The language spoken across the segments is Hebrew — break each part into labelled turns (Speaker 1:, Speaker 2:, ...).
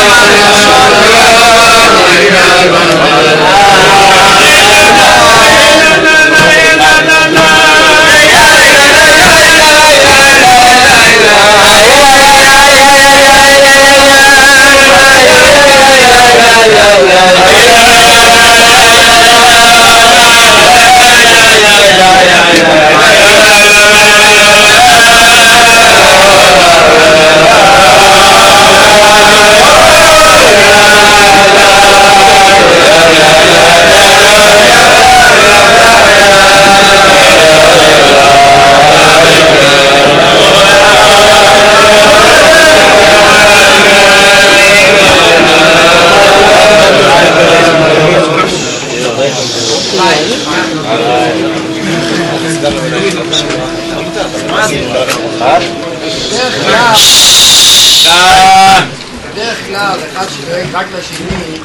Speaker 1: בדרך כלל, אחד שדואג רק לשני,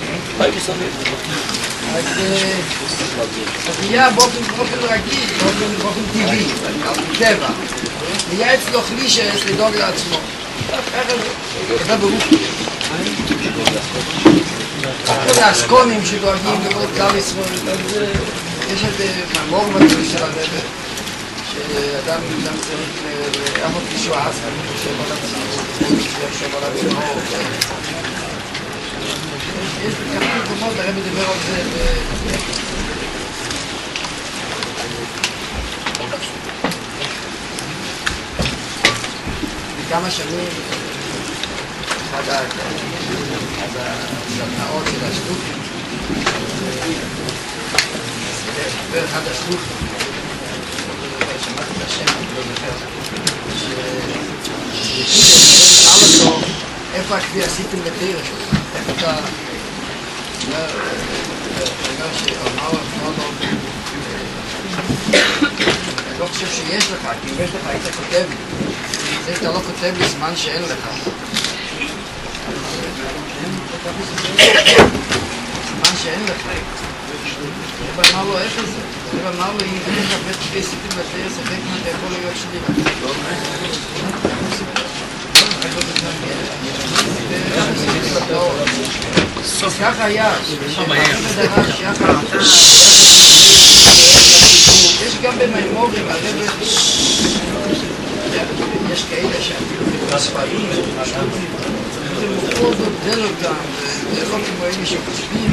Speaker 1: אז נהיה באופן רגיל, באופן טבעי, טבע. נהיה אצלו חלישס לדאוג לעצמו. ככה ברוך. כל האסקונים שדואגים לכל כלל ישראל, יש את המורמון של הרב, שאדם צריך לעמוד פישוע אז, אני חושב על עצמו, שיחשוב על עצמו. יש כמה מקומות, הרב מדבר על זה בכמה שנים, אחד הסדנאות של השלוחים, דיבר אחד השלוחים, שמעתי את השם, אני לא זוכר, שאל אותו, איפה הכבי עשיתם לתאיר שלך? איך אתה... אמר לו, אני לא חושב שיש לך, כי אם יש לך היית כותב לי. זה אתה לא כותב לי זמן שאין לך. זמן שאין לך. הרב אמר לו, איפה זה? הרב אמר לו, אם אין לך בית כבי עשיתם לתאיר, ספק מה אתה יכול להיות שלי. ככה היה, יש גם במימורים, יש כאלה שאפילו בספרים, זה מוכרות דל אותם, זה לא כמו אלה שחושבים,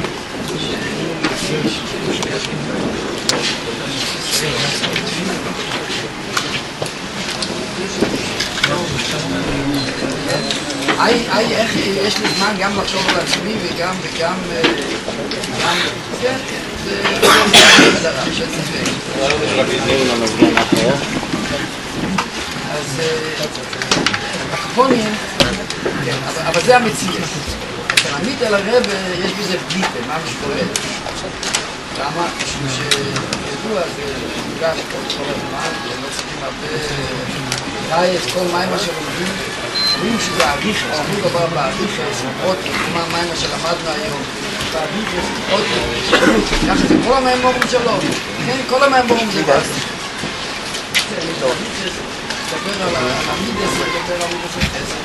Speaker 1: איך יש לי זמן גם לחשוב על עצמי וגם כן, זה לא של ספק. אז הקופונים, אבל זה המציאות. הקרמית על הרב יש בזה בליטה, מה שקורה. למה? משום שידוע, זה מוגש כל הזמן, ולא צריכים הרבה חי את כל מים אשר לומדים. רואים שזה האריך, אמרו דבר באריך, סמכות, מה מה שלמדנו היום, באריך, סמכות, ככה זה כל המאמורים שלו, כן, כל המאמורים זה ככה. מדבר על המידס, מדבר על המידס החסר,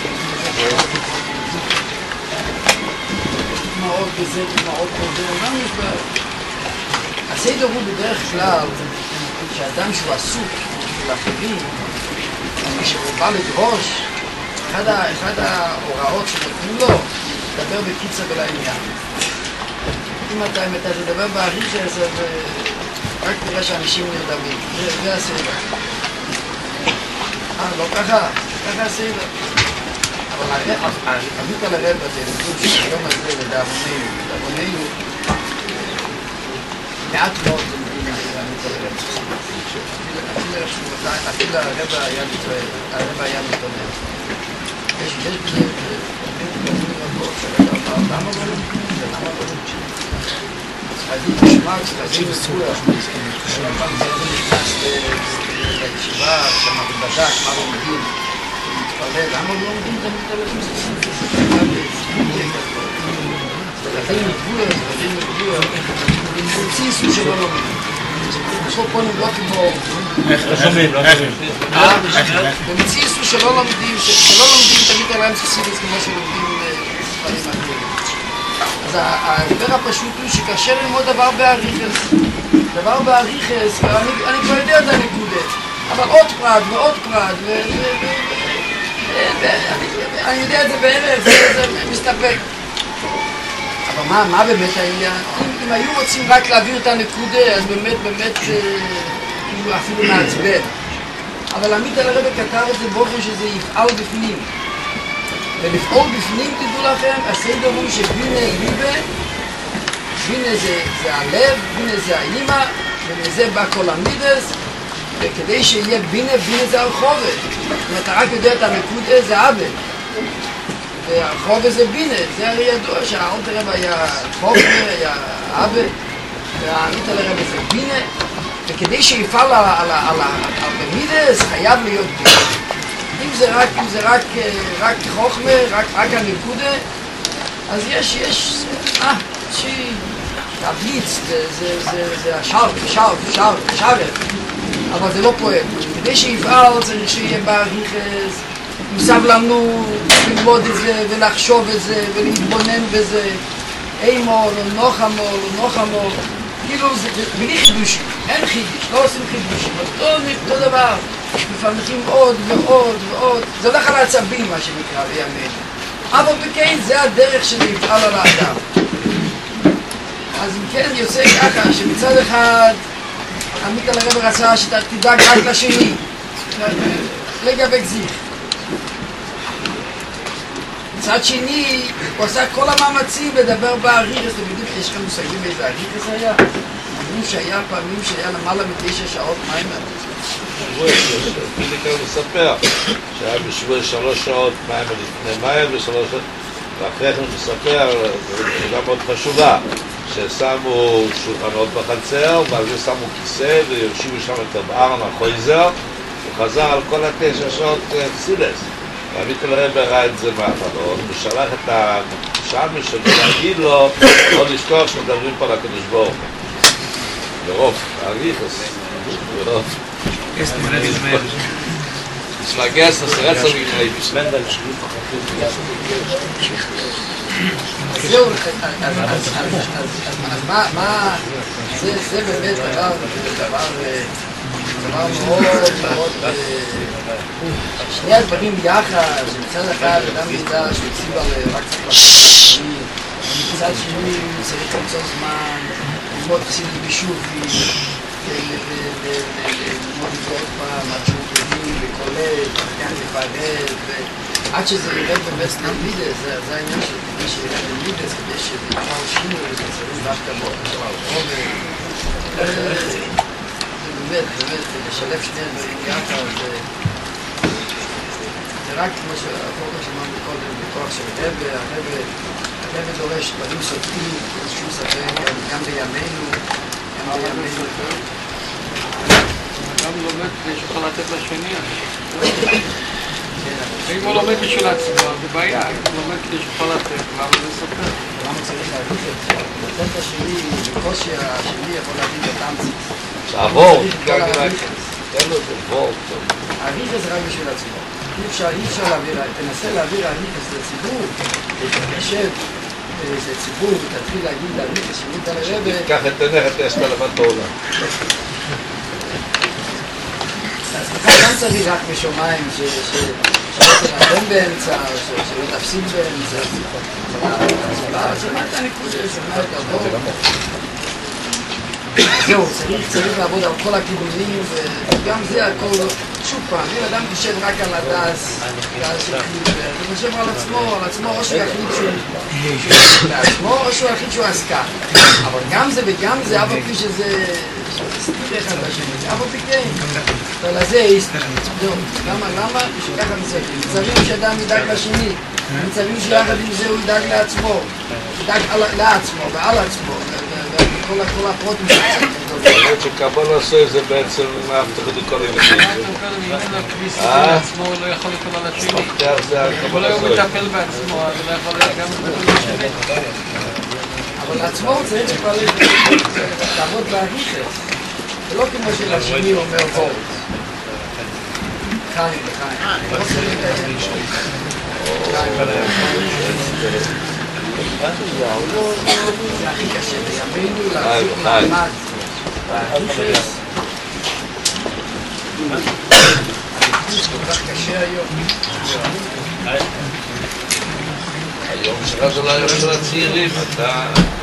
Speaker 1: דוגמאות בזה, דוגמאות בזה, מה יש בה? הסדר הוא בדרך כלל, שאדם שהוא עסוק לאחרים, כשהוא בא לדרוש, אחד ההוראות שנתנו לו, לדבר בקיצר ולעניין. אם אתה תדבר באריך הזה, רק תראה שאנשים נרדמים. זה הסדר. לא ככה, ככה הסדר. אבל עמית על הרב הזה, לדעתי שהיום הזה לדאבוננו, מעט מאוד לומדים עמית על הרב. אפילו הרב היה מתאונן. יש בזה רבות של למה לא לומדים? למה לא לומדים? צריכים לשמוע, צריכים לסוע. זה נכנס לישיבה, שם בדק, מה לומדים? מתפלל, למה לא לומדים? זה מתפלל. לכן נגבוע, במציסו שלא לומדים. יש פה פונים לא כמו...
Speaker 2: איך לא שומעים?
Speaker 1: במציסו שלא לומדים תמיד עליהם סוסיליס כמו שלומדים ספרים אחרים. אז ההסבר הפשוט הוא שקשה ללמוד דבר באריכס. דבר באריכס, אני כבר יודע את הנקודה, אבל עוד פרט ועוד פרט, אני יודע את זה בערך, זה מסתפק. אבל מה באמת העניין? אם היו רוצים רק להעביר את הנקודה, אז באמת, כאילו אפילו מעצבן. אבל עמית אל הרבי כתב את זה באופן שזה יפעל בפנים. ולפעול בפנים, תדעו לכם, הסדר הוא שבינה ליבה, בינה זה הלב, בינה זה האימא, ומזה בא כל המידס, וכדי שיהיה בינה זה הרחובת. אם אתה רק יודע את הנקודה, זה אבא. והרחובת זה בינה, זה הרי ידוע שהאלטר רב היה חובה, היה אבא, והעמית אל הרבי זה בינה, וכדי שיפעל על המידס, חייב להיות בינה. אם זה רק חוכמה, רק הנקודה, אז יש תבליץ, זה השרת, אבל זה לא פועל. כדי שיפעל צריך שיהיה באריכס, עם סבלנות, ללמוד את זה ולחשוב את זה ולהתבונן בזה, אימור, נוחמור, כאילו זה בלי חידושים, אין חידוש, לא עושים חידושים, אותו דבר. מפרנחים עוד ועוד, זה הולך על העצבים מה שנקרא בימינו. אבל בכן זה הדרך שזה יפעל על האדם. אז אם כן יוצא ככה שמצד אחד עמית אל הרבי רצה שתדאג רק לשני, לגבי גזיך. מצד שני הוא עשה כל המאמצים לדבר באריכס, אתם יודעים שיש כאן מושגים באיזה אריכס היה? אמרו שהיה פעמים שהיה למעלה מ9 שעות מים.
Speaker 2: פיזיקה מספר שהיה בשבוע 3 שעות מים לפני מים ו3 שעות ואחרי כן מספר, זו מאוד חשובה, ששמו שולחנות בחצר ועל זה שמו כיסא ויושיבו שם את הארון החויזר וחזר על כל 9 שעות חסידס. ועמית אל הרבי ראה את זה מהחלון ושלח את השמי שלו להגיד לו לא לשכוח שמדברים פה על הקדוש ברוך הוא ברוב, אריכוס, ברוב Ich vergesse das Rätsel gegeben. Ich wende den Schluck auf
Speaker 1: זהו, אז מה, זה באמת דבר מאוד, שני הדברים יחד, שמצד אחד אדם ידע שהוא רק צריך לחשוב, מצד שני צריך למצוא זמן, ללמוד חסידות בשובי, ללמוד עוד פעם, עד שהוא מבין וקולט, וכך לפרט, עד שזה ירד באמת למידס, זה העניין כדי שירד למידס, כדי שיפעל שינוי, זה צריך דווקא באופן של הרחובת. זה באמת, לשלב שני הדברים יחד, זה רק כמו שהפורקה שמענו קודם, בכוח של הרבי דורש דברים סופיים, אין שום ספק, גם בימינו,
Speaker 3: אדם לומד כדי שיוכל לתת לשני. אם הוא לומד בשביל עצמו, זה בעיה. אם הוא לומד כדי שיוכל לתת, למה זה סופר?
Speaker 1: למה צריך להגיד את זה? לתת לשני, בקושי השני יכול להגיד את המציא.
Speaker 2: שעבור, תן לו זה בור.
Speaker 1: הריכס רק בשביל עצמו. אי אפשר להעביר, תנסה להעביר הריכס לציבור, תתחשב איזה ציבור ותתחיל להגיד להריכס שמית על הרבי.
Speaker 2: תיקח את עינך, תעשת לבד העולם.
Speaker 1: אז בכלל גם צריך רק בשומיים שלא תרחם באמצע, שלא תפסיד באמצע. אז שמעת הנקודה, שמעת הבור. זהו, צריך לעבוד על כל הכיוונים, וגם זה הכל, שוב פעם, אם אדם חושב רק על הדס, הוא חושב על עצמו, או שהוא יחליט שהוא לעצמו, או שהוא יחליט שהוא עסקה. אבל גם זה וגם זה, אף פי שזה סתיר אחד בשני, אף פי כן, ולזה הסתיר. זהו, למה? שככה מצווים שאדם ידאג לשני, מצווים שיחד עם זה הוא ידאג לעצמו, ידאג לעצמו ועל עצמו. כל הפרוטים שצריך.
Speaker 2: זאת שקבלה עושה זה בעצם מהפתחות לכל ילדים.
Speaker 3: עצמו הוא לא יכול לקרוא על השני. הוא לא מטפל בעצמו, אז הוא לא יכול גם לטפל בשני.
Speaker 1: אבל לעצמו הוא צריך לעבוד בהריכס. זה לא כמו שלשני אומר בואו. חיים. זה הכי קשה בימינו להחזיק מעמד. הטיפוס כל כך קשה היום.
Speaker 2: היום שלך זה לא היום של הצעירים, אתה...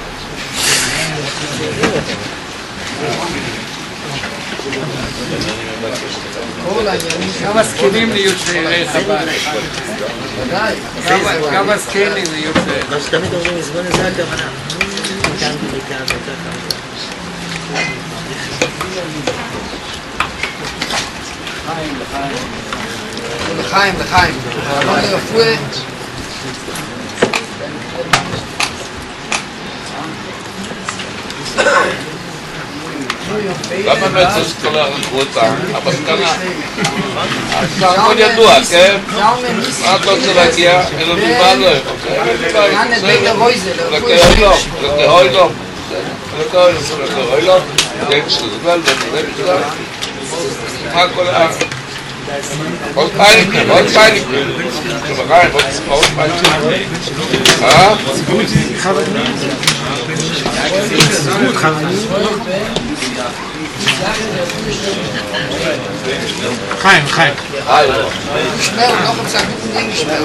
Speaker 1: כל העניינים...
Speaker 3: גם הזקנים נהיו צעירי חב"ד.
Speaker 1: ודאי.
Speaker 3: גם הזקנים נהיו צעירים.
Speaker 4: מה שתמיד אומרים מזמן זה הכוונה. מכאן ומכאן וככה.
Speaker 1: לחיים, לחיים. הרמון לרפואה.
Speaker 2: למה בעצם כל הרחותה? המסקנה. הכל ידוע, כן? מה אתה רוצה להגיע? אין לנו בעל לא. לקהוילום. לקהוילום. כן, שזבל ובנבלה. מה כל ה... עוד פייליקים. שבחיים, עוד פייליקים.
Speaker 5: חיים.
Speaker 1: משמר, לא חפסק נקודים משמר.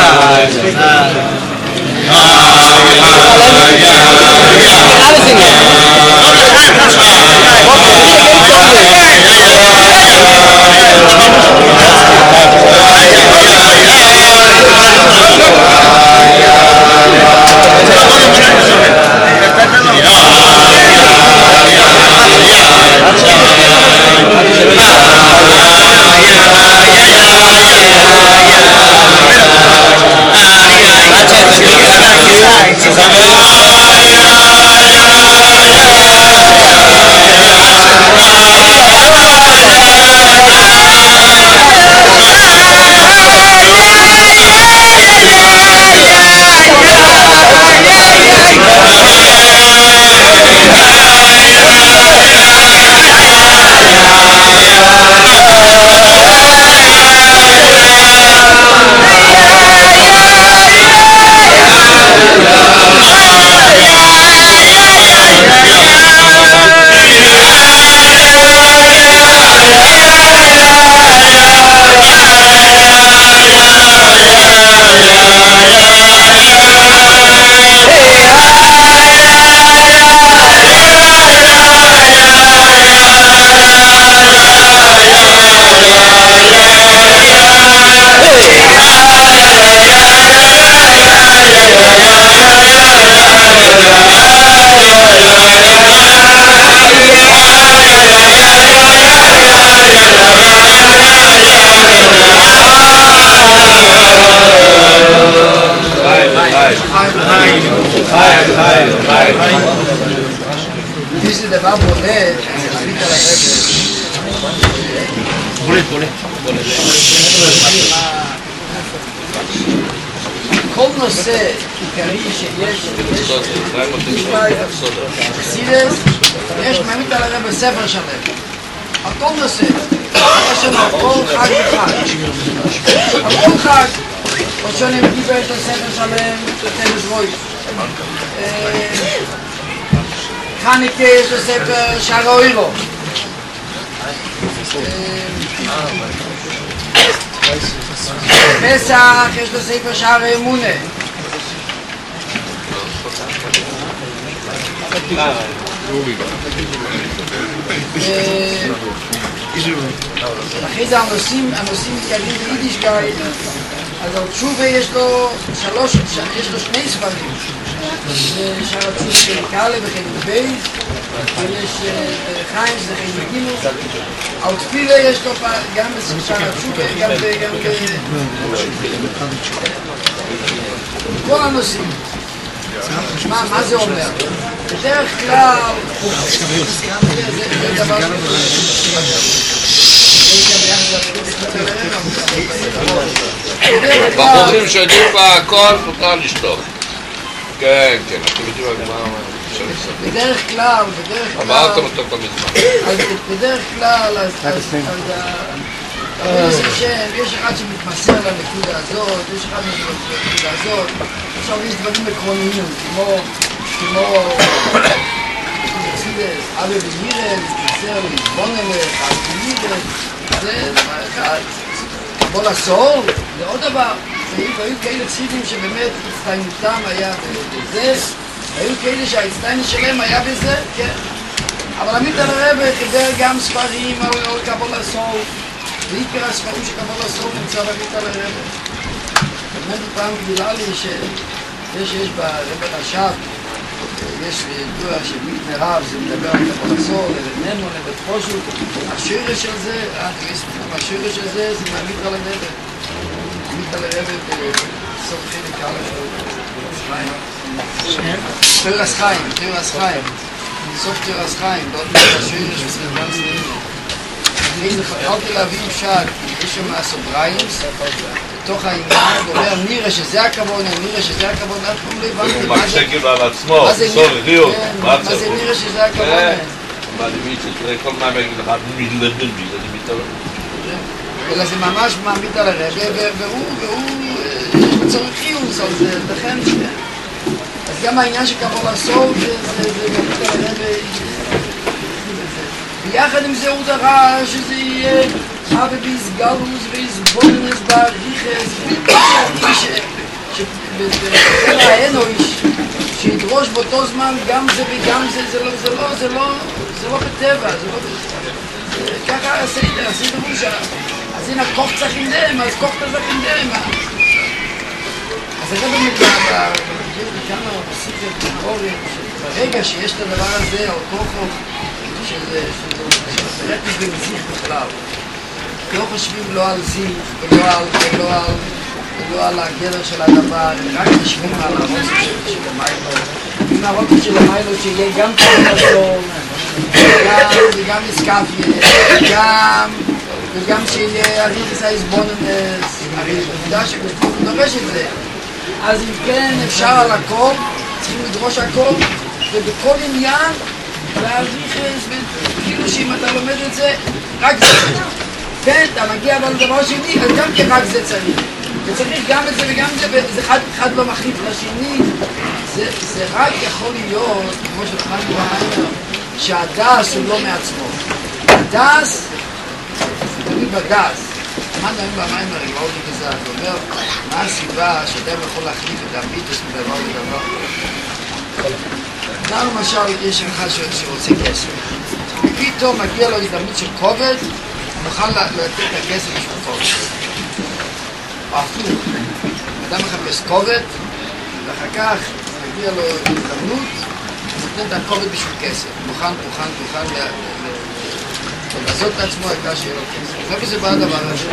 Speaker 1: זה דבר בולט, עלית על הרב. כל נושא עיקרי שיש בחסידות, יש מעמיד על הרב בספר שלם. על כל נושא, יש לנו כל חג וחג. על כל חג, עוד שונים דיבר את הספר שלם, תתן זרוי. חנוכה יש לספר שער האוירו. פסח יש לספר שער האמונה. אחרי זה הנושאים עיקריים ביידישקייט, אז על תשובה יש לו שני ספרים. שער התשובה חלק א' וחלק ב', ויש חיים שזה חלק ג'. על תפילה יש לו גם בשער התשובה, גם כל הנושאים. מה זה אומר? בדרך כלל זה דבר
Speaker 2: בחורים שיודעים בהכל מותר לשתוק. כן, אתם יודעים מה
Speaker 1: בדרך כלל
Speaker 2: אמרתם אותו כל מזמן.
Speaker 1: בדרך כלל יש אחד שמתמסר לנקודה הזאת, יש אחד לנקודה הזאת. עכשיו יש דברים עקרוניים, כמו אבא ומירל, מתמסר לזבון אלך, אבא ומירל, זה דבר אחד. בוא לסור, זה עוד דבר. היו כאלה צידים שבאמת הצטיינותם היה בזה, היו כאלה שההצטיינות שלהם היה בזה, כן. אבל עמית על הרב חיבר גם ספרים על קבול הסור, ועיקר הספרים שקבול הסור נמצא בעמית על הרב. באמת פעם גדולה לי שיש ברב הרש"ב, יש ידוע שבית מרב זה מדבר על קבול הסור, לבננו, לבית חושו, השירה של זה, השירה של זה זה מעמית על הרב. עמית על הרב בסוף חלק א' תירס חיים, סוף תירס חיים, לא יודע השירה של סרבן סרבן. יכולתי להביא פשט, יש שם הסובריים, בתוך העניין, ואומר נראה שזה הכוון, עד פעם לא הבנתי.
Speaker 2: הוא מקשה כאילו על עצמו, סובריות,
Speaker 1: מה זה נראה שזה הכוון?
Speaker 2: מה אני מתראה כל מה מגיד לך, מלמד בי, אני מתראה.
Speaker 1: אלא זה ממש מעמיד על הרב, והוא צורך חיוס על זה, לכן אז גם העניין שקבול הסוף זה מעמיד על הרב ויחד עם זה הוא דרש שזה יהיה אבא ביסגלוס ויסבונס בעריכס וזה רעיון או איש שידרוש באותו זמן גם זה וגם זה לא בטבע, זה לא ככה עשית מושה. אז הנה כוח צריך אינדם, אז כוח תזק אינדם. אז זה באמת כמה בסיפר במורים, ברגע שיש את הדבר הזה, או כוחו, שזה רטש במזיך בכלל, לא חושבים לא על זיך ולא על הגדר של הדבר, רק חושבים על הרוצה של המיילו. אם הרוצה של המיילו שיהיה גם פרנסון, וגם מסקפיה, וגם שיהיה אריכס האיזבוננס, הרי עובדה שכתוב דורש את זה. אז אם כן אפשר על הכל, צריכים לדרוש הכל, ובכל עניין להריכס, כאילו שאם אתה לומד את זה, רק זה. כן, אתה מגיע אבל לדבר שני, אז גם כרק זה צריך. וצריך גם את זה וגם את זה, וזה אחד לא מחליף לשני. זה רק יכול להיות, כמו שלחמנו במיימר, שהדס הוא לא מעצמו. הדס, תמיד בדס. מה דברים במיימר, עם מאוד גזר, הוא אומר, מה הסיבה שאדם יכול להחליף את המיתוס מדבר לדבר? למשל, יש אחד שרוצה כסף. פתאום מגיע לו הזדמנות של כובד, הוא מוכן לתת את הכסף בשביל כובד. הפוך, אדם מחפש כובד, ואחר כך מגיע לו הזדמנות, הוא נותן את הכובד בשביל כסף. מוכן לעשות את עצמו הייתה שיהיה לו כסף. איפה זה בא הדבר הזה?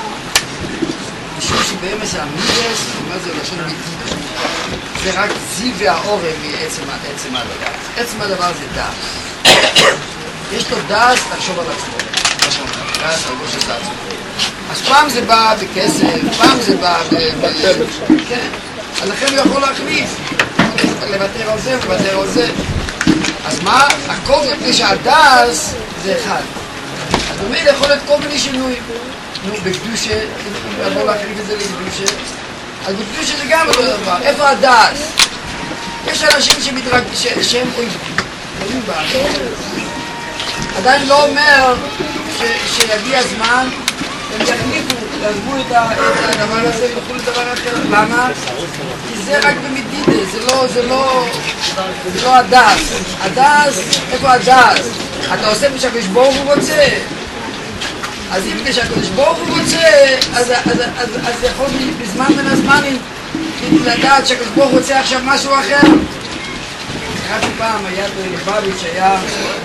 Speaker 1: משום שבאמס המידס, זאת אומרת זה לשון ביטית. זה רק זיו והעורם מעצם הדבר. עצם הדבר זה דעת. יש לו דעת לחשוב על עצמו. דעת על גוש את עצמו. אז פעם זה בא בכסף, פעם זה בא כן. אז לכן הוא יכול להחליף. לוותר על זה ולוותר על זה. אז מה? הכל מפני שהדס זה אחד. אז אומר יכול להיות כל מיני שינויים. בקדושה, אם לא להחליף את זה לקדושה, אז בקדושה זה גם אותו דבר. איפה הדס? יש אנשים שהם אויבים בה. עדיין לא אומר שיגיע זמן הם יחליפו, יעזבו את הדבר הזה ויוכלו לדבר אחר. למה? כי זה רק במדידה, זה לא הדס. הדס, איפה הדס? אתה עושה מה שהקדוש ברוך הוא רוצה. אז אם כשהקדוש ברוך הוא רוצה, אז יכול בזמן בין הזמנים לדעת שהקדוש ברוך הוא רוצה עכשיו משהו אחר. קראתי פעם, היה בלבביץ' היה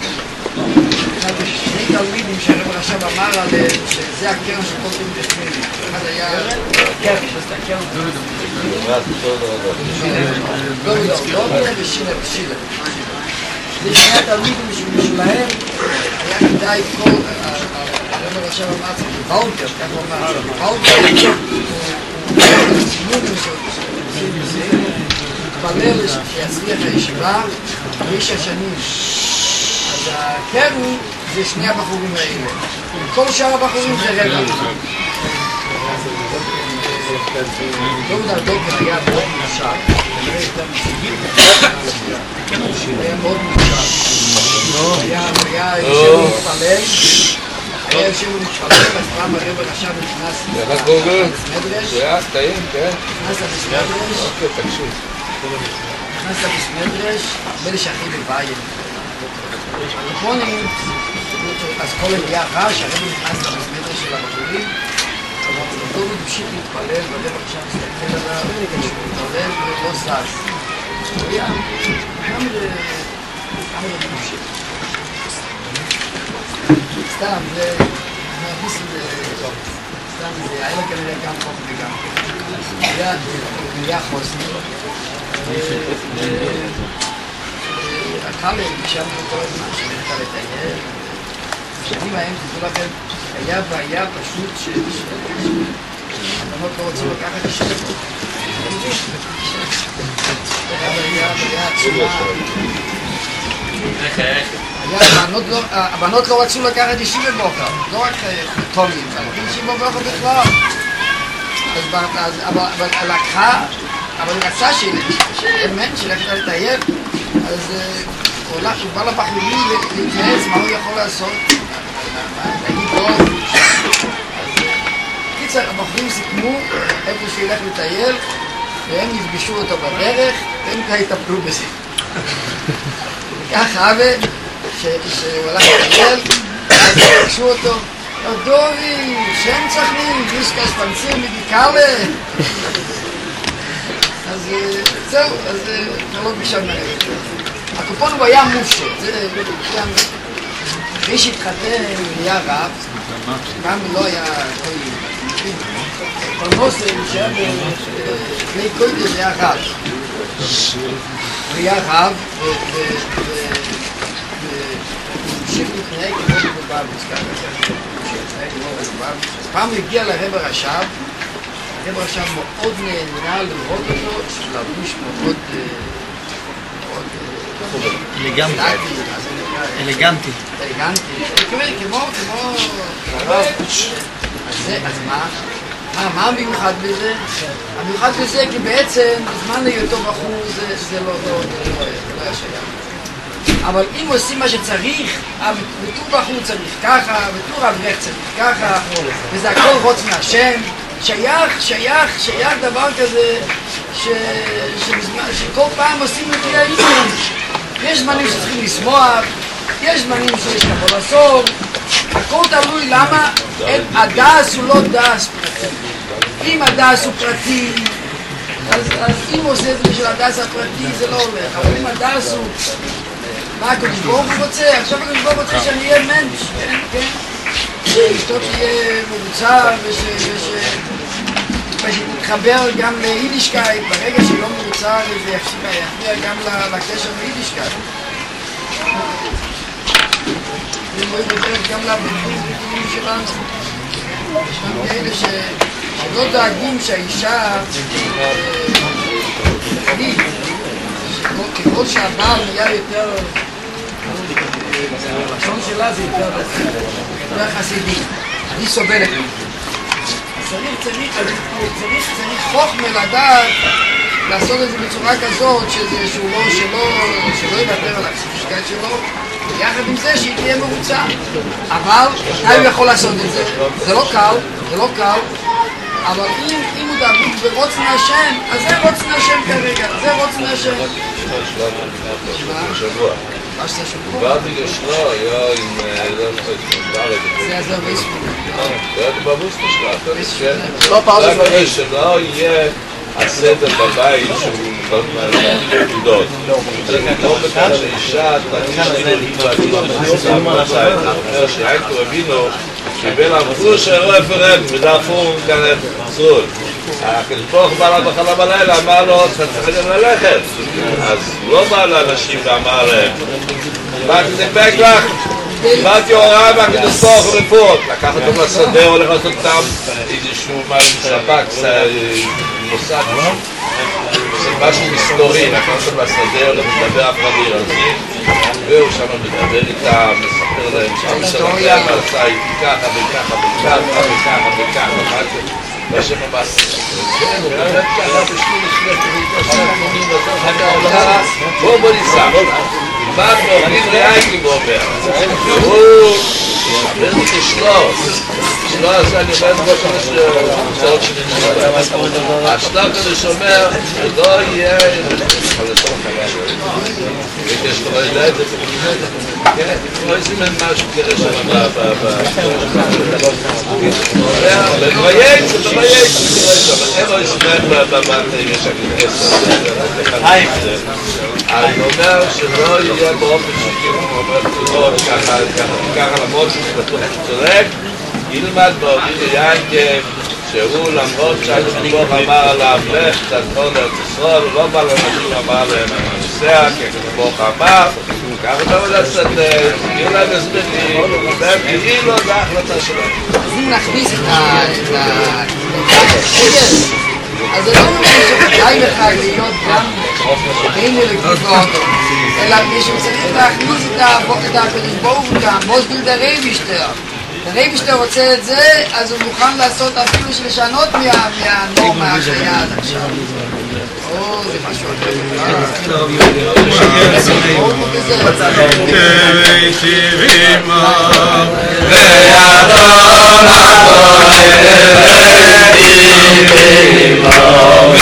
Speaker 1: שני תלמידים שהרב עכשיו אמר עליהם שזה הקרן של כל תלמיד השמיני. אחד היה קרן, שזה הקרן. לא מילה בשילה. זה שני התלמידים שלהם היה כדאי כל, הרב עכשיו אמר צריך בבאונקר, כך הוא אמר, בבאונקר הוא צימוד מתפלל שיצליח הישיבה באיש השנים. אז הקרן זה שני הבחורים האלה. כל שאר הבחורים זה רבע. דוד הדוקר היה מאוד מושג. היה מאוד מושג. היה יושב ומתפלל. היה יושב ומתפלל, אז פעם הרב עכשיו נכנס למסמדרש. נכנס למסמדרש, בלש אחי בבית. הטלפונים, אז כל היה רעש, הרב נכנס למסמדרש של הבחורים. דוד המשיך להתפלל, והרב עכשיו מסתכל עליו, שהוא מתפלל ולא זז. הוא היה גם למשיך. סתם, זה מרגיש את זה, סתם, זה היה כנראה גם חוף וגם. היה חוסני. הקאמל, שם כל הזמן, שמחתה לטייל. בשנים ההם, תדעו לכם, היה בעיה פשוט הבנות לא רוצים לקחת אישה. היה בעיה עצומה. הבנות לא רצו לקחת אישי בבוקר, לא רק תומים, אישי בבוקר בכלל. אבל לקחה, אבל היא רצה שלכת לטייל, אז הוא בא לבחורים להתייעץ מה הוא יכול לעשות. להגיד לא, קיצר, הבחורים סיכמו איפה שילך לטייל, והם יפגשו אותו בדרך, והם כבר יטפלו בזה. כך אבא, שהוא הלך לטייל, אז יפגשו אותו, דורי, שם צחנים, ויסקס פנציר מדיקאלה. אז זהו, אז לא פגישה מהרבת. הקופון הוא היה מופשט, זה אחרי שהתחתן נהיה רב, גם לא היה פרנוסה, שהיה בלי קוידש היה רב. היה רב, והמשיך להתנהג כמו בבבוס, אז פעם הגיע לרב הרש"ב, הרב הרש"ב מאוד נהנה לראות אותו, לבוש מאוד
Speaker 4: אלגנטי.
Speaker 1: כמו הרב. אז מה המיוחד בזה? המיוחד בזה כי בעצם בזמן היותו בחור זה לא היה שייך. אבל אם עושים מה שצריך, בתור בחור צריך ככה, בתור אברך צריך ככה, וזה הכל רוץ מהשם, שייך דבר כזה שכל פעם עושים לפי העניין. יש זמנים שצריכים לשמוח, יש זמנים שיש כבוד הסוף, הכל תלוי למה הדס הוא לא דס פרטי. אם הדס הוא פרטי, אז אם הוא עושה את זה בשביל הדס הפרטי זה לא הולך, אבל אם הדס הוא מה הקדוש ברוך הוא רוצה? עכשיו הקדוש ברוך הוא רוצה שאני אהיה מנש, כן? שאשתו תהיה מבוצר ושתתחבר גם ליידישקייט, ברגע שלא מבוצר זה יפריע גם לקשר ליידישקייט. זה לא ידבר גם לבנים שלנו. יש לנו כאלה שלא דואגים שהאישה תגיד, ככל שהבעל נהיה יותר, הלשון שלה זה יותר חסידי, אני סובלת. צריך חוכמה לדעת לעשות את זה בצורה כזאת שהוא שלא יוותר על הקסיפשקייט שלו, ויחד עם זה שהיא תהיה מרוצה. אבל מתי הוא יכול לעשות את זה? זה לא קל, אבל אם הוא דבוק ברוצן השם, אז זה רוצן השם כרגע, זה רוצן השם.
Speaker 2: שבוע. דיברתי גשנו, היה עם
Speaker 1: זה עזר ויספו.
Speaker 2: זה היה בבוס משלח. זה שלא יהיה הסדר בבית שהוא לא מהנקודות. זה לא בכך שאישה אומר שהייתו רבינו קיבל אמרו שרואה פרם ודאפור כאן צרול. הקדוש ברוך בא לה בחלום הלילה, אמר לו צריך ללכת. אז הוא לא בא לאנשים ואמר להם באתי נדבק לך, קיבלתי הוראה מהקדוש ברוך הוא רפואות. לקח אותו לשדה, הולך לעשות אותם איזשהו שב"כ, מוסד, זה משהו מסתורי, לקח אותו לשדה, הולך לדבר הפרדים על זה, והוא שם מדבר איתם, מספר להם שם שלכם, עשה איתי ככה וככה וככה וככה וככה והשם הבא כן, הוא באמת ככה בשביל בוא ניסע מה ואומרים ריאייקים ואומר הוא שבר לי כשלוש הזה אני אומר כמו שעות השלב הזה שאומר שלא יהיה יש לו לא יודע את זה לא יזימן משהו כדי שאומר בבייץ אבל הם לא יזימן יש אני אומר שלא יהיה באופן שכאילו הוא אומר תלות ככה למרות שהוא צודק ילמד באופן ינקב שהוא למרות שהקדוש אמר עליו לך תתחול לארץ ישראל הוא לא בא לאנשים אמר להם הנוסע כי הקדוש אמר ככה אתה לא לעשות תגיעו להם הסברים והם כאילו זה ההחלטה שלהם
Speaker 1: אז אם נכניס את אז זה לא אומר שכדאי לך להיות גם הנה לגבולות אלא מישהו צריך להכניס את הקדוש ברוך הוא גם מוסדל דרייבישטר הרייבישטר רוצה את זה אז הוא מוכן לעשות אפילו לשנות מהנורמה שהיה עד עכשיו זה משהו אחר וידון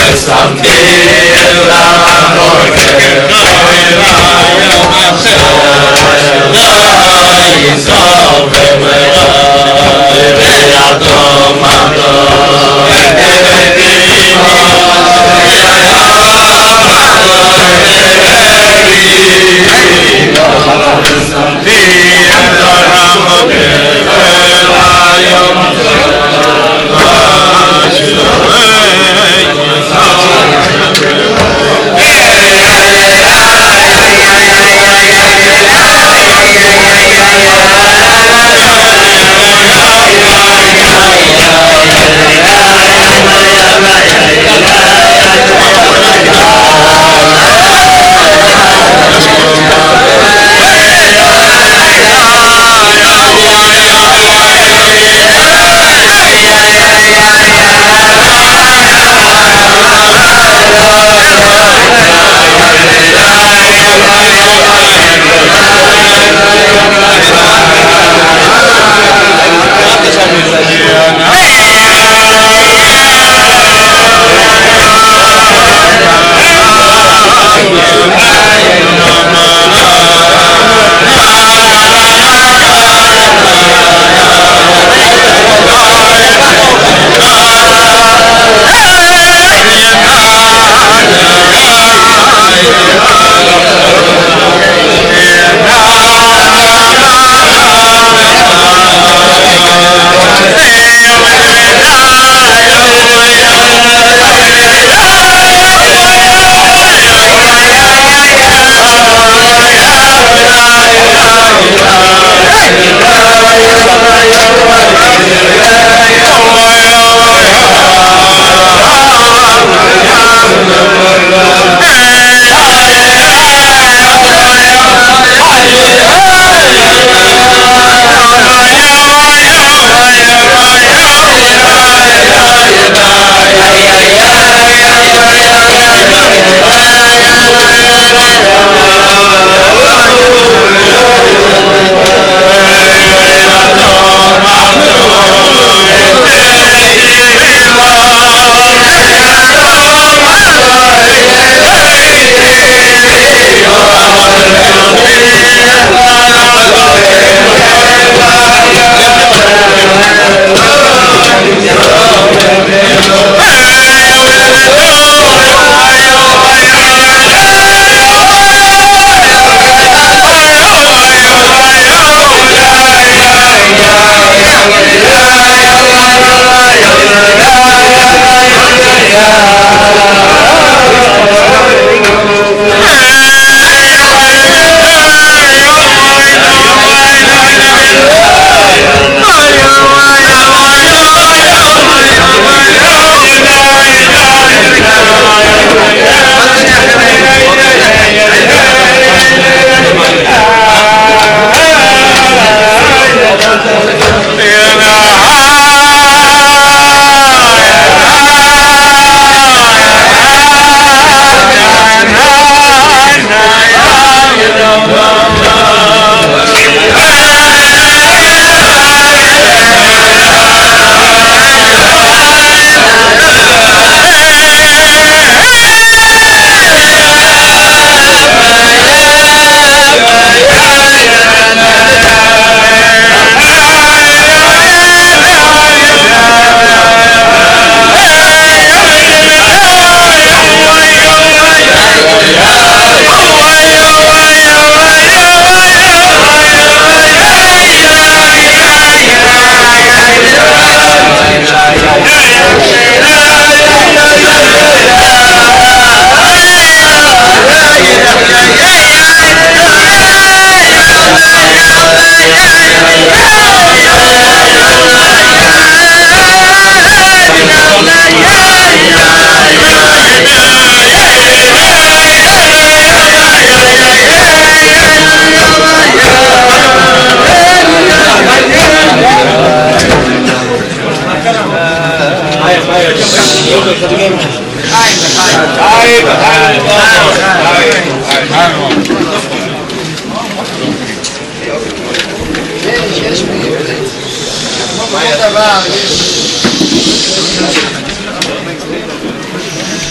Speaker 1: יש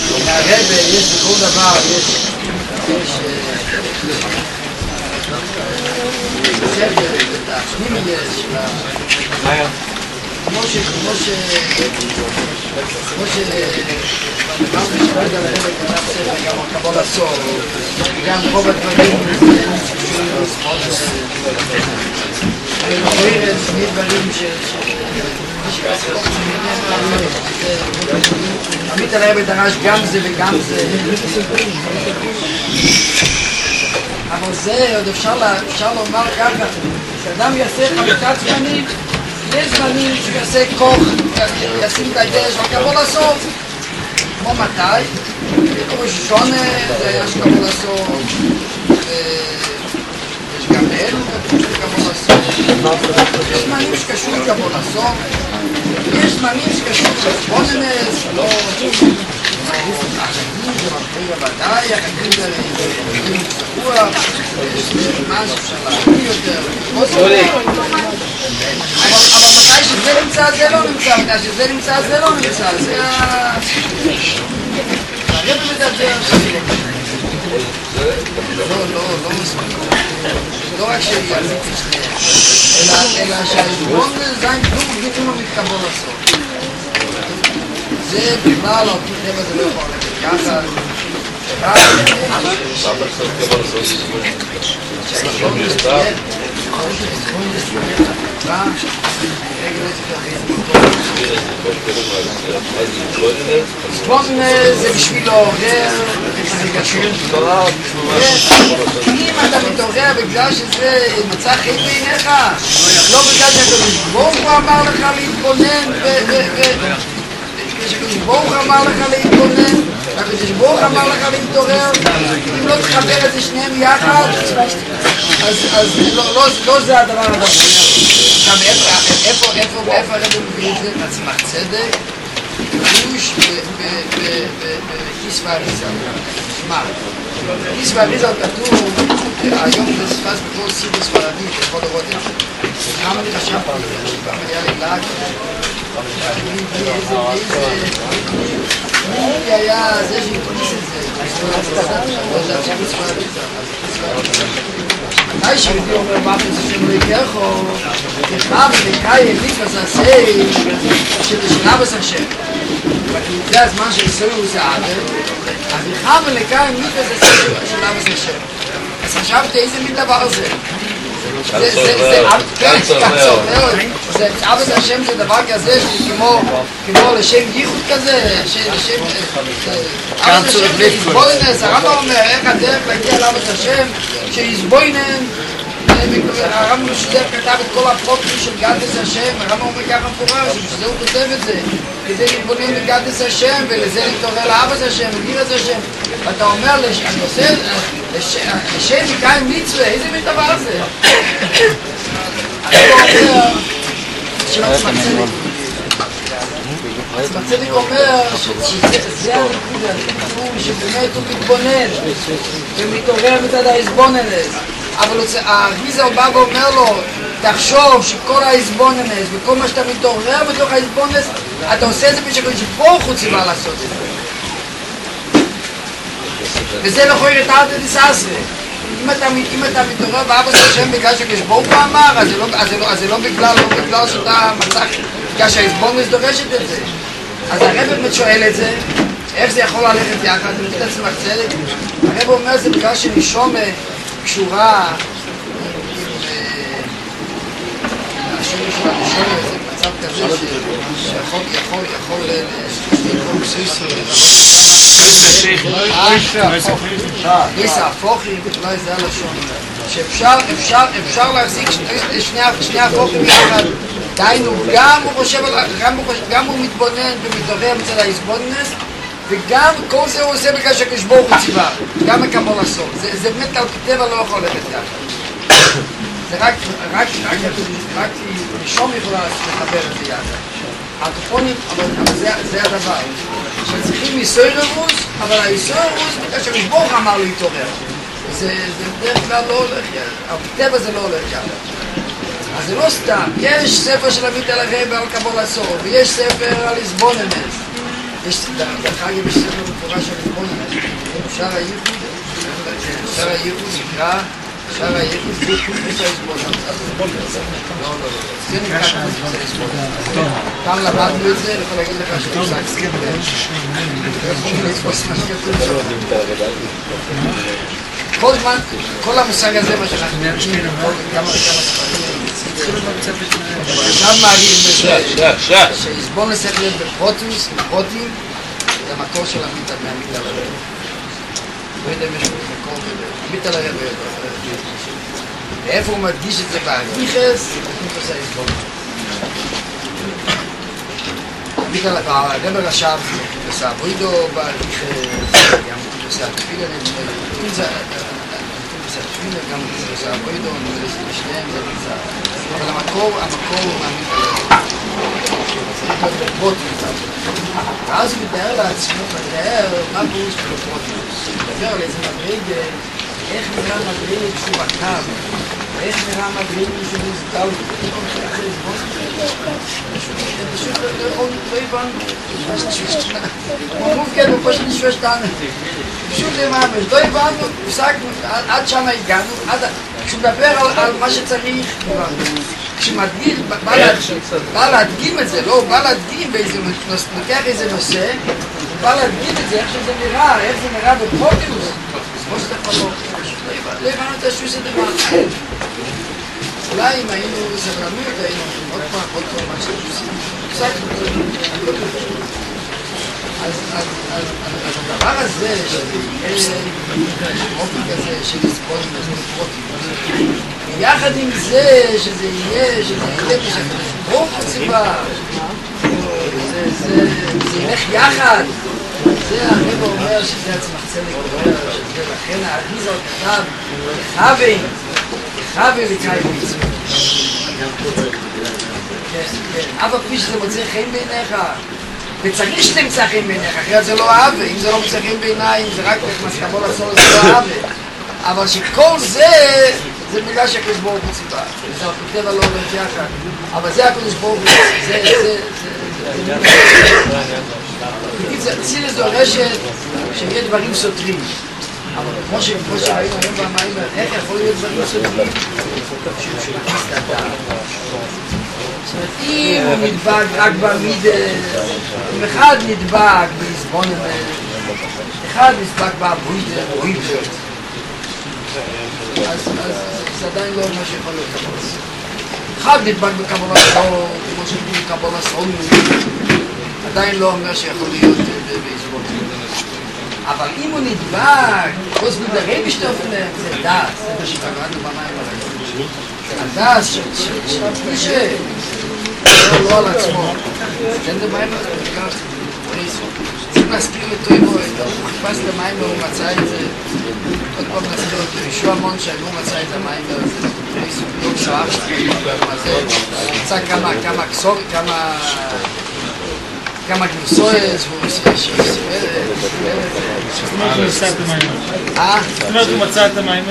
Speaker 1: הרב יש בכל דבר, יש ספר, הפנימי יש, כמו שפרד על הרב כתב ספר, גם הקבול הסור, גם רוב הדברים, שני דברים עמית הרב דרש גם זה וגם זה, אבל זה עוד אפשר לומר ככה, שאדם יעשה חלוקת זמנים, יש זמנים שיעשה כוח, ישים את הדרך של קבול הסוף, כמו מתי, ראש השונה, זה היה של קבול הסוף, יש גם אלו כתוב של קבול הסוף, יש זמנים שקשור לקבול הסוף, יש זמנים שקשור לחשבוננס, לא החגים זה מפריע ודאי, החגים זה שבוע, יש זמן שאפשר להביא יותר, אבל מתי שזה נמצא זה לא נמצא, מתי שזה נמצא זה לא נמצא, זה הרב מדבר לא מספיק, לא רק שיעזית את שניהם, אלא שהאזבון זה דור בדיוק המתקבול לעשות. זה בכלל לא, טבע זה לא יכול ללכת ככה, סבון זה בשביל לעורר את הרגשים. אם אתה מתעורר בגלל שזה מצא חן בעיניך, לא בגלל שהקדוש ברוך הוא אמר לך להתבונן כשהקדוש ברוך הוא אמר לך להתבונן, הקדוש ברוך הוא אמר לך להתעורר, אם לא תחבר את זה שניהם יחד, אז לא זה הדבר הדבר. עכשיו איפה הרב מביא את זה? עצמך צדק, פירוש בכיס ואריזה. שמע, בכיס ואריזה כתוב, היום זה שפס בכל סיבוס ספרדי, אתה יכול לראות את זה. כמה אני חשבתי, פעם היה לי לעג, מי היה זה שהתכניס את זה? מתי שיהודי אומר מה זה שם לא יקרחו, יחם וקאי הליק עשי שבשנה בסרשם. זה הזמן של סוירו זה עבר, אז יחם וקאי הליק עשי שבשנה בסרשם. אז חשבתי איזה מין דבר זה? זה עבד השם זה דבר כזה כמו לשם ייחוד כזה, עבד השם זה יסבוינס, הרמב"ם אומר איך הדרך להגיע לעבד השם שיסבוינן, הרמב"ם משדר כתב את כל הפרוטים של גדס השם, הרמב"ם אומר ככה מפורש, שזה הוא כותב את זה כדי להתבונן בגדס השם ולזה להתעורר לעבד השם, לגיר את השם, ואתה אומר אני עושה לשם מקיים מצווה, איזה מין דבר זה? אני אומר שעצמך צדק אומר שזה הנקודה, שבאמת הוא מתבונן ומתעורר מצד ההסבוננס, אבל האריזה הוא בא ואומר לו תחשוב שכל ההסבוננס וכל מה שאתה מתעורר בתוך ההסבוננס אתה עושה את זה בשביל שברוך הוא ציווה לעשות את זה, וזה לא יכול להיות ארטה דיסאסרה. אם אתה מתעורר בעבוד השם בגלל שהקדוש ברוך הוא אמר, אז זה לא בגלל שאתה מצא, בגלל שההסבוננס דורשת את זה. אז הרב באמת שואל את זה, איך זה יכול ללכת יחד, אני מתחיל עצמך צדק. הרב אומר זה בגלל שנשומה קשורה השם של הנשומה, זה מצב כזה שהחוק יכול לקרוא סויסו ניסה הפוכים, אולי זה הלשון שאפשר להחזיק שני הפוכים יחד, דיינו, גם הוא מתבונן ומתעורר מצד ההסבוננס וגם כל זה הוא עושה בגלל שהקדוש ברוך הוא ציווה, גם מקבל לעשות, זה באמת על כתב לא יכול ללכת ככה, זה רק נשום יכולה לחבר את זה יחד, הקופונים, אבל זה הדבר שצריכים יסוירוס, אבל היסוירוס בגלל שהקדוש ברוך אמר להתעורר, זה בדרך כלל לא הולך יחד, אבל טבע זה לא הולך יחד. אז זה לא סתם, יש ספר של עמית אל הרב על קבול הסור, ויש ספר על הסבוננס, יש דחג עם ספר מפורש של הסבונה, שער הייחוד נקרא, שער הייחוד זה קונפס ההסבונה. זה נקרא קונפס ההסבונה. כאן למדנו את זה, אני יכול להגיד לך שעוסק כל זמן, כל המושג הזה, מה שאנחנו נראים, כמה ספרים, עכשיו מעריך בזה, שהסבונה צריך להיות בפרוטים, זה המקור של המיטה מהמיטה לרב. לא יודע אם יש מקור כזה, המיטה לרב. ואיפה הוא מדגיש את זה באריכס, הוא עושה הסבונה. המיטה לרב, הרב רשב, עושה אבוידו באריכס, גם עושה התפילה, גם עושה אבוידו, לשניהם זה נמצא. אבל המקור הוא מהמיטה לרב. ואז הוא מתאר לעצמו, מה פירוש פרוטוס? הוא מדבר על איזה מדריג, איך נראה מדריג שהוא בקו, ואיך נראה מדריג שהוא מוזגל, פשוט לא הבנו, הוא מובקד, הוא פשוט נשווה שטענה, פשוט לממש, לא הבנו, הפסקנו, עד שם הגענו, כשהוא מדבר על מה שצריך, כשמדגיל, בא להדגים את זה, לא, הוא בא להדגים באיזה, לוקח איזה נושא, הוא בא להדגים את זה, איך שזה נראה, איך זה נראה בפרוטיוס, כמו שאתה יכול לא הבנו את השוי זה דבר. אולי אם היינו סבלנות, היינו עוד פעם, מה שאתה אז הדבר הזה, שיש אופי כזה של לסבול פרוטיוס, יחד עם זה, שזה יהיה ברוך הציבה, זה ילך יחד. זה הרב אומר שזה עצמך צלק, לכן האריזל כתב, חווה וקיים מצווה. אף על פי שזה מוצא חן בעיניך, וצריך שתמצא חן בעיניך, אחרת זה לא אהבה, אם זה לא מוצא חן בעיניי, אם זה רק מסכמות לעשות, זה לא אהבה. אבל שכל זה בגלל שהקדוש ברוך הוא ציווה, זה הטבע לא הולך יחד, אבל זה הקדוש ברוך הוא, זה צילס דורשת שיהיה דברים סותרים, אבל כמו שראינו היום במים, איך יכול להיות דברים סותרים? שהוא מכניס את הדעת. זאת אומרת, אם הוא נדבק רק במידה, אם אחד נדבק בעזבון, אחד נדבק באבוידה, אז זה עדיין לא מה שיכול להיות קבולה. אחד נדבק בקבולה סור, כמו שאומרים קבולה סור, עדיין לא אומר שיכול להיות בעזבון. אבל אם הוא נדבק, כל זמן דרי בשטופן להם, זה דעת, זה מה שקראנו במים הרעים. הדעת של פרישה, לא על עצמו. כן דברים, צריכים להזכיר אותו אם הוא חיפש את המים והוא מצא את זה. עוד פעם נזכיר אותו, ישוע המון שהוא מצא את המים והזה. לא שעה, מצא כמה קסור, כמה גנוסויז, והוא עושה
Speaker 5: מצא את המים. זאת אומרת, הוא מצא את המים.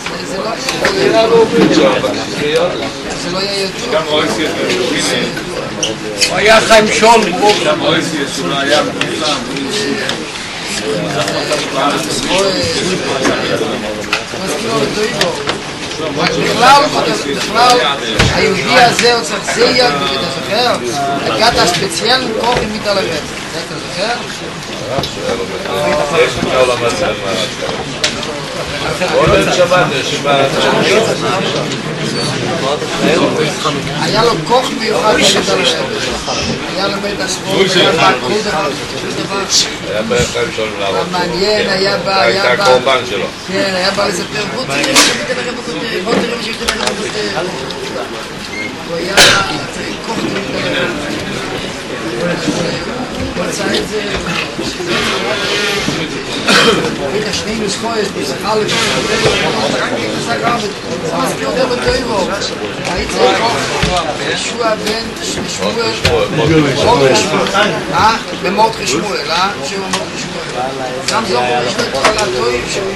Speaker 1: זה לא יהיה יותר.
Speaker 6: גם אויסי את זה.
Speaker 3: הוא היה חיים שול.
Speaker 6: גם אויסי את זה, הוא היה בכלל.
Speaker 1: בכלל, היהודי הזה הוא צריך זייר, אתה זוכר? הגעת הספציאל כוח עם מיטה לרב. אתה זוכר?
Speaker 2: יש לך עולם הזה. עוד שבת,
Speaker 1: היה לו כוח מיוחד למיטה לרב. היה לו בית הספור,
Speaker 2: היה בחיים שלנו לעבוד.
Speaker 1: מעניין, היה בא,
Speaker 2: הייתה הקורבן שלו.
Speaker 1: כן, היה בא לספר, בוא תראה מה שמיטה לרב בכותרת, בוא תראה מה שמיטה לרב בכותרת. הוא היה צריך כוח למיטה לרב. הוא רצה את זה, היית שני נוסחויות, בשכר זה מספיק יותר בטויבו. היית צריך ישוע בן שמואל, במורדכי שמואל, שם מורדכי שמואל. גם זו יש לו את כל הטויב שהוא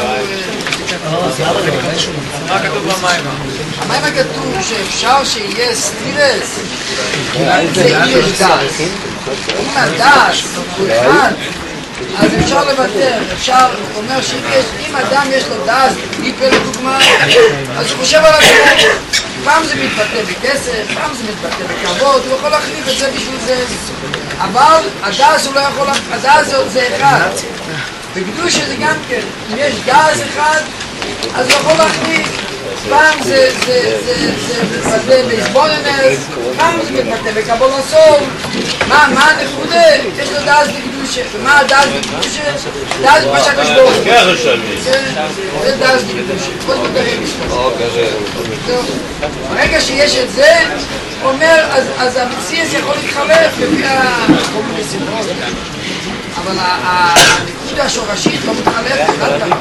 Speaker 3: מה כתוב במים?
Speaker 1: המים כתוב שאפשר שיהיה סטירס, אם יש דעת. אם הדס הוא אחד, אז אפשר לוותר, אפשר, הוא אומר שאם אדם יש לו דס, היפר לדוגמה, אז הוא חושב על עצמו, פעם זה מתבטא בכסף, פעם זה מתבטא בכבוד, הוא יכול להחליף את זה בשביל זה, אבל הדס הוא לא יכול, הדס זה אחד, בקדושה זה גם כן, אם יש דס אחד, אז הוא יכול להחליף, פעם זה מתבטא בהסבוננס, פעם זה מתבטא בקבול הסול, מה הנקודה? יש לו דס בקדושה, ומה הדס בקדושה? דס פשט השבור. זה דס בקדושה, עוד מגרם. ברגע שיש את זה, הוא אומר, אז המציאס יכול להתחלף לפי כל מיני סיבות. אבל הנקודה השורשית לא מתחלפת, אל תמה.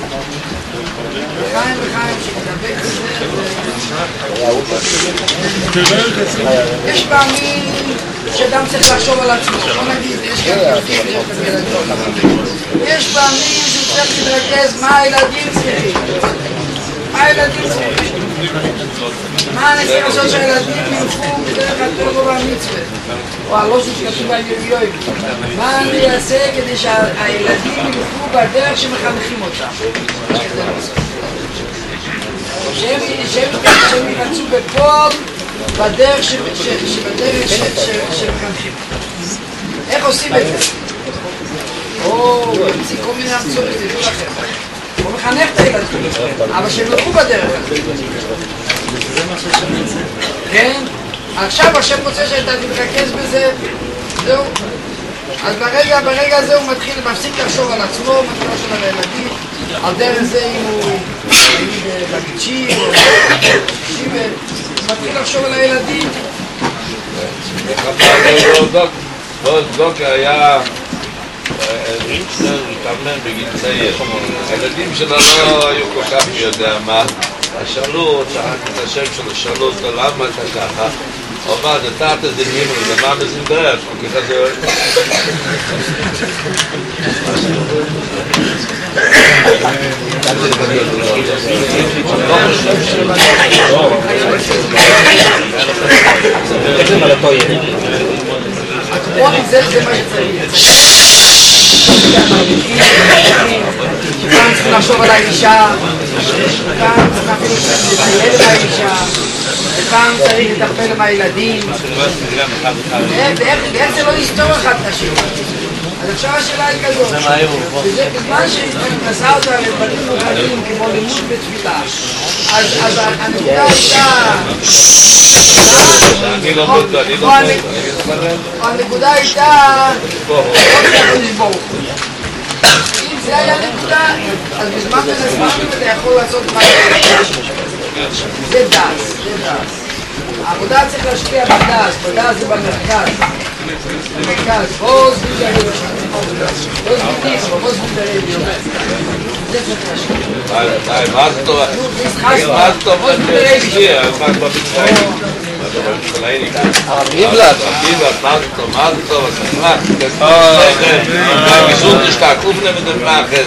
Speaker 1: וחיים שתדבק בזה. יש פעמים שאדם צריך לחשוב על עצמו, בוא נגיד, יש גם פרקים ויש גם ילדים. יש פעמים שהוא צריך להתרכז מה הילדים צריכים. מה הילדים צריכים? מה אני צריך לעשות שהילדים ילכו בדרך הטוב והמצווה? או הלושת שכתוב ביויוי. מה אני אעשה כדי שהילדים ילכו בדרך שמחנכים אותם? שהם יחצו בפועל בדרך שמחנכים. איך עושים את זה? או יוציא כל מיני המצאות, תדעו לכם. הוא מחנך את הילדים, אבל שהם ילכו בדרך הזאת. כן? עכשיו השם רוצה שאתה תתרכז בזה, זהו. אז ברגע הזה הוא מפסיק לחשוב על עצמו, מתחיל לחשוב על הילדים, על דרך זה אם הוא בגיצ'י או שיבה, הוא מתחיל לחשוב על הילדים.
Speaker 2: דוקר היה רינצנר מתאמן בגיל צעיר, הילדים שלו לא היו כל כך יודע מה, שאלו, צחק את השם שלו, שאלו אותו למה אתה ככה, הוא אמר, זה תת איזה נימון, זה מה מזינדרש, הוא ככה זה אוהב.
Speaker 1: זה מה שצריך. פעם צריך לחשוב על האישה, פעם צריך אפילו לטייל עם האישה, פעם צריך לטפל עם הילדים, ואיך זה לא יסתור אחד את השני. אז עכשיו השאלה היא כזאת, וזה בזמן שנכנסה אותה לדברים נוראים כמו לימוד בתפילה, אז הנקודה הייתה, הנקודה הייתה, אם זה היה נקודה, אז בזמן אתה יכול לעשות מה זה דס, העבודה צריך להשקיע בדס, בדס זה במרכז, בוז בודרידיו, זה צריך להשקיע.
Speaker 2: מה זאת אומרת? מה זאת אומרת? Biblat, gesund ist da, gucken mit dem Nachher.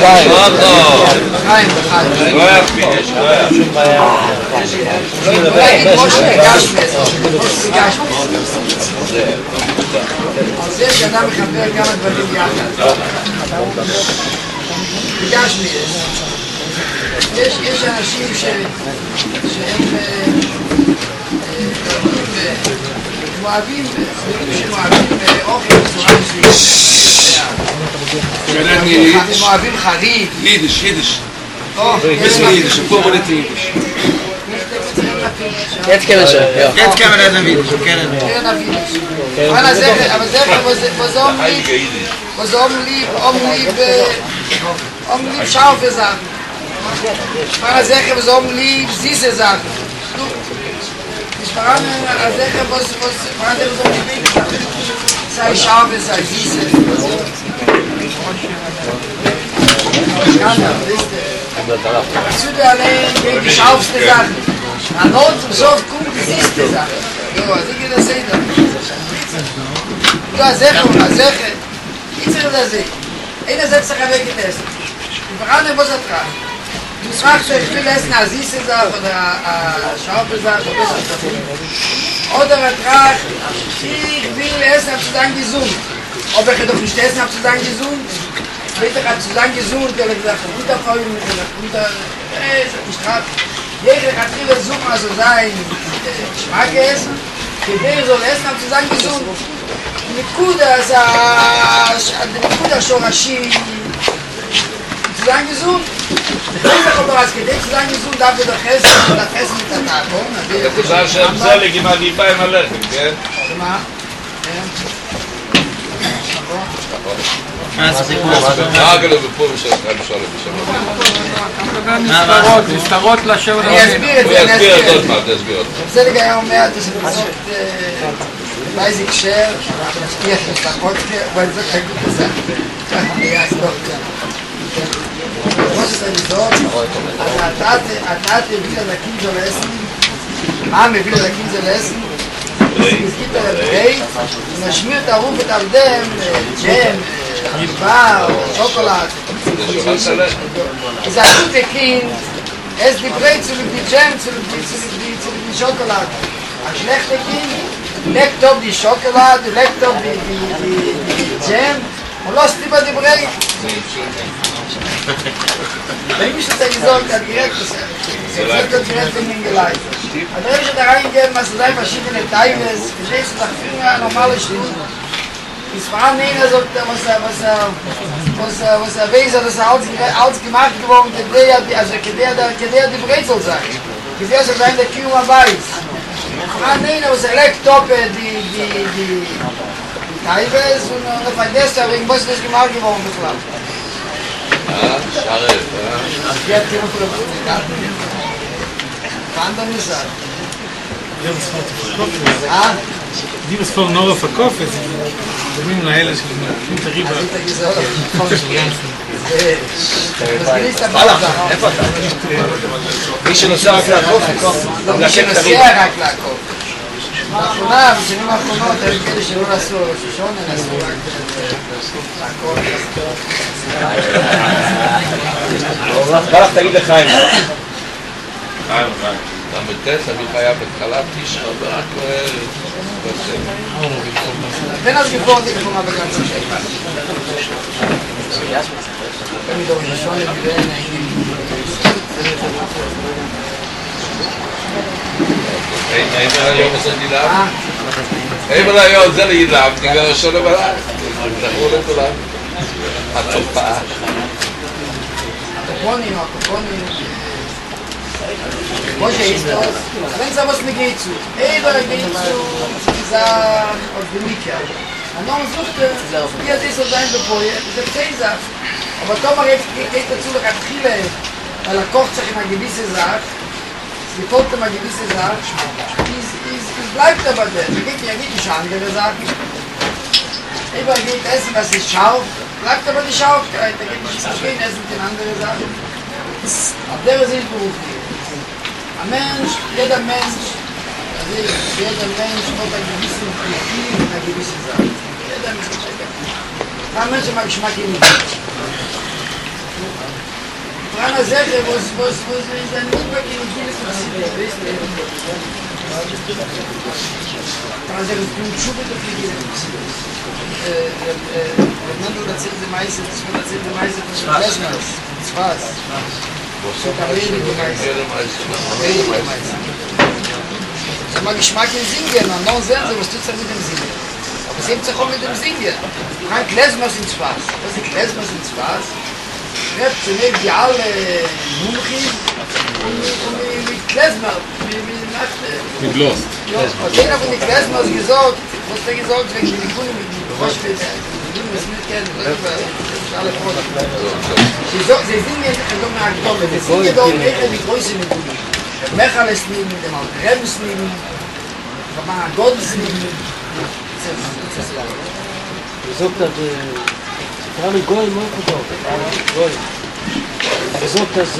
Speaker 1: חיים, חיים.
Speaker 2: לא יפיל, יש לא יפיל.
Speaker 1: לא להגיד משה, גשמי. אז יש אדם מחבר כמה דברים יחד. גשמי יש אנשים שהם אוהבים אוכל בצורה מסוימת. הם אוהבים חריף.
Speaker 6: יידיש, יידיש.
Speaker 1: יידיש,
Speaker 6: פה מולדת יידיש.
Speaker 4: Jetzt kennen wir schon, ja.
Speaker 5: Jetzt können wir das wieder.
Speaker 1: אבל זה was lieb scharfe Sachen. Meine Sache was lieb süße Sachen. Ich war eine Sache was so lieb. Sei scharfe, sei süße. Zu der allein die scharfste Sachen. An Ort so kommt die süße Sache. Ja, sie geht das sehen. Ja, Sache. Ich will das sehen. Einer setzt sich weg in Essen. Die Frage, was dran? Du fragst, ich will essen eine süße Sache oder eine scharfe Sache oder fragt, ich will essen, habe zu sagen gesund. Ob ich doch nicht essen, habe zu sagen gesund. Später hat zu sagen gesund, weil ich gesagt habe, guter Fall, guter, ich trage. Jeder hat viele Suchen, also sein Geschmack essen. Jeder soll essen, habe zu sagen gesund. נקודה שורשים צדן גזון איזה חוברס כדי צדן גזון דווקא דחס מתתקון
Speaker 2: נקודה שהם זלג עם הליבה עם הלחם, כן?
Speaker 1: שמה?
Speaker 2: נהגלו בפורים של חיים שולם
Speaker 3: נסתרות לשם
Speaker 1: אני אסביר את
Speaker 2: הוא
Speaker 1: זה
Speaker 2: יסביר את עוד מעט, תסביר אותו
Speaker 1: זה לגבי אומר באיזה קשר משקיח לספודקה אבל זה חייגות לזה אני אסביר כמו שזה לזאת התת הביא לדקים זה לעסן מה מביא לדקים זה לעסן נזכית לברייט נשמיר את הרופת על דם ג'ם, בר, שוקולד זה עשו תקין es die Breit zu die Jam zu die Schokolade. Ein schlechter Kind legt auf die Schokolade, legt auf die Jam und lässt über die Breit. Wenn ich das gesagt habe, direkt das direkt in den Geleit. Aber wenn ich da reingehen, was sei verschiedene Teile, ich lese nach früher normale Stunden. Es war einer, was weiß, dass alles gemacht geworden der die Brezel sein. Der soll sein, der Kiuma weiß. Es war einer, was legt auf die Teibes und vergesst, wegen was das gemacht geworden ist.
Speaker 2: שרף,
Speaker 1: Die hat Kiuma für die Garten. Kann doch nicht sagen.
Speaker 5: Die was vor Nora verkaufen, sie nehmen eine Helle, sie nehmen die Riba.
Speaker 1: מי שנוסע רק לעקוף, מי שנוסע רק לעקוף. לאחרונה, בשנים האחרונות, היו כאלה שלא נסעו, ששון נסעו רק לעקוף.
Speaker 5: בא לך תגיד לחיים.
Speaker 2: חיים. גם בטס, אני חייב בתחלת תשעה, ורק
Speaker 1: בין הזגיפות היא כתומה בגן ששקה. תמיד הוא ראשון לבין
Speaker 2: איבר היום עושה גילם? איבר היום זה לגילם, תיגר ראשון לבלם. תחרו לכולם. התופעה.
Speaker 1: הקופונים. Może ist das, wenn es was nicht geht zu. Eber geht zu dieser Organika. Und dann sucht wie das so sein bevor, das ist Cäsar. Aber Thomas geht dazu noch ein viele, weil kocht sich in eine gewisse Sache. Sie folgt eine gewisse Sache. Es bleibt aber der. Es geht ja nicht andere Sachen. Eber geht essen, was ist scharf. Bleibt aber die Scharfkeit. Da geht nicht schön essen in andere Sachen. Ab der ist nicht beruflich. Ein Mensch, jeder Mensch hat einen gewissen Profil und eine gewisse Sache. Jeder Mensch. Ein Mensch hat Geschmack in ihm. Kann er sagen, was ist ein Notwerk in vieles passiert, weißt du? Kann er sagen, du Schubert auf die Gehirn passiert. Wenn du erzählst die Meise, das wird erzählt die Meise von Klesmers, das war's. So kann er die Meise. Sag mal, Geschmack im Singen, und dann sehen sie, was tut es mit dem Singen? Aber es hebt sich auch mit dem Singen. Kein Klesmers ins Spaß. Was ist Klesmers ins Spaß? Schreibt zunächst die alle Mumchen und mit Klezmer, mit
Speaker 6: Lost.
Speaker 1: Ja, und einer von den Klezmers gesagt, was der gesagt, wenn ich die Kunden mit dem Beispiel, die das nicht kennen, das ist alle vor. Sie singen jetzt, ich komme nach Gott, sie singen dort die Größe mit Kunden. Mechales nehmen, dem Altrevus nehmen, Vermann Gottes nehmen. Das ist lang.
Speaker 4: gesagt hat, Rami Goy macht das auch. Goy. Gesagt, dass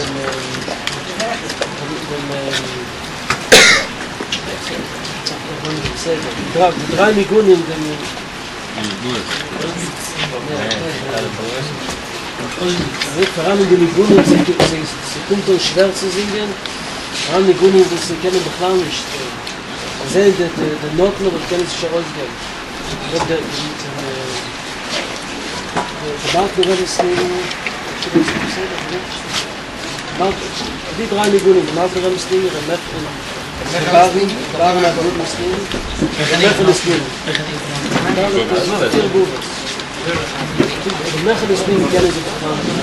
Speaker 4: die drei Migunen, vor allem die Migunen, sie kommt uns schwer zu singen. Vor allem die Migunen, sie kennen Bechlau nicht. Sie sehen die Noten, aber können sich herausgeben. Gebaut wir das die drei Migunen, gebaut wir das Ding, waren aber gut das Ding, das Ding. Das Ding kennen sie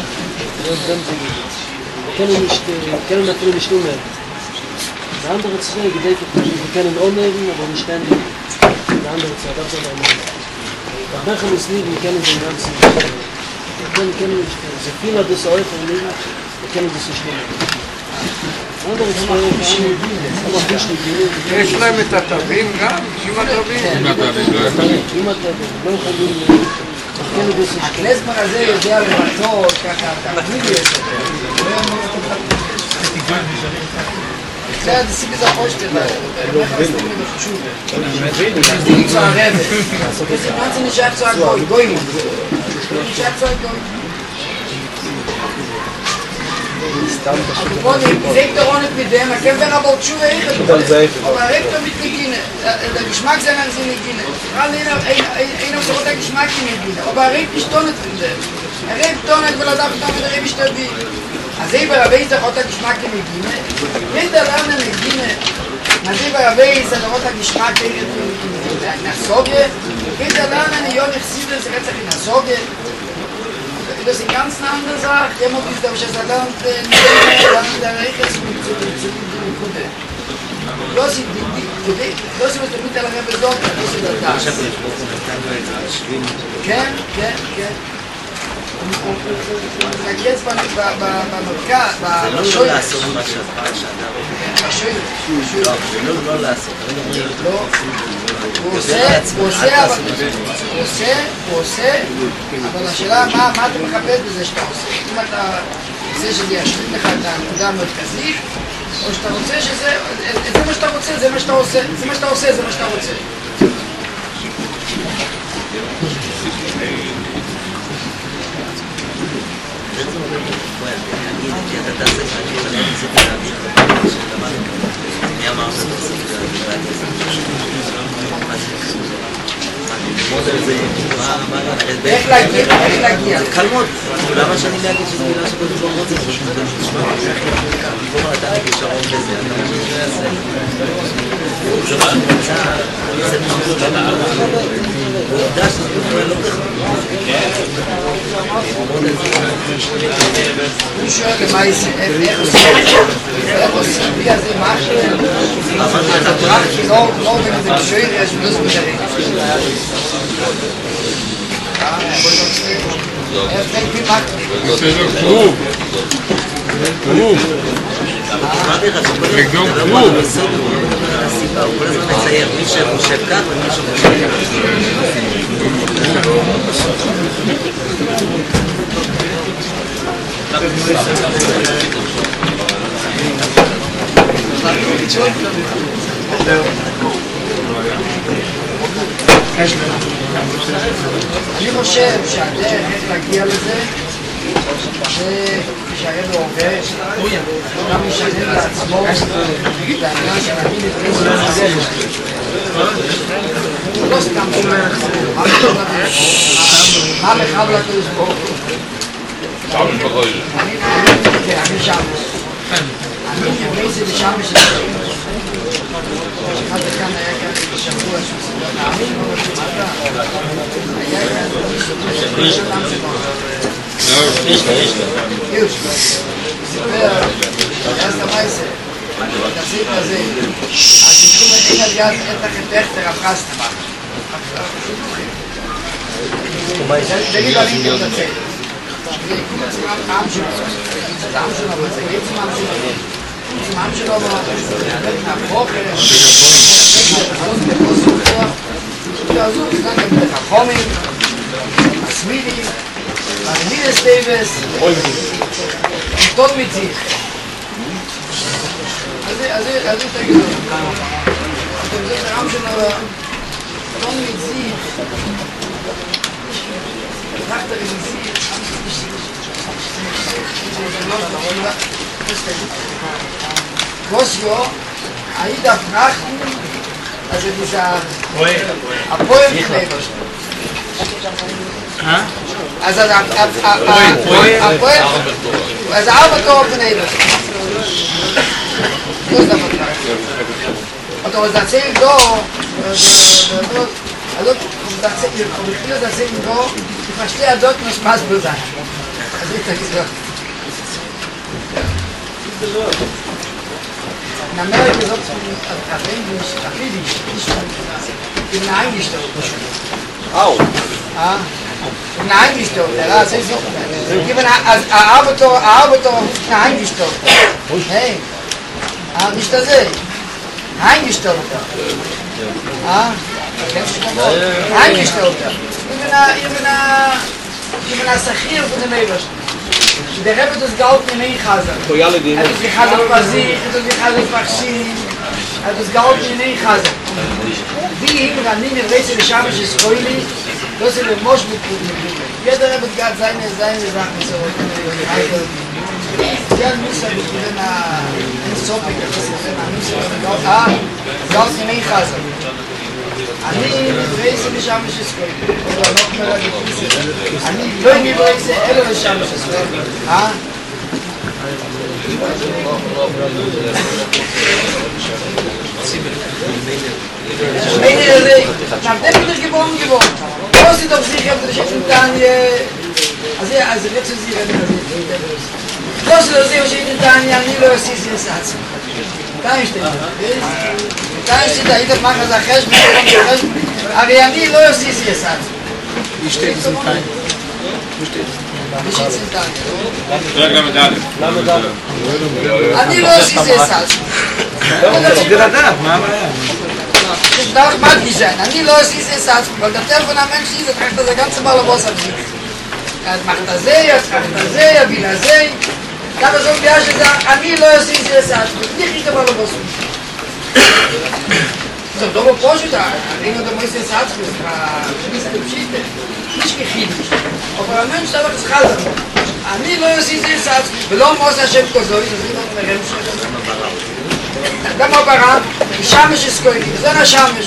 Speaker 4: kennen natürlich nicht umheben. Der andere zwei gedeckt, wir können umheben, aber nicht ständig. Der andere zwei, das soll er machen. Der Becher ist nicht, wir kennen den ganzen. Wir kennen nicht, so viel hat das heute nicht, wir kennen das nicht mehr. Andere zwei, aber nicht die.
Speaker 3: יש להם את התווים גם? שימה תווים?
Speaker 4: שימה תווים, לא יכולים, kennen das nicht.
Speaker 1: הכלזמר הזה יודע לבטות, ככה, תרגילי את זה. זה הסיב איזה חושטר, מלך הסתימים בחשוב. זה נמצא הרבט. זה נמצא נשאר צועק גוי, גוי. נשאר צועק גוי. זה יתרונת מדם, הכבר הבאות שוב איך, אבל הרקטור מתנגינה, הגשמק זה נרזי נגינה. אין המסורות הגשמק נגינה, אבל הרקט נשתונת מדם. הרקט תונת ולדף אותם ודרי משתלבי. אז זה ברבי זכות הגשמק נגינה, ודלן נגינה. אז זה ברבי זכות הגשמק נסוגה, ודלן אני לא נחסיד לזה רצח נסוגה. Das ist eine ganz andere Sache. Jemand ist, dass er lernt, der Rechers mit dem Kunde. Das ist was der Mitteilung besorgt, das ist das. כן. jetzt במרכז, בשויר. לא לעשות. הוא עושה, אבל השאלה מה אתה מחפש בזה שאתה עושה? אם אתה רוצה שזה ישלים לך את הנקודה המרכזית, או שאתה רוצה שזה, זה מה שאתה רוצה, זה מה שאתה עושה, זה מה שאתה עושה, זה מה שאתה רוצה. איך להגיע?
Speaker 7: קלמות, למה שאני להגיד שזה מילה שקודם לא רוצה? בואו נתן לי כשרון בזה, אתה חושב שזה יעשה? זה מה שהוא רצה, זה משהו הוא יודע שזה לא
Speaker 1: הוא שואל למה איך עושים לי הזה משהו לא עובד את זה בשביל יש בלוס בדרים איך תלפי מקטי
Speaker 7: אמרתי לך שקודם זה לא בא בסוד הוא לא מדבר על הסיבה הוא כל הזמן מצייר מי שחושב כך ומי שחושב
Speaker 1: אני חושב שהדרך איך להגיע לזה זה כשהרב עובד, גם משנה לעצמו, לעניין שנבין את זה. הוא לא סתם אומר, מה מחב לקדוש ברוך הוא? אני שמש. אני זה בשמש של אחד כאן היה כאן בשבוע שהוא סיפר להאמין או שמעת? היה כאן יש לו סיפר אז המייסה את הסעיף הזה אז שיקום אין על יד את החתכת רב חסטמה תגיד על אינטר לצאת זה יקום עצמם העם שלו זה העם שלו אבל זה יצם העם שלו העם שלו מהבוקר יעזור גם את החומים הסמידים המידס טייבס טוב מציך אז תגידו אתם זה הרם שלו טוב מציך תחת הרמזיר Kosio, Aida Frachten, also dieser Apoel-Kleber. Also also Arbeiter von Eber. Das ist der Vertrag. Und was erzählt da, also das erzählt da, ich verstehe dort noch Spaß zu sein. Also ich sage so. In Amerika sagt man auf Englisch, auf Jiddisch, ich bin eingestellt. Auch? Ja, ich bin eingestellt, ja, das ist so. Ich bin ein Arbeiter, eingestellt. Hey, nicht das eingestellt. Ja, kennst du das? Eingestellt. Ich bin ein Sachir von dem Ebersten. Der Rebbe das Geld in ein Chazer. Das ist Chazer Basich, das ist Chazer Fachsin, das ist Geld in ein Chazer. Wie immer an Nini Reise des Schabes ist Koili, das ist der Mosch mit Kuchen. Jeder Rebbe hat seine Sachen so. Der muss ein Sopik, das ist ein Geld in ein Chazer. אני מתבייס בשמש הסקוי, אבל לא כמו להגיד, אני לא מתבייס אלו בשמש הסקוי, meine Rede, nach dem bin ich geboren. Wo sie doch sicher, dass ich in Tanja, also nicht so sicher, wo sie doch sicher, dass ich in Tanja nie los ist, jetzt hat sie. Da ist da, ich mache das aber ja nie los ist, jetzt hat sie. Wie steht es in Tanja? Wie steht es? Wie steht es in Tanja? אני לא עושה סלס. Ich darf magisch sein. אני לא עושה סלס. weil der Telefon am Mensch ist, trägt das ganze Mal was auf sich. macht das macht das will das. Da so wie ich sage, אני לא עושה סלס. nicht aber was. So, dopo posso da, ringo da moise Satz, nicht gehielt. Aber ein Mensch darf das halten. אני לא עושה סלס. ולא מוס השם כזוי, זה לא מרם שלו. גם הברה, שמש הסקויני, זה השמש.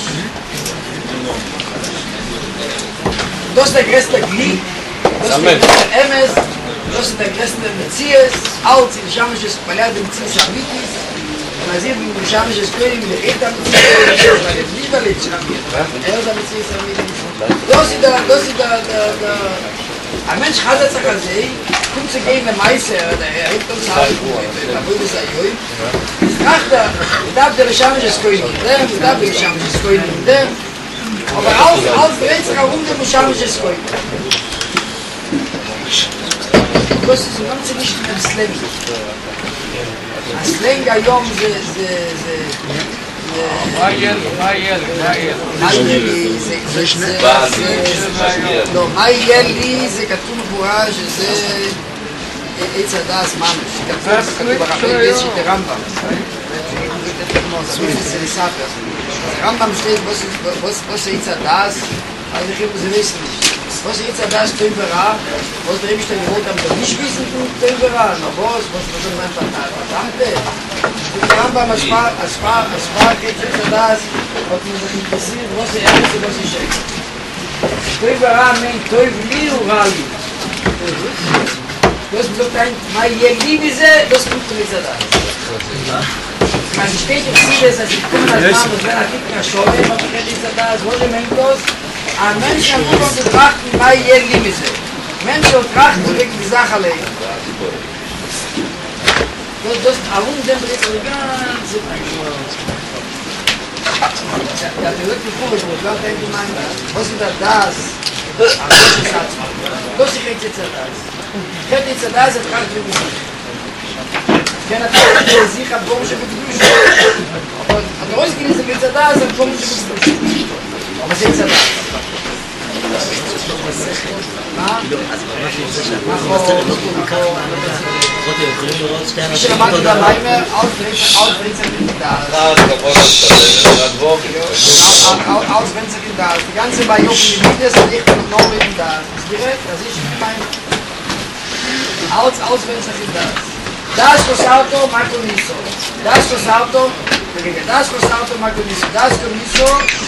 Speaker 1: Das ist der größte Glied, das ist der größte Emes, das ist der größte Metzies, als in Schamisch ist Palad im Metzies Amitis, man sieht in Schamisch ist König mit der Eta Metzies, weil er lieber lebt Schamisch, der Metzies Amitis. Das ist der, ein Mensch hat es auch gesehen, kommt zu gehen der Meister, der hebt uns halt, der Bruder sei Joi, fragt er, darf der Schamisch ist König, darf der Schamisch ist König, aber alles dreht sich herum der Schamisch ist König. Das ist ein ganz nicht mehr Slang. Ein Slang היום זה... לא, מה יהיה לי זה כתוב מבואה שזה עץ הדס ממש, כתוב הרבי יש את הרמב"ם. רמב"ם steht, was ist עץ הדס, אז לכם זה wissen nicht. Was jetzt das Töbera, was der ich dann geholt haben, nicht wissen Töbera, na was soll man verdammte? Wir haben beim Spar geht jetzt das, was mir interessiert, was er ist, was ich sage. Töbera mein Töbli Urali. Das wird ein mein Liebe, das kommt jetzt das. Man steht auf sie, dass ich komme als Mann, und wenn er gibt mir schon, was ist das, was ist das? Ein Mensch kann nur betrachten, weil ihr Liebe ist. Menschen betrachten wegen die Sache legen. Das ist auch dem Brief die ganze ja, die Leute vorgebracht, was denkt man, was ist das? Das ist jetzt das. Ich hätte jetzt das, das kann ich nicht. Ich kann natürlich sich ab Borsche begrüßen. Aber der Ausgehen ist jetzt das, ab Borsche begrüßen. Aber jetzt das. Ich habe da meine Auswärtserin da. Auswärtserin da. Die ganze bei Jochen ist echt noch mit da. Das ist mein Auswärtserin da. Das Auto, Marco Nisso. Das Auto, Marco Nisso. Das Nisso.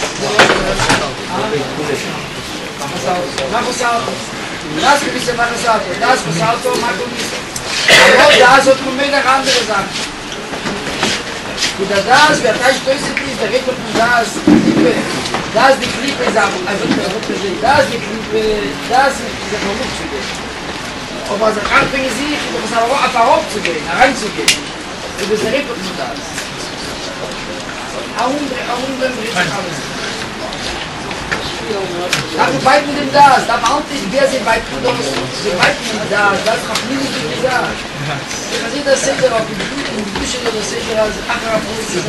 Speaker 1: Marco Auto. Das gewisse Marco Auto, Marco Nisso. Aber das hat man mehr andere Sachen. Und das, wer das stößt ist, der Rekord von das die Klippe ist also das die Klippe, das ist der Verlust zu gehen. Aber es kann bringen sich, es ist aber auch einfach aufzugehen, heranzugehen. Und das ist der Rekord von das. Warum dreht alles? Da beiden mit dem das, da behaupte ich, wer sie bei Kudos, sie beiden mit dem das hat nie nicht gesagt. Ich kann das sicher auf die Bücher oder sicher als Ackerabrusse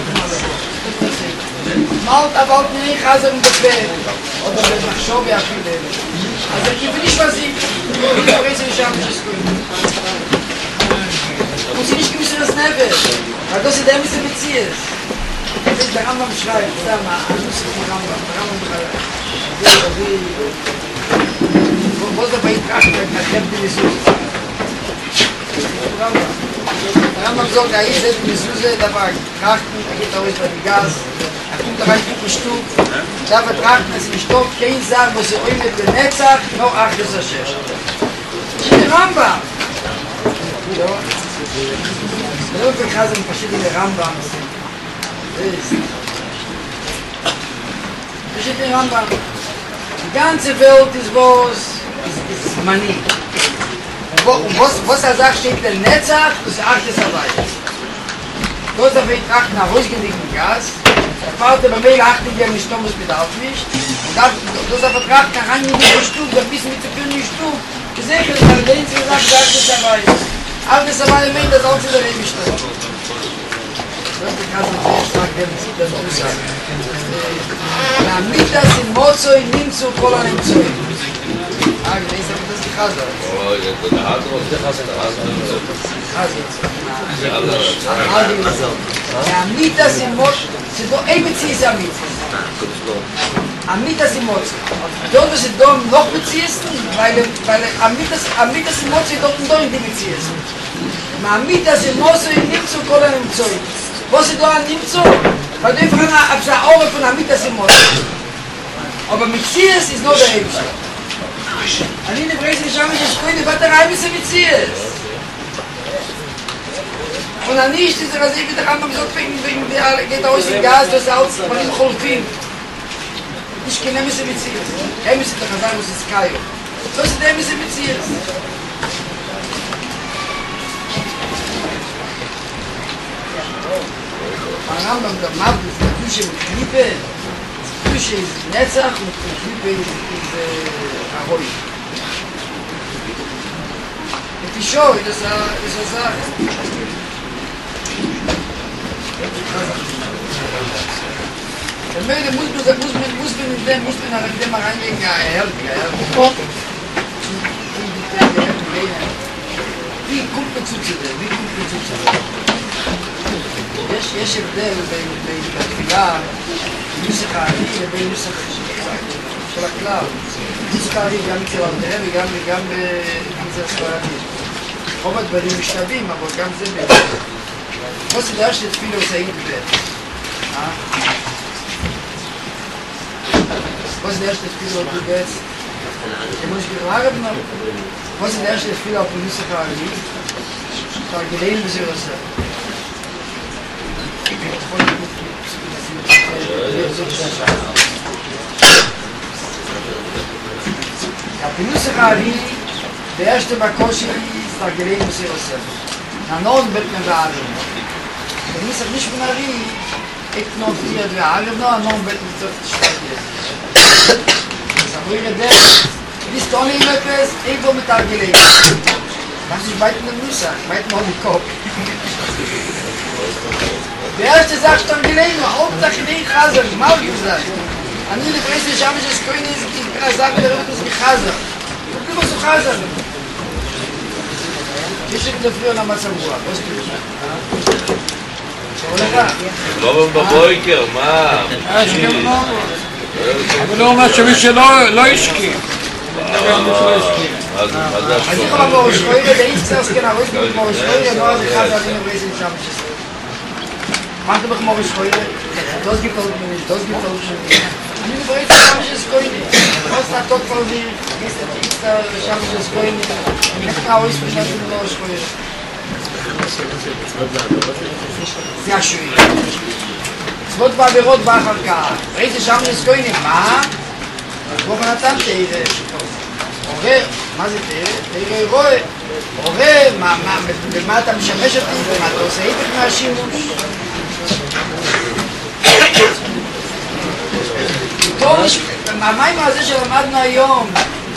Speaker 1: Malt aber auch nicht Chaser und Befehl. Oder wenn ich schon wie viel lebe. Also ich will nicht was ich vergesse nicht am Schissen. Muss ich nicht gewissen das Neve. Weil das ist der bisschen Beziehers. Das ist der Rambam schreibt. Sag mal, das ist der Rambam schreibt. Was er bei ihm kracht, er kennt die Missuse. Rambam sagt, er ist die Missuse, da war krachten, er geht auch über die Gas, er kommt rein in den Stub, da betrachten, es ist Stoff, kein Saar, wo sie euch mit dem Netzach, noch 8 bis 6. Das ist der Rambam. Ja, wir haben verschiedene Rambams. Das ist der Rambam. Die ganze Welt ist ist Mani. Und was er sagt, steht der Netzach, das ist 8 Arbeit. Das ist auf Tracht nach ausgelegten Gas. Der Vater bei mir achten, die nicht Thomas bedarf nicht. Und das ist auf Tracht nach Rang in den Stub, da bis mit der König Stub. Gesichert, weil der Einzige sagt, 8 Arbeit. 8 Arbeit meint, das auch zu der Rebestelle. Das ist die Kasse, das Aussage. Damit das in Mozoi nimmt zu Kola nimmt zu. Ah, das ist die Kasse.
Speaker 2: Oh, der Hase was der Hase.
Speaker 1: Damit das in Mozoi, sie do Beziehs damit. Amit das in Mozoi. Dort ist es noch Beziehs, weil Amit das in Mozoi dort in die Beziehs. Amit das in Mozoi nimmt zu Kola nimmt zu. Was ist da nimmt so? Weil du einfach eine Auge von Amit das im Mund. Aber mit Zies ist nur der Hebste. An ihnen bringen sich schon mit der Sprüche, was der Reib ist mit Zies. Und an nicht ist er, wie der Rambam gesagt, wegen der geht aus dem Gas, das aus von dem Cholfin. Ich kenne mich mit Zies. Er muss der Chazan, muss es Kaio. Das ist der mit Zies. Rambam der Mab ist der Küche mit Klippe. Küche ist Netzach und Klippe ist Ahoi. Die Show, das ist eine Sache. Der Möde muss man nach dem reingehen, ja, wie kommt man zu dir? יש הבדל בין התפילה, נוסח העני לבין נוסח כל הכלל. צריך להבין גם אצל ארדרם וגם אצל הספרדים. רוב הדברים משתווים, אבל גם זה בעצם. כמו סדר של תפילה עושה אינטבט. כמו סדר של תפילה עושה אינטבט. כמו שגרם הרב, כמו סדר של תפילה עושה פינוסח הערבי. תרגלים בזה עושה. הפינוסח הערבי באשת בקושי תרגלים בזה עושה. נענון בלכן וערב. הפינוסח נשמע נערי ik nog vier dagen nou nog met het gesprek. Dan moet je denken, die stond niet met het, ik wil met haar gelegen. Dat is buiten de musa, buiten mijn kop. De eerste zag dan gelegen, maar ook dat gelegen gazer, mal gezegd. En nu de vrees is jammer, dus kun je niet zeggen, dat is niet gazer. Dat is niet zo gazer. יש את לפריע למצבוע, לא ספיר.
Speaker 2: לא בבויקר, מה?
Speaker 3: אבל הוא אומר שמי שלא השקיע.
Speaker 2: אז
Speaker 1: אני יכול לבוא שחוירה, די קצר סכנה, לא הספיר כמו שחוירה, לא עד אחד עדיין ברייסים שם שספיר. מה אתה בכמו שחוירה? דוס גיפול שני. אני ברייסים שם שסקויני. לא סתות כל דיר, גיסטה שם שסקויני. אני נכנע אויס פשנתי לא שחוירה. זה השוי. צוות בעבירות בא אחר כך. ראיתי שם נסקוינים, מה? בוא נתן תראה. עורר, מה זה תראה? תראה רואה. עורר, במה אתה משמש אותי? במה אתה עושה היפך מהשימוש? המים הזה שלמדנו היום,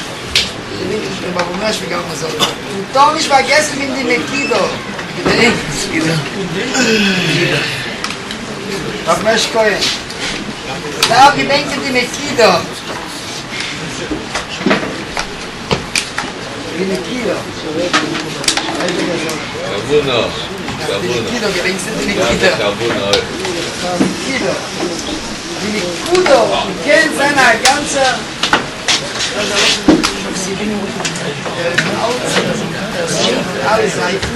Speaker 1: בבומש וגם מזול. תורש והגסל מן דמקידו. בבומש כהן. דאו גדנקת דמקידו. דמקידו.
Speaker 2: קרבונו.
Speaker 1: דמקידו, גדנקת דמקידו.
Speaker 2: קרבונו.
Speaker 1: דמקידו. דמקידו. כן, זה נהגנצה. Alle Seiten.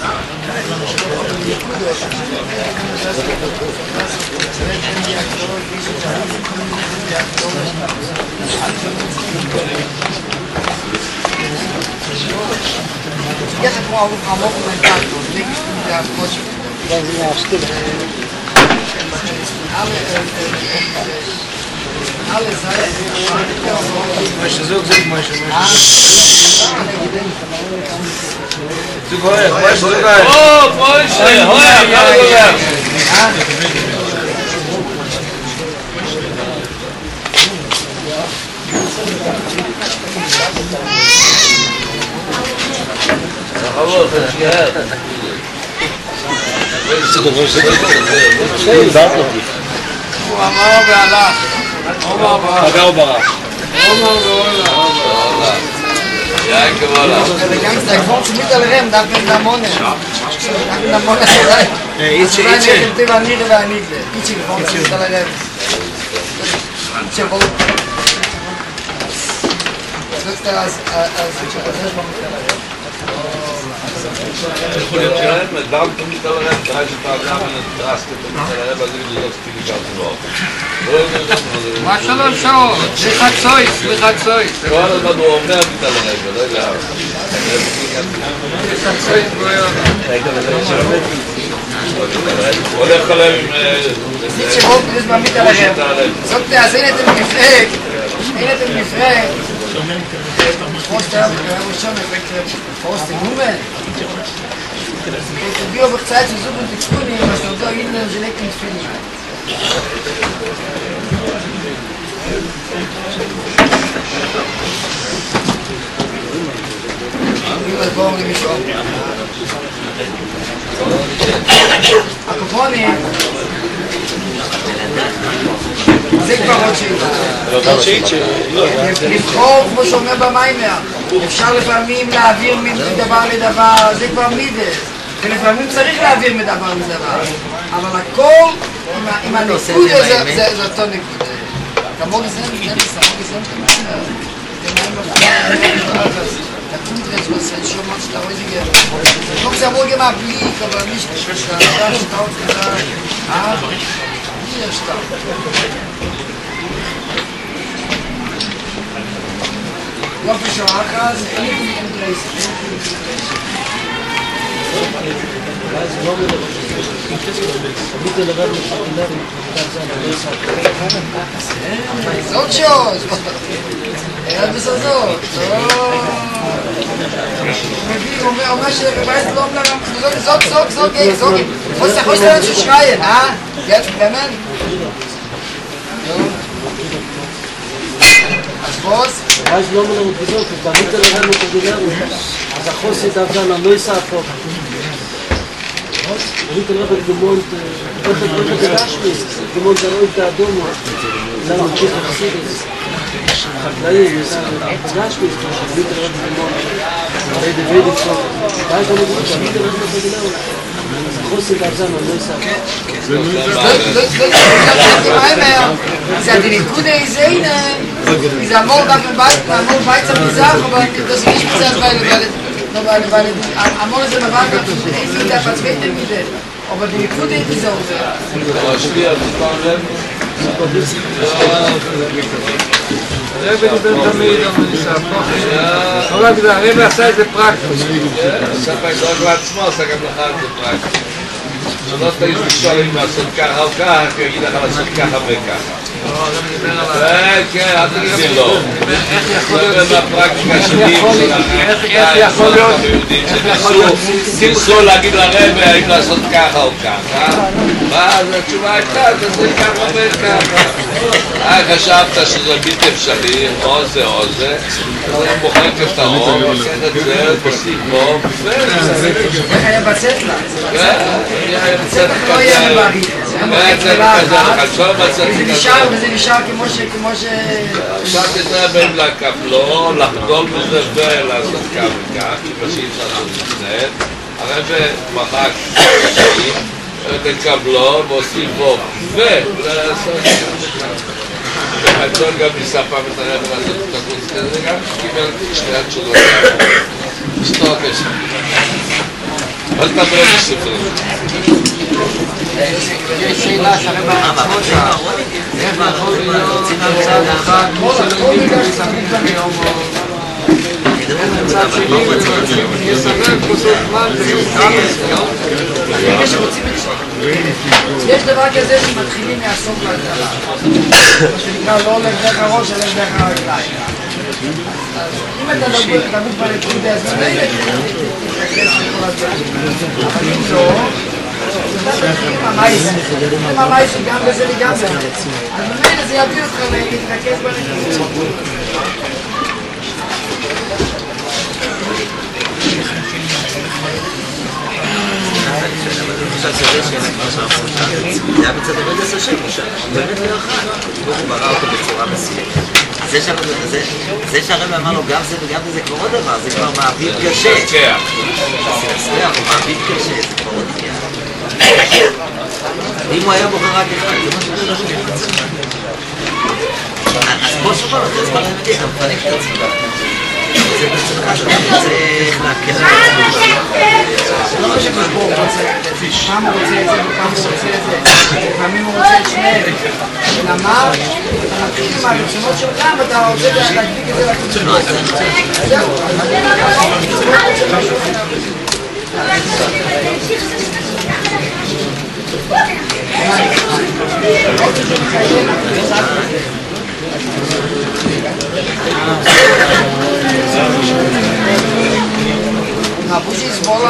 Speaker 1: Jetzt brauchen wir ein Wochenende lang und links der Porsche. Alle Seiten.
Speaker 3: Moshe, zog zog Moshe. Zog hoher, Moshe, zog hoher.
Speaker 2: Oh, Moshe, hoher, hoher. Zachawot, תשגר.
Speaker 3: הוא אמר והלך. פגע וברח.
Speaker 2: Jacob, hola.
Speaker 1: Der ganze Tag von mit der Rem, da bin da Monne. Da bin da Monne. Ich bin da nicht da nicht. Ich bin von der Rem. Ich habe das
Speaker 2: יכול להיות שלהם, דאם תמיד על הרב, תראה שפעם נדרסת את הרב, אז אני לא ספיק גם תנוע.
Speaker 3: מה 3 שעות? לחצויס.
Speaker 2: כל הזמן הוא אומר את הרב, לא יודע.
Speaker 3: לחצויס גויון.
Speaker 2: הולך עליהם עם...
Speaker 1: Ich habe das mal mit der Rem. Sagt er, sind nicht im Gefleck. Nicht im Gefleck. Ich habe Zeit zu suchen, die Kunden, was du da hinten in Select nicht finden. Ich brauche mich auch. Akoponi. זה כבר עוד שאלה. לבחור, כמו שאומר במיימר, אפשר לפעמים להעביר מדבר לדבר, זה כבר מידס. ולפעמים צריך להעביר מדבר לדבר. אבל הכל, עם הנקודה, זה אותו נקודה. Morgen ist morgen da kommt jetzt was schon mal da heutige. Noch sehr wohl gemacht, aber nicht da hier Stau. Ja, für Schwakas, זאת שוז! היה בסזות! הוא אומר שבבית לא אומר זוג! חוץ תחוש לנו ששריין, jetzt באמת? אז בוס?
Speaker 4: אז לא מלמוד גזות, ובאמית לרנו קורדינרו, אז החוסית אבדן, אני לא אסע פה. אני תלרב את גמונט, איך הגשמיס, גמונט הראו את האדומו, למה נמשיך לחסידס, חקלאים, הגשמיס, אני תלרב את גמונט, הרי דבי דפסור, ואז אני תלרב את גמונט, אז החוסית אבדן, אני לא אסע פה.
Speaker 1: זה הדיניקודה איזינה, זה המור בייצה מזרח, אבל das ist nicht gesagt, weil המור הזה מבק, איזה אידה פצוויתם מזה, אבל דיניקודה איזה עובר.
Speaker 2: אבל שביע, תפעם לב?
Speaker 3: הרב דיבר תמיד על מניסה, הרב עשה את זה פרקטוס.
Speaker 2: עשה פעם לעצמו, עשה גם לך את זה פרקטוס. שלא תעיז לשאול אם לעשות ככה או ככה, כי יגיד לך לעשות ככה וככה. כן, אל תגיד לו.
Speaker 3: איך יכול להיות?
Speaker 2: בפרקטיקה שלי,
Speaker 3: איך יכול להיות?
Speaker 2: ניסו להגיד לרב האם לעשות ככה או ככה, ואז התשובה הייתה, תעשה ככה וככה. חשבת שזה בלתי אפשרי, או זה, אז אני מוכן כפתרון, עושה את זה, תוסיף בו,
Speaker 1: איך היה בצטלה?
Speaker 2: היה
Speaker 1: בצטלה לא יהיה מבריך. וזה נשאר כמו ש...
Speaker 2: עכשיו תתראה בהם לקפלו, לחדול מזה ולעשות כך וכך, כמו שאי אפשר לעשות לפני. הרב מחק קשיים, תקבלו ועושים בו ולעשות וחצון גם ניסה פעם את הרב לעשות את הקורס כזה, גם קיבל שני התשובות. שתוק קשה. אל תדבר בספר.
Speaker 3: יש שאלה שהרב עצמו שאל, איך יכול להיות מצד אחד כמו שלא ניגש תמיד ביום מצד שני יסבר כוסות זמן
Speaker 1: יש דבר כזה שמתחילים מהסוף להתחלה, מה שנקרא לא הולך דרך הראש, הולך דרך הרגליים. אם אתה דבוק בנקודה אז מילא תתרכז בכל הדברים, אבל אם לא, אם המייס גם בזה וגם בזה, אז מילא זה יביא אותך להתרכז בנקודה.
Speaker 7: עכשיו שזה כמו שאנחנו חושבים, זה היה מצד הרגש השם, הוא באמת לא יחד, הוא ברא אותו בצורה מסוימת. זה שהרב אמר לו גם זה וגם זה כבר עוד דבר, זה כבר מעביד קשה. הוא מעביד קשה, זה כבר עוד עניין. אם הוא היה בוחר רק אחד, זה משהו לא חושב. אז פה שוב לא תזמן למדי, אתה מפנק את עצמך. זה בצלחה, אתה צריך להקל על עצמך.
Speaker 1: לא חושב שבו הוא רוצה את זה, פעם הוא רוצה את זה ופעם הוא רוצה את זה, לפעמים הוא רוצה את שניהם. למה? אתה מתחיל עם הרצונות שלך ואתה רוצה להדביק את זה לקצונות. זהו. Na buzi zvola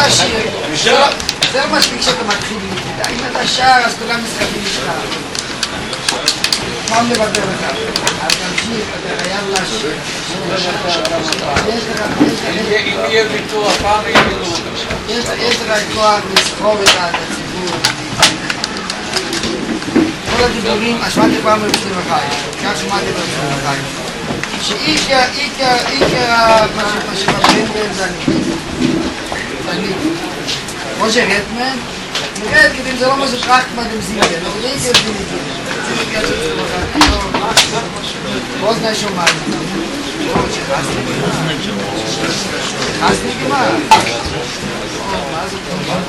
Speaker 1: לשיר. זה לא מספיק שאתה מתחיל להתחיל. אם אתה שר, אז כולם משחקים איתך. פעם לוותר לך. אז תמשיך, אתה חייב לשיר.
Speaker 6: אם יהיה ויתור, הפעם יהיה ויתור.
Speaker 1: יש לך כוח לסחוב את הציבור. כל הדיבורים, שמעתי פעם בבשלים החיים, כך שמעתי בבשלים החיים, שעיקר מה שמבחין בהם זה אני. משה רטמן, רטמן זה לא מה שטרחטמן עם זינגן, זה רטמן זינגן. אוזני שומעת. חסני גמר. מה זה טוב?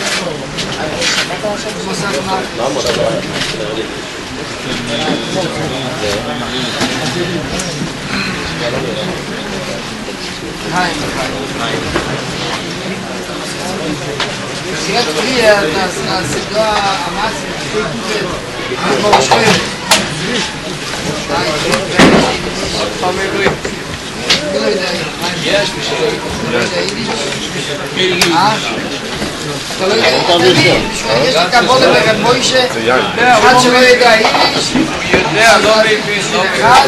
Speaker 1: Jetzt hier, das Sidra Amasi, יש לי כבוד לבן מוישה, אחד שלא ידע יידיש,
Speaker 6: יודע, לא מבין, לא
Speaker 1: אחד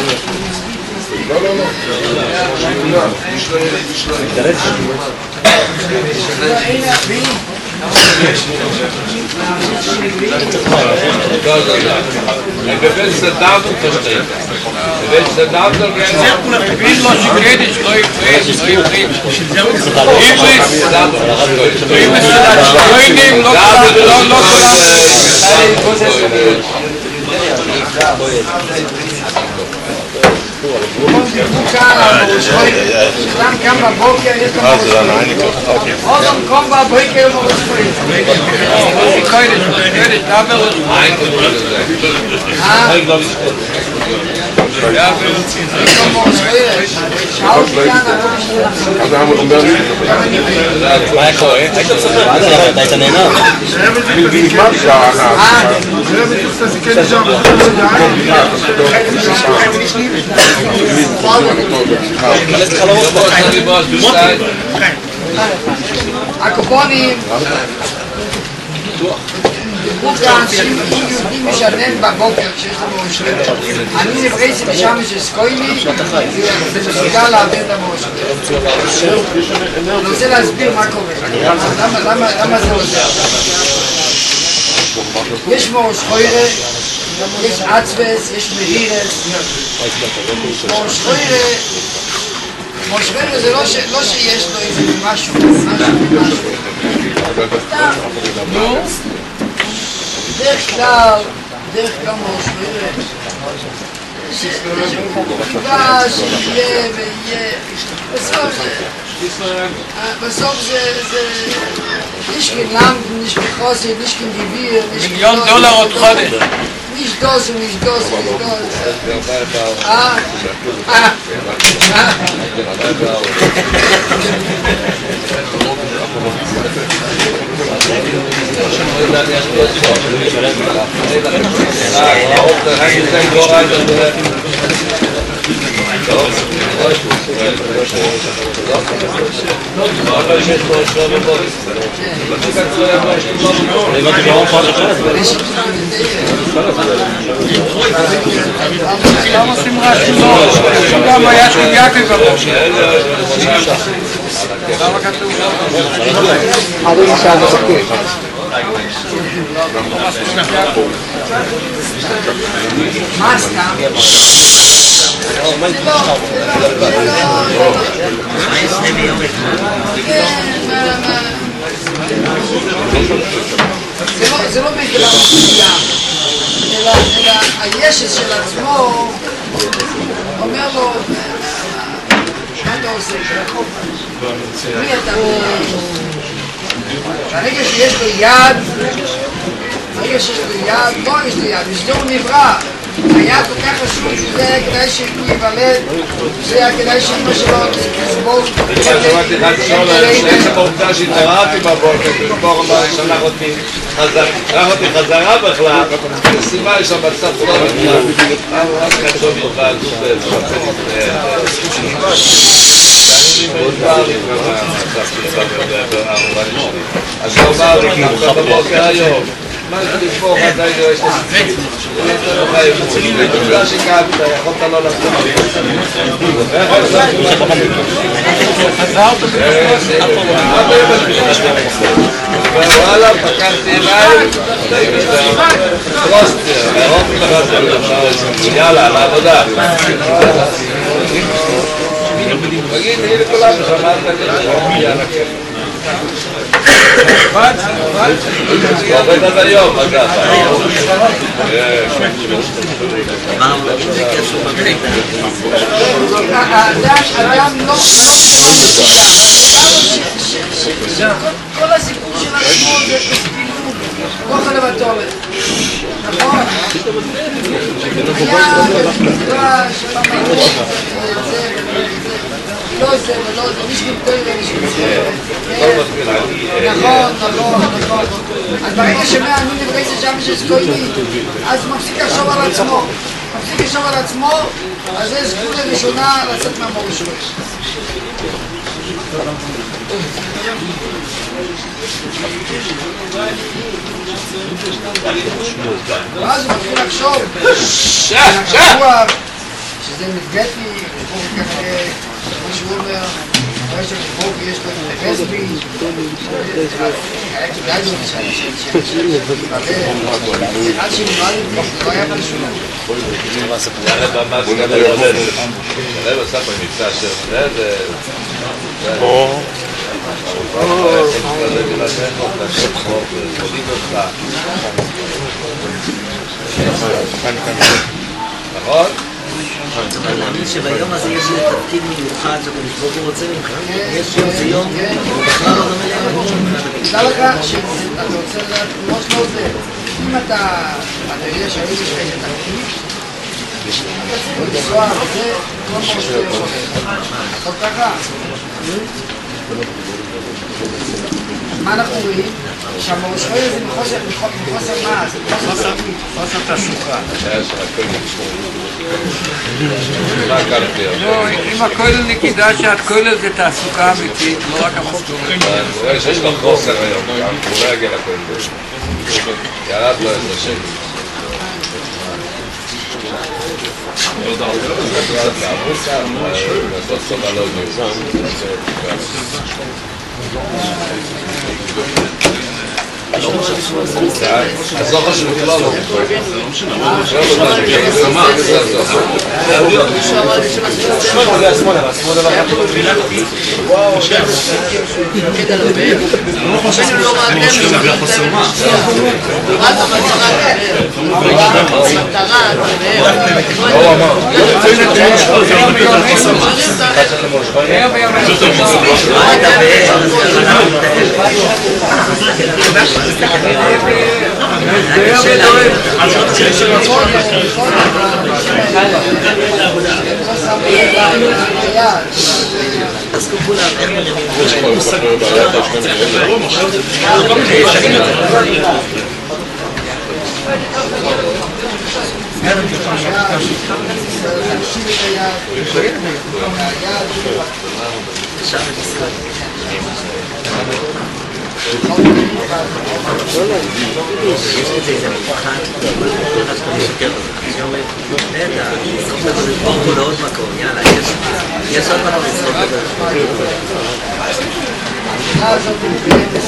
Speaker 2: בבית סדאם הוא תשתית. בבית סדאם לא
Speaker 6: מבין לא שקדיש, לא עברית, לא עברית. עברית, לא יודעים, לא
Speaker 1: אדם קם בבוקר, יש לו מורשפורים. אדם קם בבוקר מורשפורים.
Speaker 8: מה קורה? היית מספר, היית נהנה.
Speaker 1: הקופונים דיברו כאן שאם יהודי משנן בבוקר כשיש לנו מורשת, אני נברייסי בשם שסקויני ומסוגל להעביר את המורשת. אני רוצה להסביר מה קורה, למה זה עוזר. יש מורש חוירה, יש עצבס, יש מרירס. מורש חוירה זה לא שיש לו איזה משהו. סתם. דרך כלל מורש חוירה. תקווה שיהיה ויהיה. בסוף זה נישקין למדן, נישקין חוסר, נישקין גיביר,
Speaker 6: $1,000,000 עוד חודש.
Speaker 1: nicht das und nicht das und nicht
Speaker 6: למה עושים רעש? לא, גם היה תגיעתי בראש. למה כתוב?
Speaker 1: מה סתם? זה לא בגלל מסוים, אלא הישס של עצמו אומר לו, מה אתה עושה? מי אתה? ברגע שיש לו יד, לא יש לו יד, יש לו נברא. היה כל כך חשוב שזה היה כדאי שהוא ייוולד, שזה היה כדאי שאמא שלו תסבול.
Speaker 2: שמעתי לך לשאול איזה עובדה שהתערבתי בבוקר, תסבור מה שלח אותי חזרה בכלל, וסיבה יש שם מצב טוב בכלל. רק חשוב בכלל, אז הוא אמר לי, קמת בבוקר היום, מה יש לתפוך עדיין לא יש לתפוך שקמת, יכולת לא לחתום וואלה, פקחתי אליי יאללה, לעבודה תגיד, תגיד לכולם ששמעת יאללה עובד עד היום, מה ככה?
Speaker 1: האדם לא כל הסיפור של עצמו זה ספילות, לא חלבתורת, נכון? היה במדרש, במדרש, לא זה ולא זה, מישהו נפטר ומישהו נפטר. נכון. אז ברגע שמאמין לבריס שם שיש קויני, אז הוא מפסיק לחשוב על עצמו, אז זה זכות ראשונה לצאת מהמורש שלו. ואז הוא מתחיל לחשוב שזה מתגט לי, כנראה מה שהוא אומר, אחרי שבחוק יש לו חסבי, היה כדאי לו עד שנראה לי, זה לא היה פשוט.
Speaker 2: הרב אמר שגם היולד, הרב עשה פה מבצע של זה, נכון?
Speaker 7: אבל להאמין שביום הזה יש לי תפקיד מיוחד שהקדוש ברוך הוא רוצה ממך. יש יום זה יום, הוא בכלל לא דומה ליום הגמור.
Speaker 1: תדע לך שאתה רוצה לדעת כמו שלא זה, אם אתה יודע שהיום יש לך איזה תפקיד, אתה צריך לנסוע וזה, כל כמו שאתה יכול. טוב ככה. מה אנחנו רואים? שהמורשכוי הזה מחוסר מעש,
Speaker 6: חוסר תעסוקה. אם הכולל נקידה שהכולל זה תעסוקה אמיתית, לא רק המשכורת.
Speaker 2: אני רואה שיש לו חוסר היום, הוא לא יגיע לכולל. ירד לו איזה שקל. אז לא חשוב כלל לא
Speaker 7: תעסקו כולם, איך נראים? שם את ישראל. יש את איזה מבחן, אחד שאתה משקר אותך, שאומר, נדע, לזרוק לך לבור פה לעוד מקום, יאללה, יש עוד מקום לזרוק לך.
Speaker 1: השאלה הזאת מתקיימת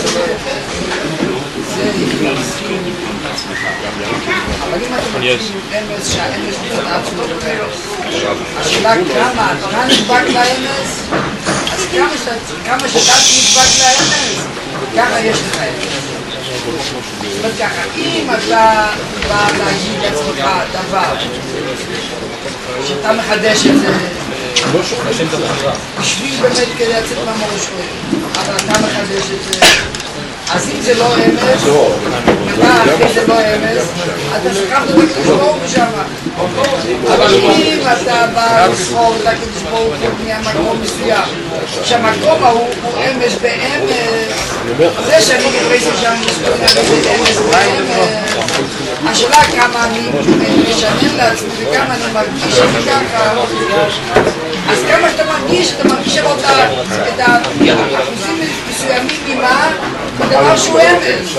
Speaker 1: אבל אם אתם מוצאים אמס שהאמס נצטעץ לא בקיירוס, השאלה כמה נדבק לאמס, אז כמה שתת נדבק לאמס, ככה יש לך אמס. זאת אומרת ככה, אם אתה בא להגיד לעצמך דבר שאתה מחדש את זה בשביל באמת כדי לצאת מהמורשת, אבל אתה מחדש את זה, אז אם זה לא אמס, אתה אחרי זה לא אמס, אתה שכחת את הקדוש בשם. אבל אם אתה בא לבחור את הקדוש ברוך הוא מהמקום מסוים, שהמקום הוא אמס באמס, זה שאני כדרי שם יש כל מיני אמס באמס, השאלה כמה אני משנן לעצמי וכמה אני מרגיש שאני ככה. אז כמה שאתה מרגיש אבל את האחוזים מסוימים ממה, בדבר שהוא אמת.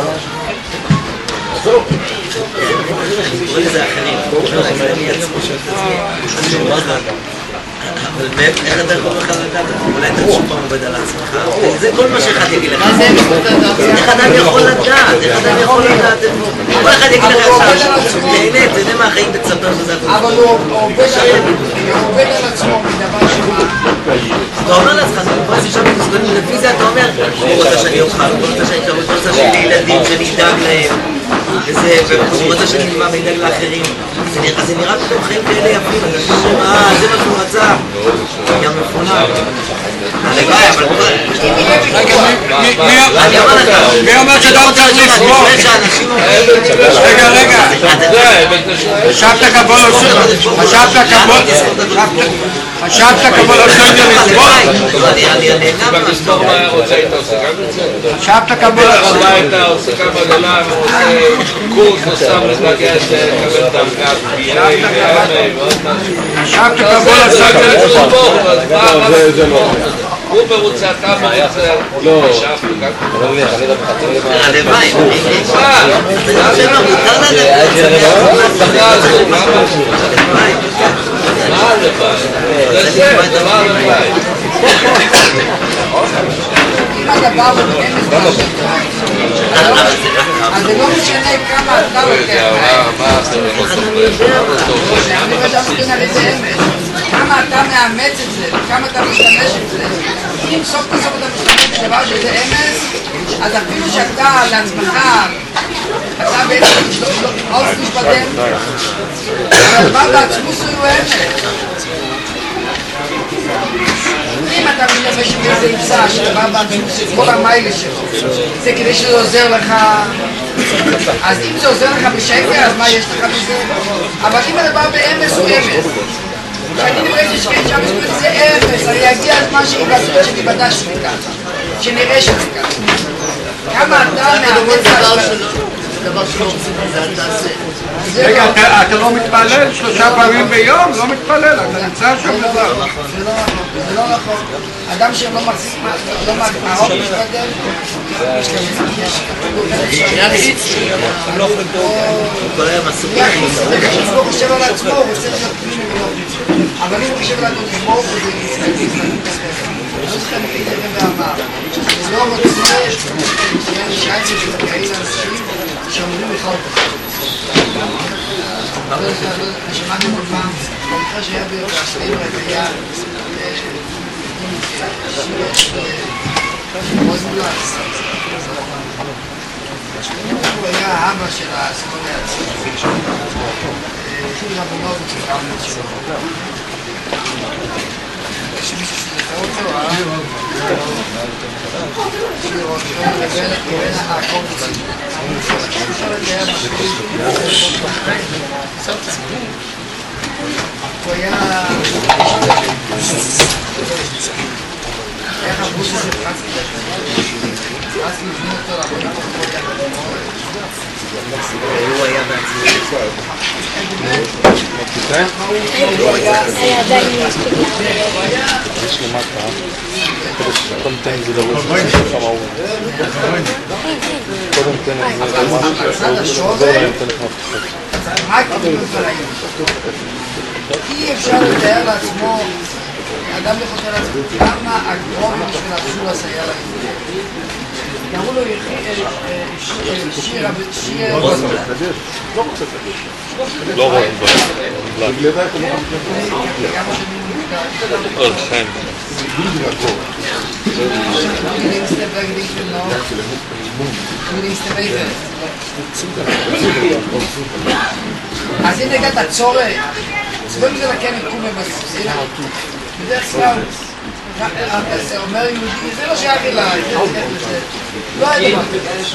Speaker 7: קוראים לזה אחרים, אני עצמו של עצמי. אבל איך אתה יכול לך לדעת? אולי אתה שוב פעם עובד על עצמך? זה כל מה שאחד יגיד לך. איך אדם יכול לדעת? איך אדם יכול לדעת? כל אחד יגיד לך עכשיו, תהנה, תהנה מהחיים ותספר שזה הכל.
Speaker 1: אבל הוא עובד על עצמו מדבר שמה.
Speaker 7: אתה אומר לעצמך, לפי זה אתה אומר, הוא רוצה שאני אוכל, הוא רוצה שאני אקרא, הוא רוצה שאני לילדים, שאני אדאג להם. והוא רוצה שאני נלמד מידע לאחרים. אז זה נראה פתאום חיים כאלה יפים, אתה חושב, זה מה שהוא רצה. גם מפונה. הלוואי, אבל
Speaker 6: מי אומר שאדם צריך לסבור? רגע. חשבת כבוד עושה את זה לסבור? חשבת כבוד עושה
Speaker 2: קורס נוסף לגשת לקבל דרגה גבייה
Speaker 6: חשבת כבוד עושה את זה לסבור?
Speaker 2: הוא מרוצה, אתה מרוצה. לא.
Speaker 7: הלוואי.
Speaker 2: מה הלוואי? זה דבר הלוואי.
Speaker 1: אם הדבר באמת אז זה לא משנה כמה אתה לוקח כמה אתה מאמץ את זה, כמה אתה משתמש את זה. אם סוף בסוף אתה משתמש בדבר שזה אמס, אז אפילו שאתה לעצמך אתה בעצם לא עושה משפטים, הדבר בעצמו הוא אמס. אם אתה משתמש באיזה עצה שדבר בעצמו כל המיילה שלו, זה כדי שזה עוזר לך, אז אם זה עוזר לך בשקר, אז מה יש לך בזה? אבל אם הדבר באמס הוא אמס, כשאני נראה שהמשפט זה אפס, אני אגיע הזמן שניוודע שזה ככה, שנראה שזה ככה. כמה אתה מאמץ
Speaker 3: זה דבר שלא עושים בזה, אל תעשה.
Speaker 6: רגע, אתה לא מתפלל 3 פעמים ביום? לא מתפלל, אתה נמצא שם לבד.
Speaker 1: זה לא נכון. אדם שלא מחזיק מהאור משתדל,
Speaker 7: כל היום עסוק.
Speaker 1: אם הוא חושב על עצמו, הוא רוצה להיות פנים ולא. אבל אם הוא חושב על עצמו, הוא לא רוצה שיהיה שייצים של כאלה אנשים שאומרים לך אותך. שמענו כל פעם, במקרה שהיה בהשוואים היה רוזנבלס. הוא היה האבא של השמאל היציב. חיל רבינוביץ' רבינוביץ' שלו. יש מישהו שזכר אותו, שיר אותו, לבין הקורצים. הוא היה איך אמרו שזה פרצתי לבנות אותו לעבודה
Speaker 7: הוא היה בעצמי.
Speaker 9: היה עדיין מספיק
Speaker 8: יש למטה, קודם תן את זה לראש, קודם תן את זה למשהו, עוזר להם תן את מפתחות.
Speaker 1: אי אפשר לתאר לעצמו, אדם לא חושב לעצמו, כמה הגרום של הפשול עשייה להם. קראו לו שיר רוזנבלט.
Speaker 8: לא רוזנבלט.
Speaker 1: אז הנה הגעת הצורך, צבועים זה לכן יקום בבסיס. בדרך כלל, זה אומר יהודי, זה לא שייך אליי, לא היה דבר.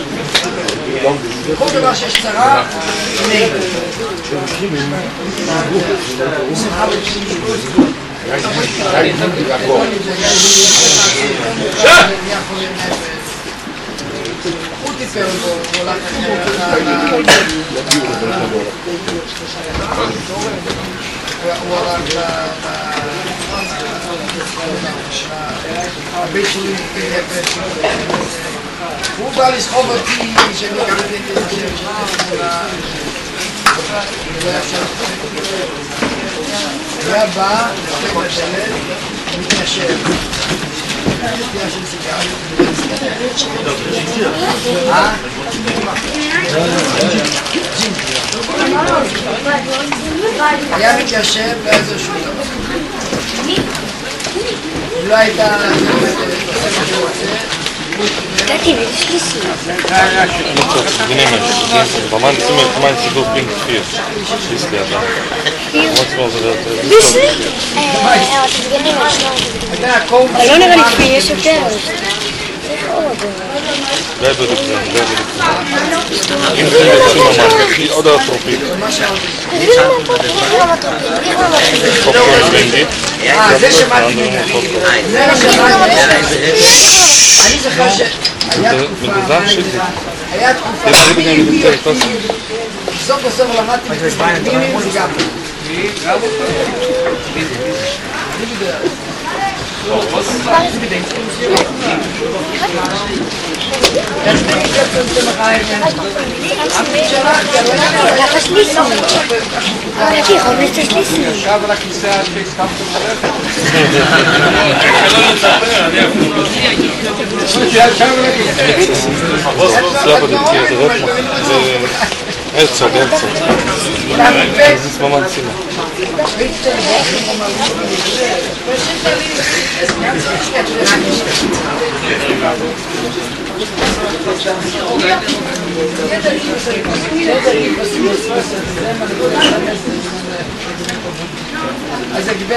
Speaker 1: כל דבר שיש צרה, הנה. הוא סיפר בו, הוא הולך הוא הלך הבית שלי נפש, הוא בא לסחוב אותי שאני אקח את זה הוא היה בא, מתיישב היה מתיישב באיזשהו לא הייתה
Speaker 8: Roman Zimmer, mein Sie durch Pink 4. Ist der da?
Speaker 9: לא נראה לי כפי, יש יותר.
Speaker 8: די בדיוק, די בדיוק. אם זה Zimmermann, עוד אטרופי.
Speaker 1: זה שמעתי ממנו. אני זוכר שהיה תקופה סוף בסוף למדתי בפנים וגם
Speaker 6: ישב על הכיסא עד שהסכמתם ללכת.
Speaker 8: Слава детки, это рэп, Herzog. Das ist Roman Zimmer.
Speaker 1: אז הגבן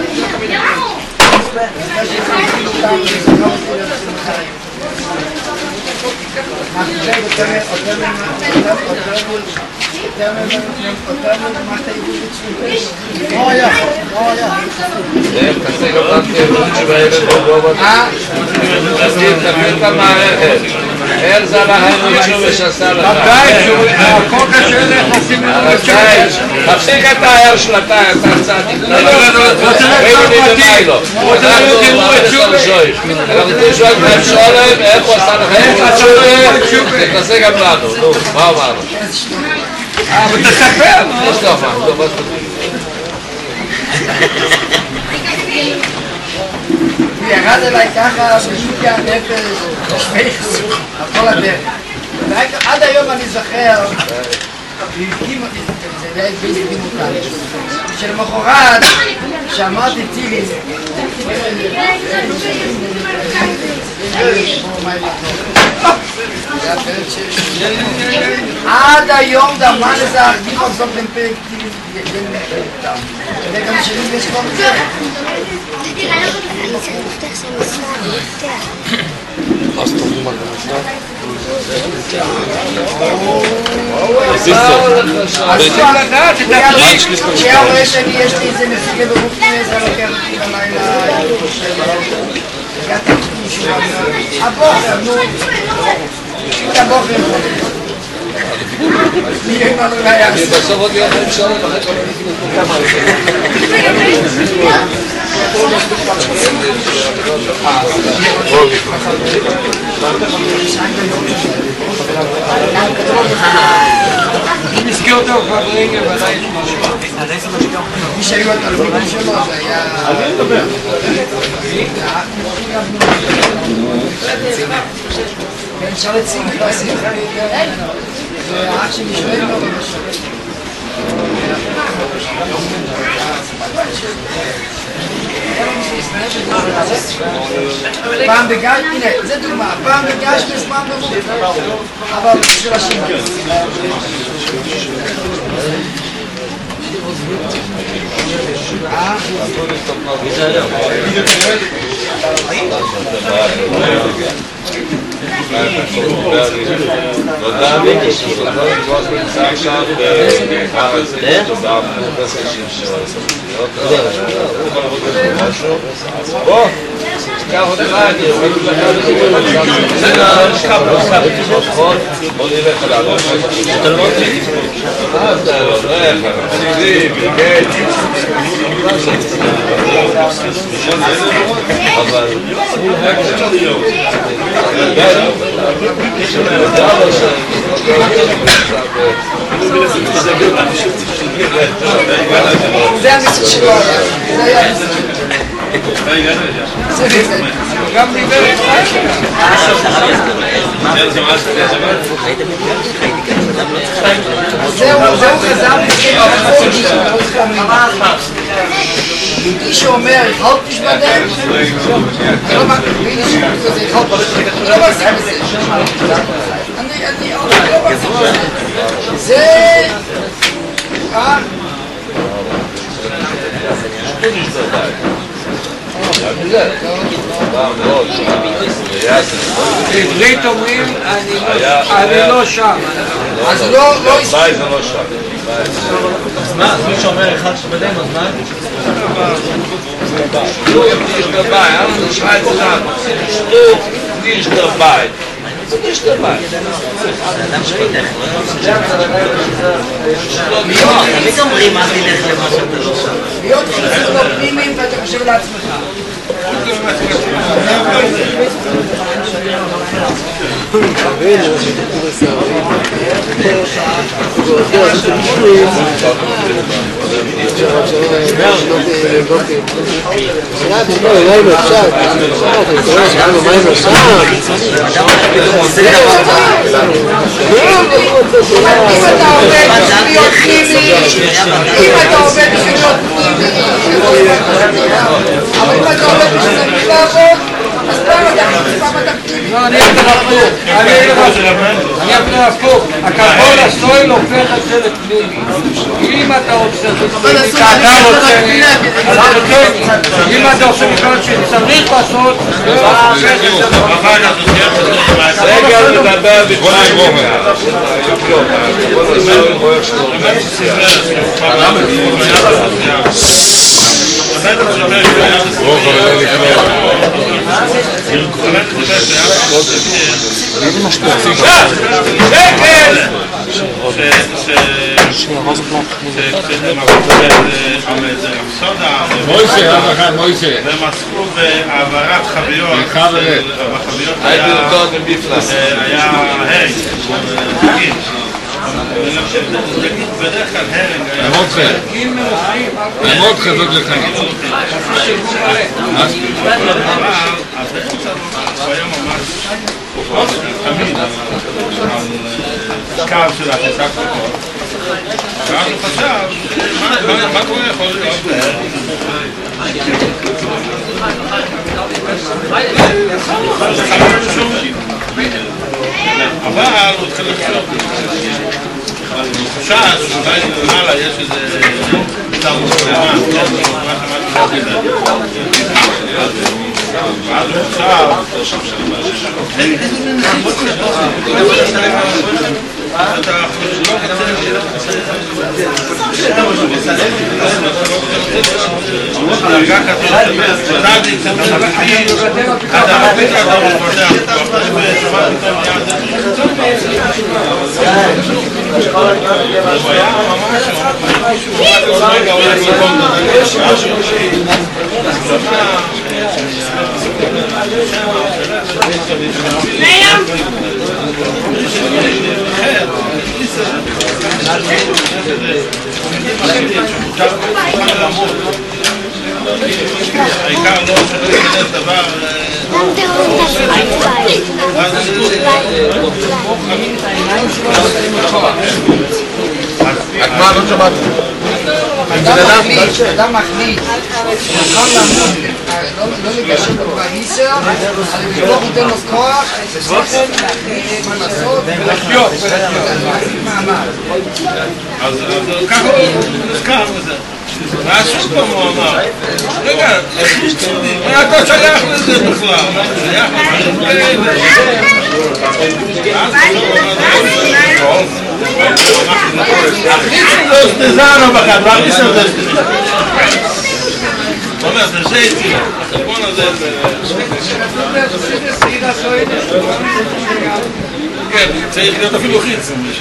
Speaker 2: איך זה הלך לנו שעשה לך?
Speaker 6: הכל קשה נכנסים לנו לשבת.
Speaker 2: תפסיק את הער של התאר, אתה צדיק. אנחנו שואל מהם שואלם, איך הוא עשה לכם תשובה, תתעשה גם לנו. נו, מה אמרנו?
Speaker 6: אבל תספר.
Speaker 2: יש לו מה, טוב, אז
Speaker 1: הוא ירד אליי ככה בשוקי הנפש, בשמייכו, על כל הדרך. עד היום אני זוכר, והקים אותי, זה היה התביס דימותני, שלמחרת, שאמרתי טילי, עד היום דמן איזה ארגיך עושות למפק טילי, זה גם שלי יש כבר זה.
Speaker 9: אני צריך לפתח שם משרד, לפתח.
Speaker 8: Hast du jemanden am
Speaker 1: כשהיה רואה שאני יש לי איזה מפיגה ברופני, זה לוקח אותי בלילה. הגעתי מישהו, הבוקר, נו, את הבוקר. נהיה כבר לא היה.
Speaker 2: בסוף עוד יום אפשר לחת כל
Speaker 6: אני מזכיר אותו כבר ברגע ועדיין יש משהו.
Speaker 1: מי שהיו התלמידים שלו זה היה... אני מדבר. כן, אפשר לציג בעשייה. זה האח שלי שואל לו במשהו. פעם בגש, הנה, זה דוגמה, פעם בגש בזמן במובן, אבל של השם.
Speaker 2: לא תודה מיקי, שכבוד נמצא עכשיו בארץ בפסק משהו. בוא, קח אותך, אני רואה בוא נלך על הראש. אתה לא מרגיש? אתה לא הולך, חסידים, כן. אבל...
Speaker 1: זה המצד שלו היה, זה היה המצד שלו. גם דיבר את זהו חזר יהודי שאומר יחלט תשבדם לא מחזיק בזה אני לא מחזיק בזה זה
Speaker 6: בעברית אומרים אני לא שם.
Speaker 1: אז לא
Speaker 2: ביי זה לא שם.
Speaker 7: אז מה? אז מי שאומר אחד שבדם, אז מה?
Speaker 2: לא יש דביי, אנחנו נשמע את זה שטוף ניש דביי. זה ניש דביי.
Speaker 7: זה אדם שפתח, לא? תמיד אומרים מה תלך למה שאתה לא שם.
Speaker 1: להיות חסר לא פנימיים ואתה חושב לעצמך אם אתה עובד בשביל להיות פנימי אבל אם אתה עובד בשביל לעבוד אז פעם אתה פנימי
Speaker 6: לא, אני אבנה הפוך. הקרבון הסויל הופך את זה לפנימי. אם אתה עושה את זה פנימי, אתה רוצה אם אתה עושה מכאן שצריך לעשות,
Speaker 2: רגע לדבר בפנימי.
Speaker 6: מוישה
Speaker 3: והם עסקו בהעברת חביות היה הרג בדרך כלל הרג היה
Speaker 6: מאוד חזות לחיים
Speaker 3: הוא היה ממש תמיד על קו של החיסה כזאת ואז הוא חשב מה קורה יכול להיות אבל הוא התחיל לחשוב הוא חשש שאולי למעלה יש איזה מצב מסוימה ואז הוא חשב אתה לא דרגה כזאת צדיק זה מלאכי אתה מבין אתה מפתח הוא היה ממש רגע הולך לקום העיקר לא שכזה דבר
Speaker 2: מה לא שמעת?
Speaker 1: אדם מחליט נכון לעמוד לא לגשת בקואליציה אבל לבדוק ייתן לו כוח ושכל מנסות ולחיות מעמד
Speaker 3: אז ככה הוא נזכר בזה ואז שוב פעם הוא אמר רגע, אתה שייך לזה בכלל שייך לזה Achitzulos de Zano Bachat, was ist das? Moment, das seht ihr. Gewoon dat tegen dat er veel gids is.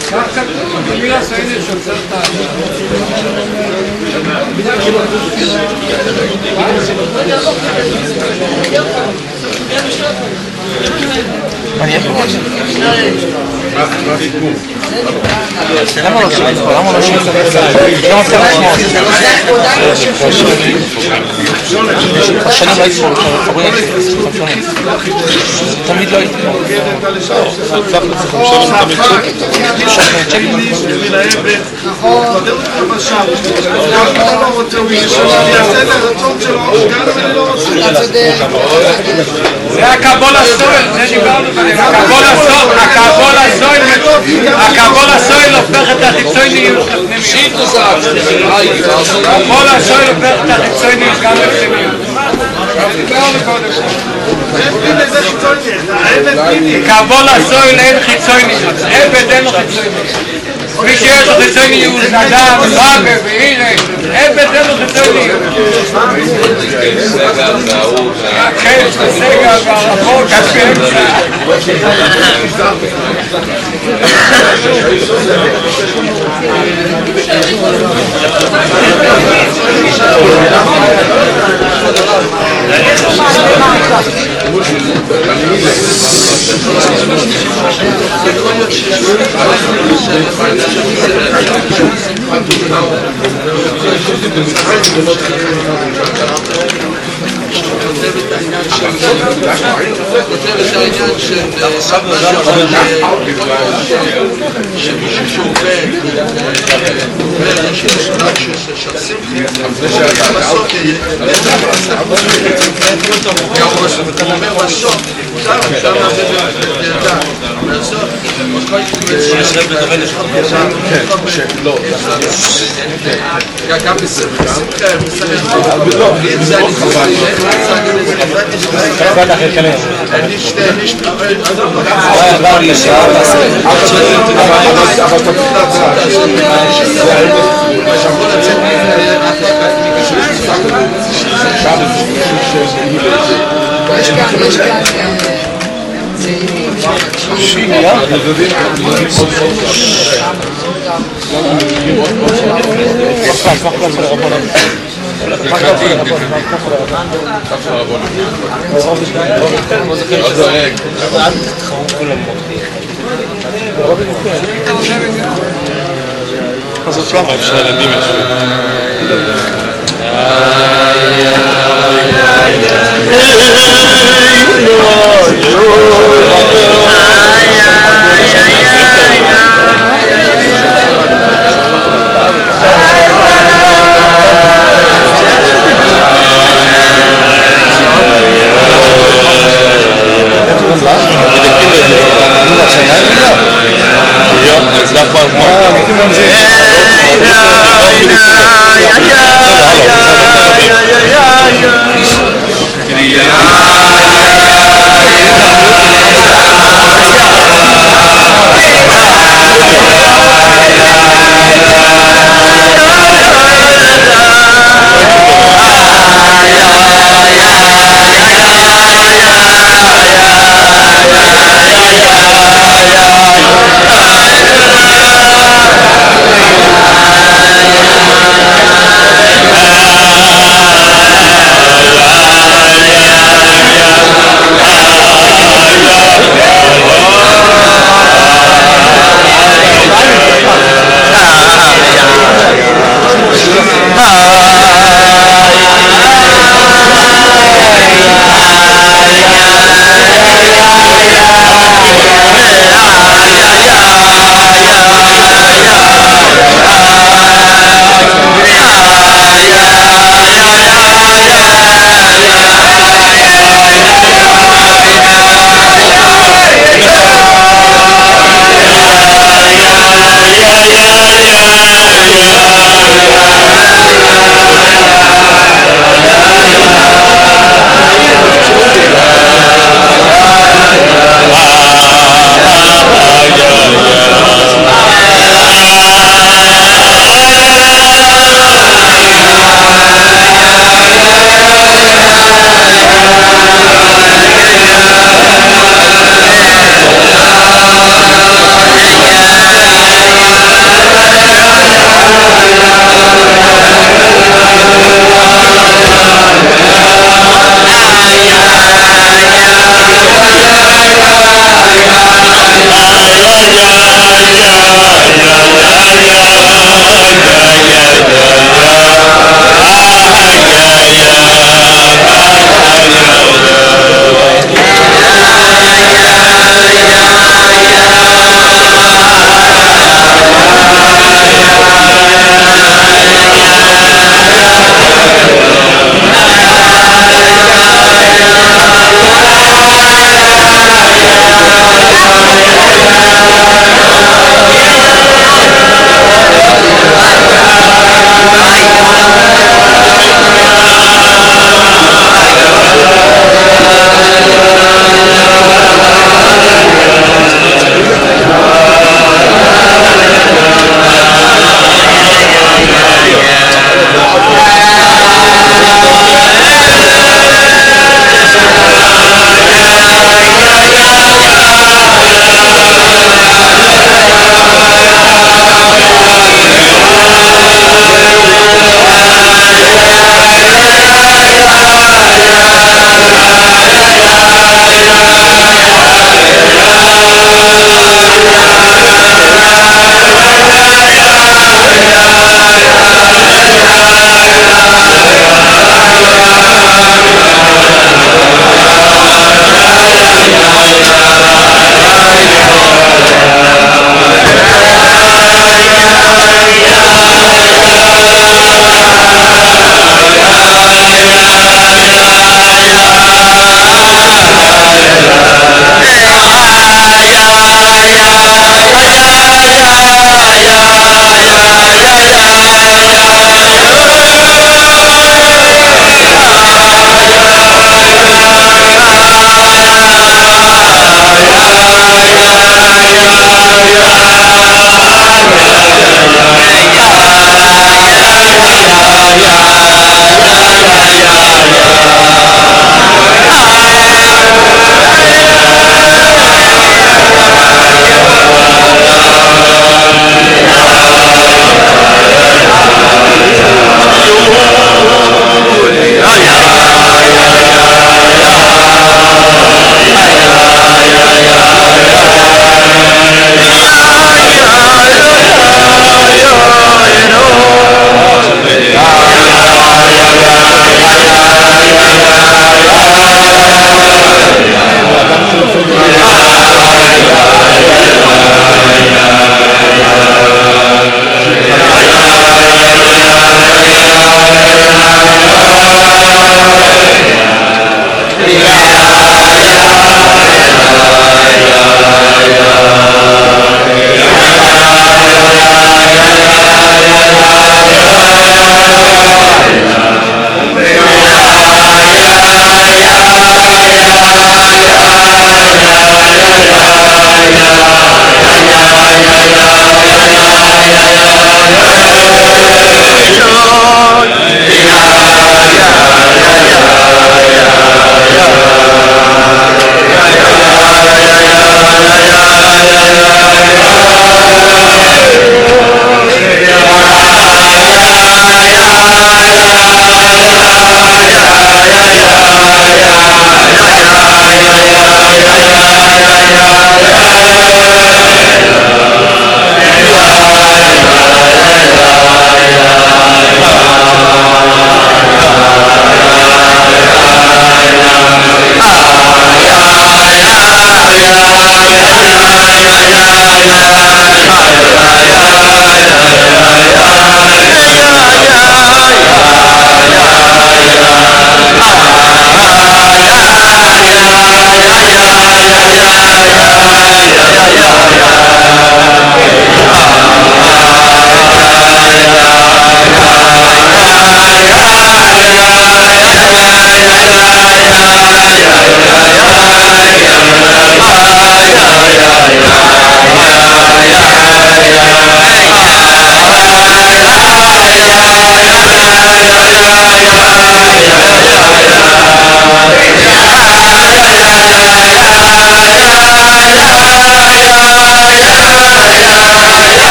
Speaker 8: למה לא שואל? למה לא שואל? למה אתה לשמוע? השנים לא הייתי פה, חברים שונים. תמיד לא הייתי פה.
Speaker 6: זה הקבול הסויל, זה דיברנו בהם. הקבול הסויל הופך את החיצוניות לפנימיות. הקבול הסויל הופך את החיצוניות גם לפנימיות. קבול הסויל אין חיצוניות, עבד אין לו חיצוניות. מי שיש לו חיצוניות, אדם, רבה והנה, עבד אין לו חיצוניות. הקץ, הסגע והרחוק, באמצע.
Speaker 3: שמישהו שעובד שעושים אומר בסוף גם בסדר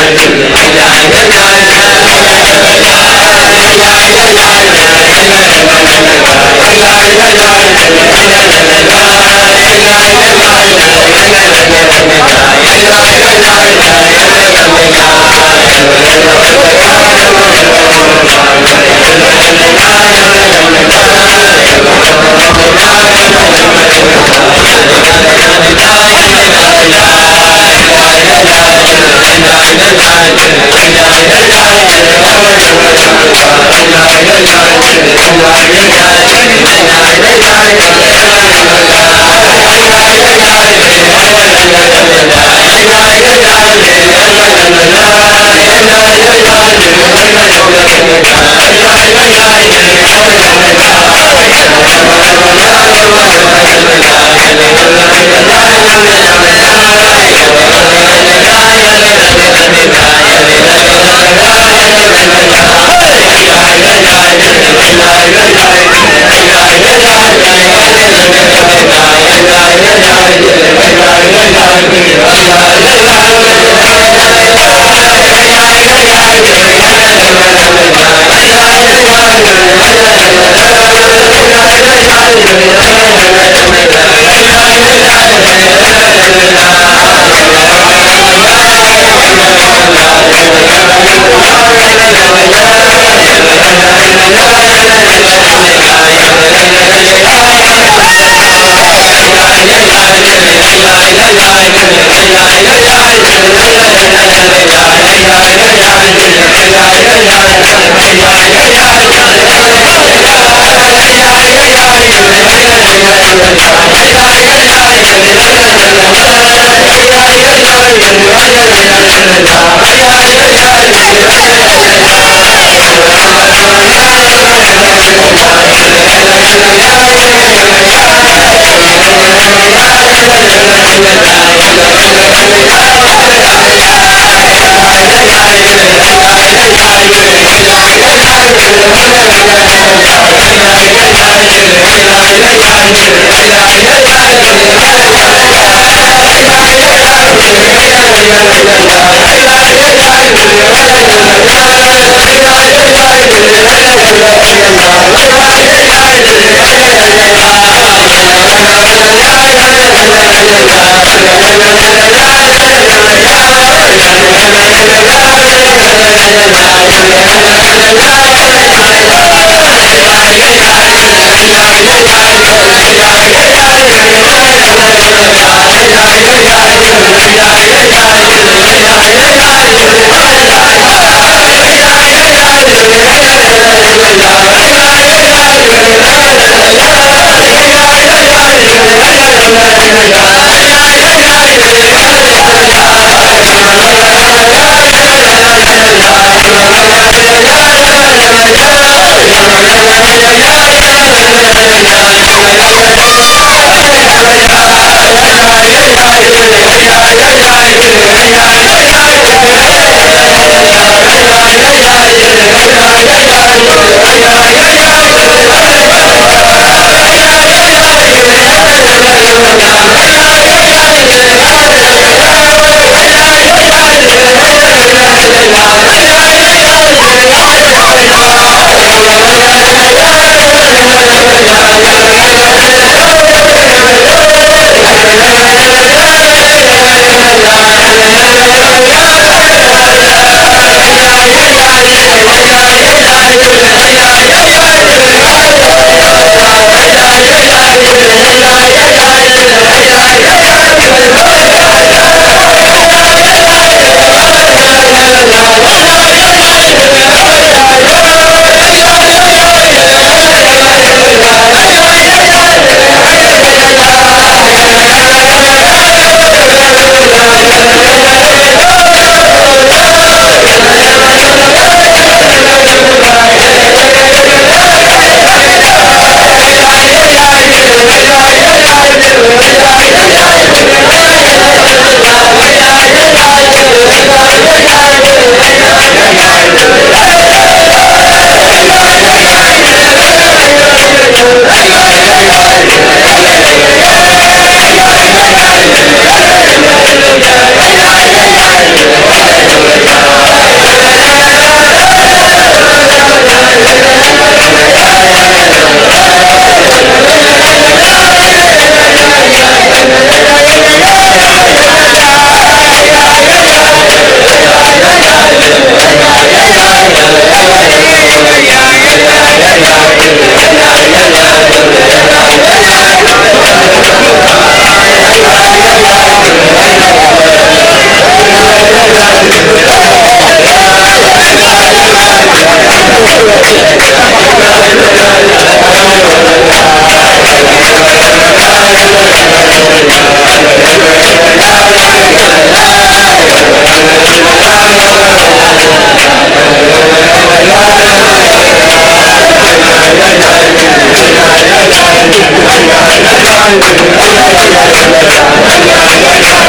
Speaker 10: Yeah.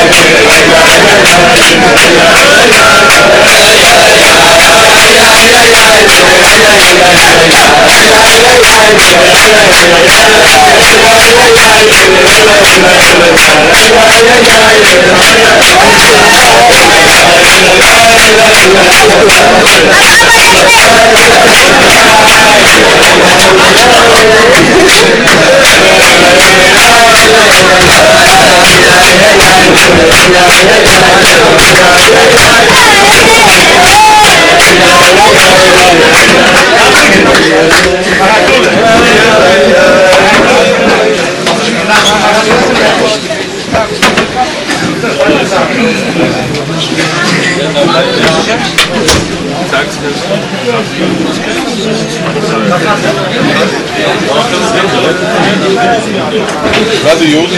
Speaker 8: Radio Juden.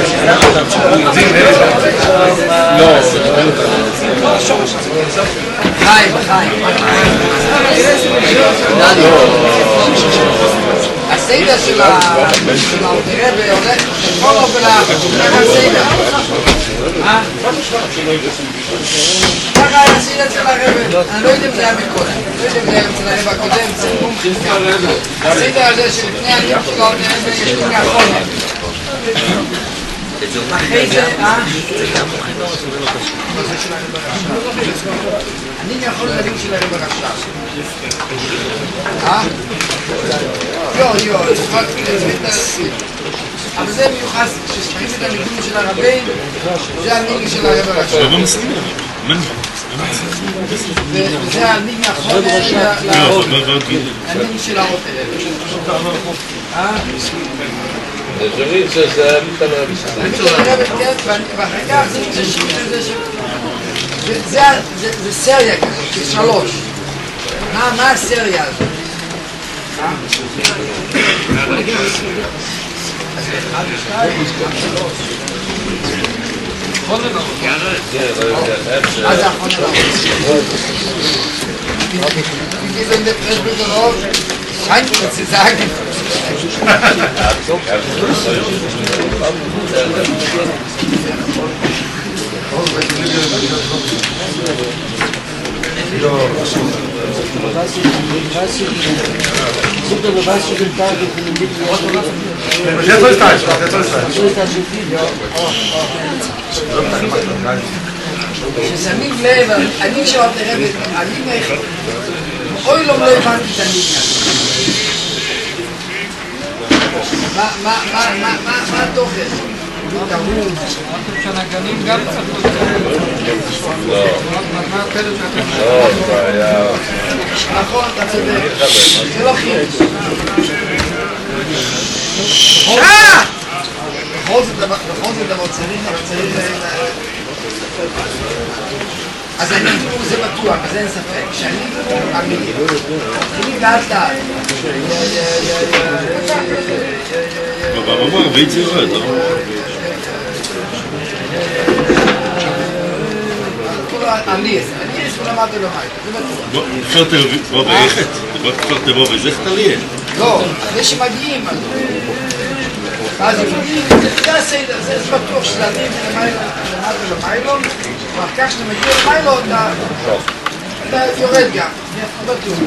Speaker 1: חיים. הסיידה של האוטרבה הולך כל אופן הסיידה. ככה היה הסיידה של הרבה. אני לא יודע אם זה היה מקודם. לא יודע אם זה היה אצל הרבה הקודם. הסיידה הזה שלפני הניב של האוטרבה יש לי מהחונה. אחרי זה,
Speaker 7: זה גם מוכן לא רצו ולא קשור.
Speaker 1: אני יכול להגיד של הרב הרש"ב. אבל זה מיוחס, כששמעים את הניגון של הרבים, זה הניגון של הרב הרש"ב. וזה הניגון האחרון הניגון של האות הרב.
Speaker 2: שומעים שזה מתנהל
Speaker 1: ואחר כך זה זה סריה כזאת, 3. מה הסריה הזאת? אז האחרון wie wenn der Pressbilder raus scheint mir zu sagen. ששמים לב, אני שואל לרבת, אני אוי לא הבנתי את הניגה. מה התוכן?
Speaker 6: שהנגנים גם צריכות
Speaker 1: נכון, אתה צודק. זה לא חיוץ. בכל זאת דבר צריך אז אני זה בטוח, אז אין ספק, שאני אמיתי, מתחילים לאט לאט.
Speaker 10: אבל בית זה יורד, לא?
Speaker 1: אליס ולמדו למעט, זה בטוח.
Speaker 10: כפר תל אביב, ואיכת? כפר תל אביב, זה חתליה?
Speaker 1: לא, אחרי שמגיעים, אז זה הסדר, זה בטוח שזה עדיף למדו למיילון, ואחר כך שאתה מגיע למיילון, אתה יורד גם, בטוח.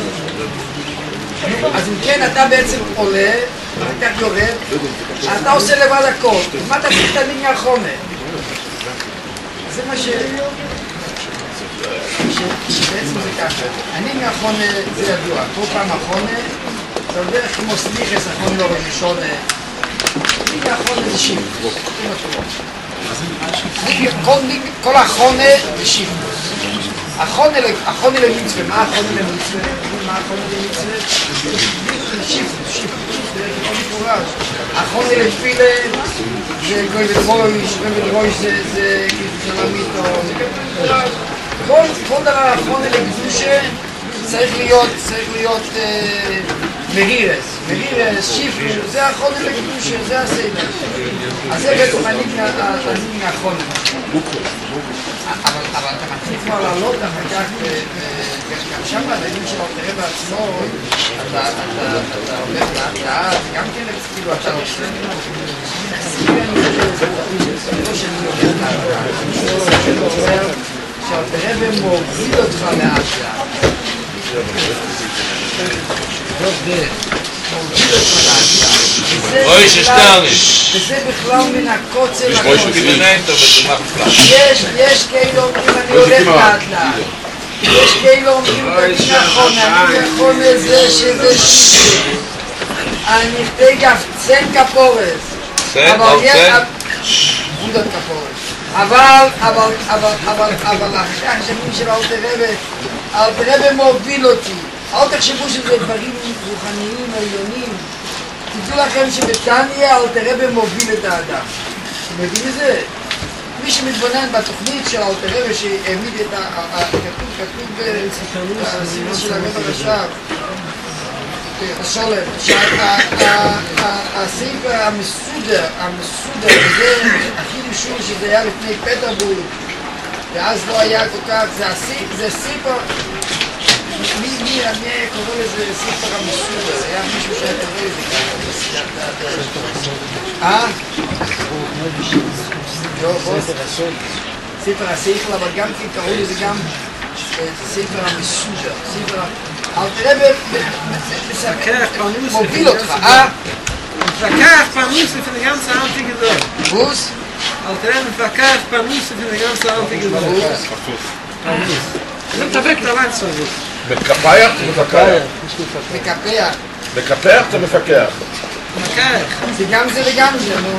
Speaker 1: אז אם כן, אתה בעצם עולה, ואחר כך יורד, אתה עושה לבד הכל. מה אתה צריך את הליגה האחרונה? זה מה שבעצם זה ככה. הליגה האחרונה זה ידוע, כל פעם האחרונה, זה עובר כמו סליחס, האחרונה לא בראשון. הליגה האחרונה זה שיף. כל האחרונה זה שיף. אחרונה למצווה, מה האחרונה למצווה? מה האחרונה למצווה? שיף, אחרונה לתפילה זה גוי ודרויש זה שלמית או כל דבר אחרונה לקדושה צריך להיות מרירס, שיף, זה האחרונה לקדושה, זה הסדר. אז זה בעצם הליגה האחרונה. אבל אתה מתחיל כבר לעלות אחר כך, גם שם בדעים שלו תראה בעצמו, אתה הולך לאט, גם כן כאילו אתה עושה, לא שאני הולך לאט, שהתראה ומוביל אותך לאט לאט.
Speaker 2: אוי ששטרניש
Speaker 1: וזה בכלל מן הקוצר יש כאילו אומרים אני הולך לאט לאט יש כאילו אומרים אני נכון לזה שזה אני תגף צן כפורס בודת כפורס אבל אחרי השמים של אלתרבה מוביל אותי אל תחשבו שזה דברים רוחניים, עליונים. תדעו לכם שבתניא אלתרבה מוביל את האדם. אתם יודעים את זה? מי שמתבונן בתוכנית של אלתרבה שהעמיד את כתוב בסימן של הרב הרש"ב שולם, שהספר המסודר, זה הכי ראשון שזה היה לפני פטרבורג, ואז לא היה כל כך, זה ספר, מי קורא לזה ספר המסודר? היה מישהו שהיה קורא לזה ככה. ספר השכל, אבל גם כי קראו לזה גם ספר המסודר, אבל תראה מוביל אותך,
Speaker 4: מפקח פרנוס לפני גם סערתי גדול.
Speaker 1: בוס?
Speaker 4: אבל תראה מפקח פרנוס לפני גם סערתי גדול. זה מתאבק לבן סבוב.
Speaker 11: מקפח זה מפקח. מקפח זה מפקח.
Speaker 1: זה גם זה וגם זה, נו.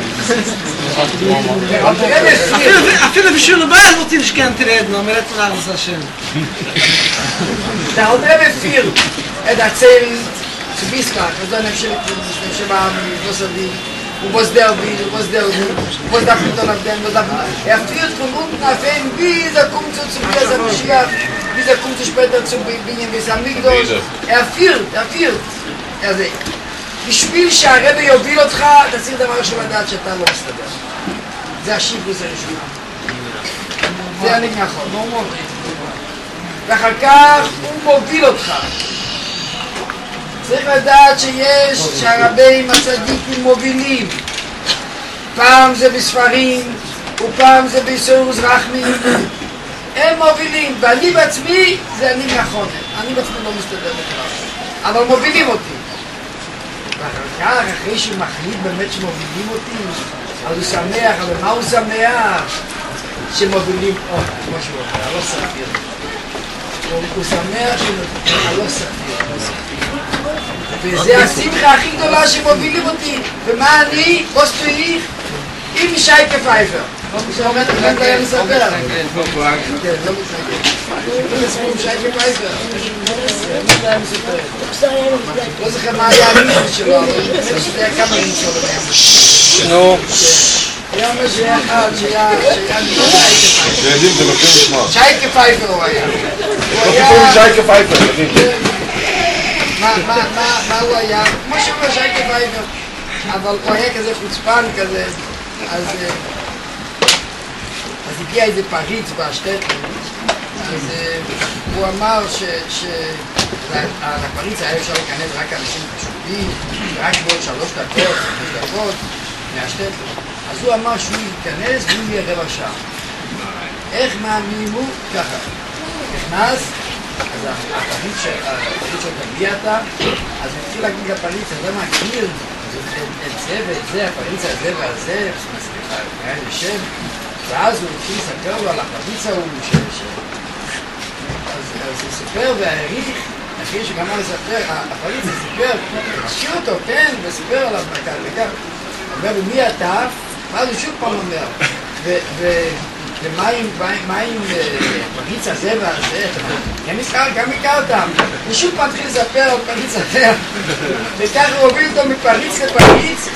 Speaker 4: אפילו בשביל הבעל רוצים שכן תרדנו, אומרת לעז השם.
Speaker 1: Da andere viel erzählen zu Bismarck, was dann im Schema was der will, was darf man dann auf dem, was darf man. Führt von unten auf ihn, wie er kommt zu Biasa Mashiach, wie er kommt später zu Binyamin Samigdos. führt. בשביל שהרבי יוביל אותך, תצליח דבר ראשון לדעת שאתה לא מסתדר. זה השיבוס הראשון. זה אני נכון. ואחר כך הוא מוביל אותך. צריך לדעת שהרבים הצדיקים מובילים. פעם זה בספרים, ופעם זה ביסורוס רחמים. הם מובילים, ואני בעצמי, זה אני נכון. אני בעצמי לא מסתדר בכלל. אבל מובילים אותי. ואחר כך, אחרי שהוא מחליט באמת שמובילים אותי, אז הוא שמח, אבל מה הוא שמח? שמובילים, כמו שהוא אומר, לא ספיר. הוא שמח שלא ספיר. וזה השמחה הכי גדולה שמובילים אותי. ומה אני? בוסטויך עם שייקה פייפר. זה אומר, אני לא מספר. כן, לא מספר. עם שייקה פייפר. לא זוכר מה היה המישהו שלו, אבל זה היה כמה מישהו שלו.
Speaker 11: נו.
Speaker 1: היה אומר שהיה אחד שהיה
Speaker 11: ילדים זה מכיר לשמוע.
Speaker 1: שייקה פייפר הוא היה.
Speaker 11: לא תקראו שייקה פייפר, ילדים.
Speaker 1: מה הוא היה? כמו שאומר שייקה פייפר. אבל הוא היה כזה חוצפן כזה. אז הגיע איזה פריץ בשטט. אז הוא אמר לפריץ היה אפשר להיכנס רק אנשים חשובים, רק בעוד 3 דקות, 5 דקות מהשטט. אז הוא אמר שהוא ייכנס והוא יהיה רבע שעה. איך מאמינים הוא? ככה. נכנס, אז הפריץ שלו תגיע אתה, אז הוא התחיל להגיד לפריץ, אתה מכיר את זה ואת זה, הפריץ הזה והזה, סליחה, היה לשם, ואז הוא התחיל לספר לו על הפריץ ההוא אז הוא סיפר והעריך, אחרי שגמר לספר, הפריץ סיפר, השאיר אותו, כן, וסיפר עליו מכאן וכך. אומר, ומי אתה? ואז הוא שוב פעם אומר, ומה עם פריץ הזה והזה? גם הכר אותם. ושוב פעם התחיל לספר על פריץ הזה, וכך הוא הוביל אותו מפריץ לפריץ,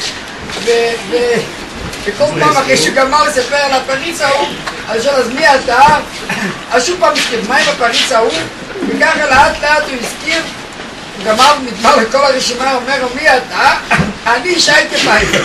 Speaker 1: וכל פעם אחרי שהוא גמר לספר על הפריץ ההוא, אז שואל, אז מי אתה? אז שוב פעם הזכיר, מה עם הפריץ ההוא? וככה לאט לאט הוא הזכיר, הוא גמר נדמה לכל הרשימה, הוא אומר, מי אתה? אני שייקה פייפר.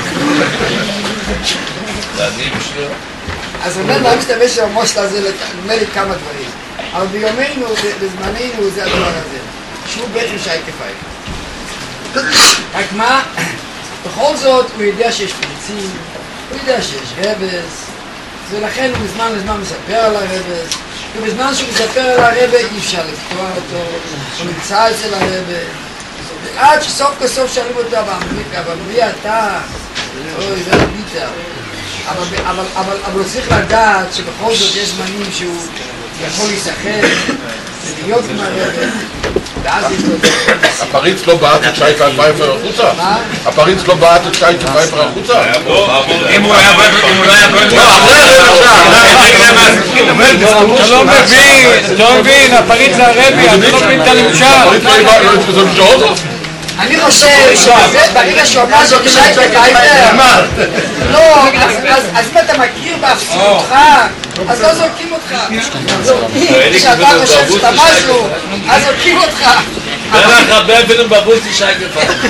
Speaker 1: אז הוא אומר, לא משתמש במושל הזה, נדמה לי כמה דברים. אבל ביומנו, בזמננו, זה הדבר הזה. שהוא בעצם שייקה פייפר. רק מה? בכל זאת, הוא יודע שיש פריצים, הוא יודע שיש רבס, ולכן הוא מזמן לזמן מספר על הרבס, ובזמן שהוא מספר על הרבה אי אפשר לפתוח אותו, הוא נמצא אצל הרבה, ועד שסוף כסוף שואלים אותו באמריקה, אבל מי אתה? אוי, זה ביטר. אבל הוא צריך לדעת שבכל זאת יש זמנים שהוא יכול להיסחר, ולהיות עם הרבה, ואז יש לו...
Speaker 11: הפריץ לא בעט את שייקה פייפר החוצה?
Speaker 1: מה?
Speaker 11: הפריץ לא בעט את שייקה פייפר החוצה?
Speaker 3: אם הוא היה
Speaker 6: לא מבין, הפריץ זה הרבי, אני לא מבין את הנמשל.
Speaker 1: אני חושב שברגע שהוא אמר שאני שייקה פייפר, לא, אז אם אתה מכיר באפסותך, אז לא זורקים אותך. זורקים, כשאתה חושב שאתה משהו, אז זורקים אותך.
Speaker 2: בין החבר בבוסי שייקה פייפר.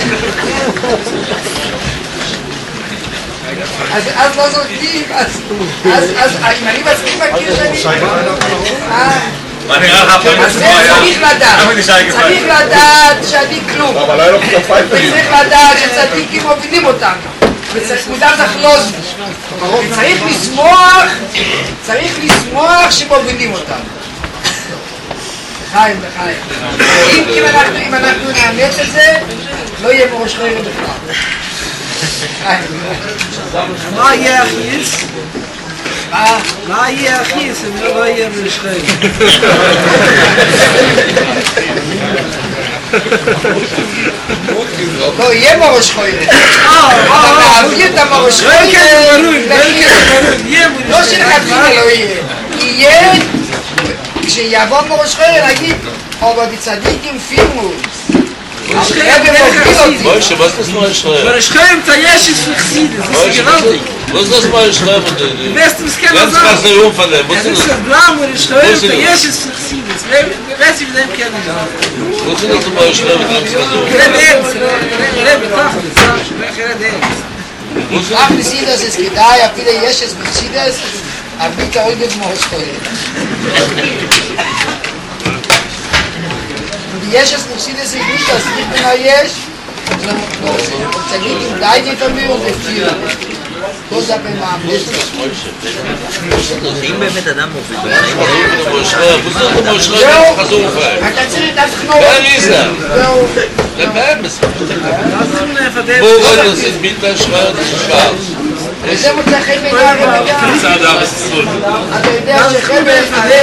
Speaker 1: אז לא זורקים, אז אם אני מסכים מכיר שאני... אז צריך לדעת שאני כלום. וצריך לדעת שצדיקים מובילים אותנו. וצריך מודעת לחלוז. צריך לשמוח שמובילים אותנו. חיים. אם אנחנו נאמץ את זה, לא יהיה בראש חיים בכלל.
Speaker 4: מה יהיה אחיס? מה יהיה אחיס אם לא יהיה בראש חיים?
Speaker 1: לא יהיה בראש חיים. אתה מעביר את הבראש חיים. לא שלכתחילה לא יהיה. יהיה כשיבוא בראש חיים להגיד אבל בצדיקים פירמוס.
Speaker 2: Moishe, was ist Moishe Schreier?
Speaker 4: Aber ich schreibe da Jesus für Chassidus, das ist gewaltig.
Speaker 2: Was ist Moishe Schreier?
Speaker 4: Du wirst uns kennen
Speaker 2: sagen. Ganz krass Ruhm von dem.
Speaker 4: Es ist ein Blam und ich schreibe da Jesus für Chassidus. Wer weiß ich dem kennen?
Speaker 2: Was ist das Moishe Schreier mit ganz krass Ruhm?
Speaker 4: Rebe Tachlis.
Speaker 1: Ach, Chassidus ist gedei, a viele Jesus für Chassidus, a bitte heute mit Moishe Schreier. יש מפסידס ist nicht das Liebner Jesch, sondern צדיקים די לפעמים ולפיר. כל זה במעם.
Speaker 7: אם באמת אדם מוביל,
Speaker 1: אתה צריך את עצמו.
Speaker 2: זהו. זה באמס. בואו נעשה ביטה שוואר שוואר.
Speaker 1: וזה מוצא חן מנהר וגם. אתה יודע שחבר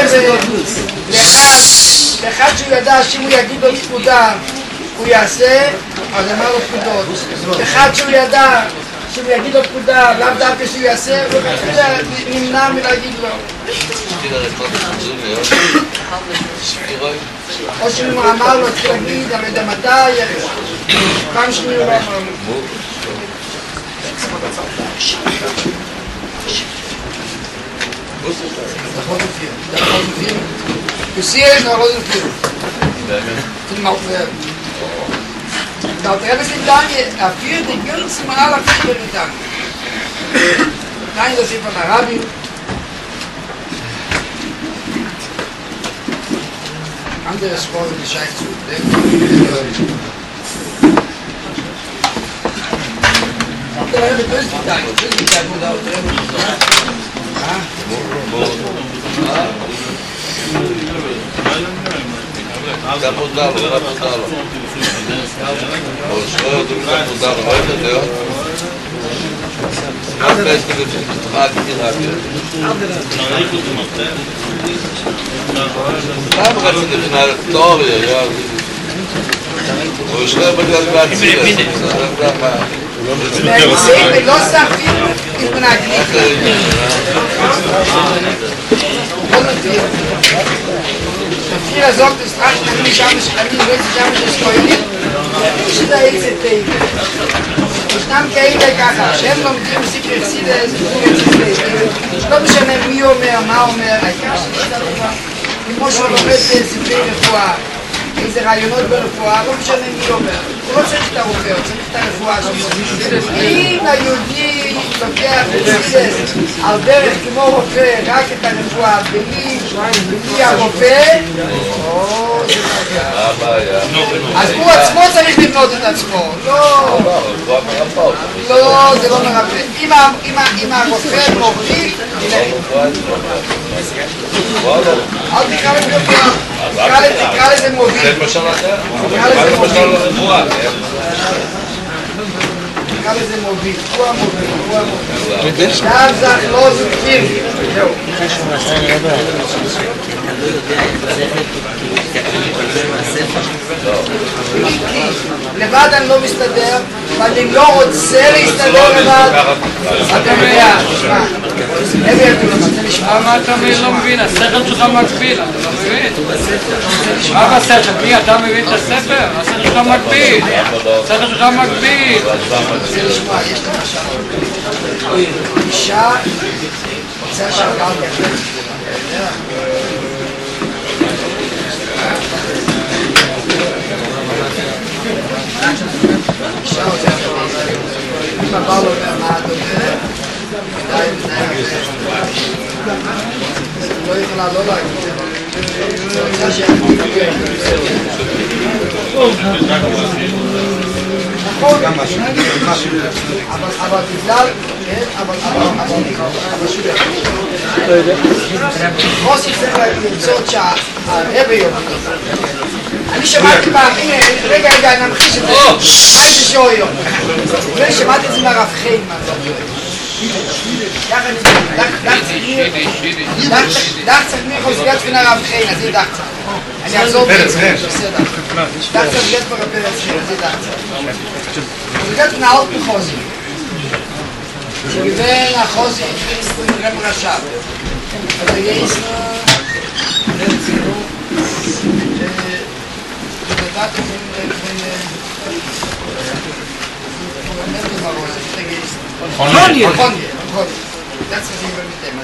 Speaker 1: לאחד שהוא ידע שאם הוא יגיד לו פקודה הוא יעשה, אז אמר לו פקודות. אחד שהוא ידע שאם הוא יגיד לו פקודה, לאו דווקא שהוא יעשה, הוא נמנע מלהגיד לו. או שאם הוא אמר לו, תגיד, אבל יודע מתי, פעם שני הוא לא אמר לו. Du siehst noch Rosenführung. Zum Aufwerben. Da Aufwerben ist in Daniel, führt den ganzen Mal auf Führer in Daniel. Nein, das ist von Arabien. Andere Sprache, die scheint zu denken. Der Rebbe ist in Daniel. Das ist in Daniel, wo der Rebbe
Speaker 2: Da mudar, da mudar. O senhor do que mudar a roda deu. A festa que está aqui na vida. Tá, mas no final todo já. O senhor vai dar
Speaker 1: אני לא ספיר התנגדים. Viel sagt es recht, wenn ich am Schreiben will, ich habe das Steuern. Ich da jetzt tei. Ich nahm keine Kache, schön und die Musik sie das. Ich glaube schon ein Mio mehr, mal mehr. Ich muss schon noch ein bisschen vor. איזה רעיונות ברפואה, לא משנה מי אומר, הוא לא צריך את הרופא, הוא צריך את הרפואה שלו. אם היהודי לוקח בסיס על דרך כמו רופא, רק את הרפואה, בלי הרופא, זה בעיה. אז הוא עצמו צריך לבנות את עצמו, לא, זה לא מרפא. אם הרופא מוביל, אל תקרא לזה רפואה, תקרא לזה מוביל.
Speaker 2: זה משל אחר. זה משל רפואה.
Speaker 1: נקרא לזה מוביל. הוא המוביל. דאב זך לא זוכרים. זהו.
Speaker 7: לא יודע איך ללכת, כי אתה מתבלבל מהספר.
Speaker 1: לבד אני לא מסתדר, ואני לא רוצה להסתדר לבד. אתה יודע, שמע. הם ידעו לך, זה נשמע.
Speaker 6: מה אתה לא מבין? השכל שלך מקביל, אתה לא מבין? מה בשכל? מי, אתה מבין את הספר? השכל שלך מקביל. השכל שלך מקביל.
Speaker 1: זה נשמע, יש לך עכשיו. אישה רוצה שהגל יחד. אישה רוצה אם הבעל אומר מה את אומרת, כדאי לא יכולה לא להגיד. זה רוצה שיחליט נכון, אבל בגלל, אבל חוסי צריך למצוא שהרבא יאמר. אני שמעתי הנה, רגע, נמחיש את זה. היי זה שאויו. ואני שמעתי את זה מהרב חיים. דח צריך מיכו סגת פן הרב חיים, אז זה דח צריך. אני אחזור בעצם. דח צריך סגת פן הרב חיים, אז זה דח צריך. סגת פן האלט מחוזי. שגיוון החוזי עם רב רשב. אז יש Honje. Das ist immer mit dem.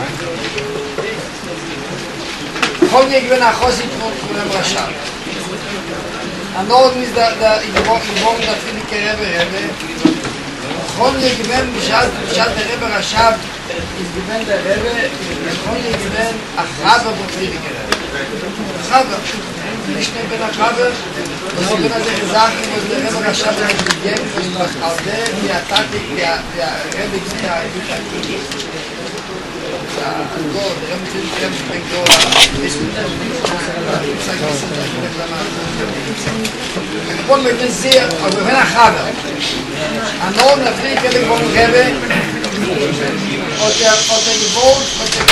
Speaker 1: Honje gewen a Chosit von dem Rashab. Am Norden ist da gewohnt da Friedrich Rebbe. Honje gewen Bishal der Rebbe Rashab ist gewen der Rebbe. Honje gewen a Chava von Friedrich Rebbe. Chava. Nicht nur bei der Chava. Und so können sie sagen, dass der Rebbe Rashab hat gegeben, dass auf der die Attacke, der Rebbe ist der Attacke. Der Rebbe springt so, ist ich wollte mit dem sehr, aber wenn er Chava. Am Norden der Friedrich Rebbe von Rebbe, und er gewohnt,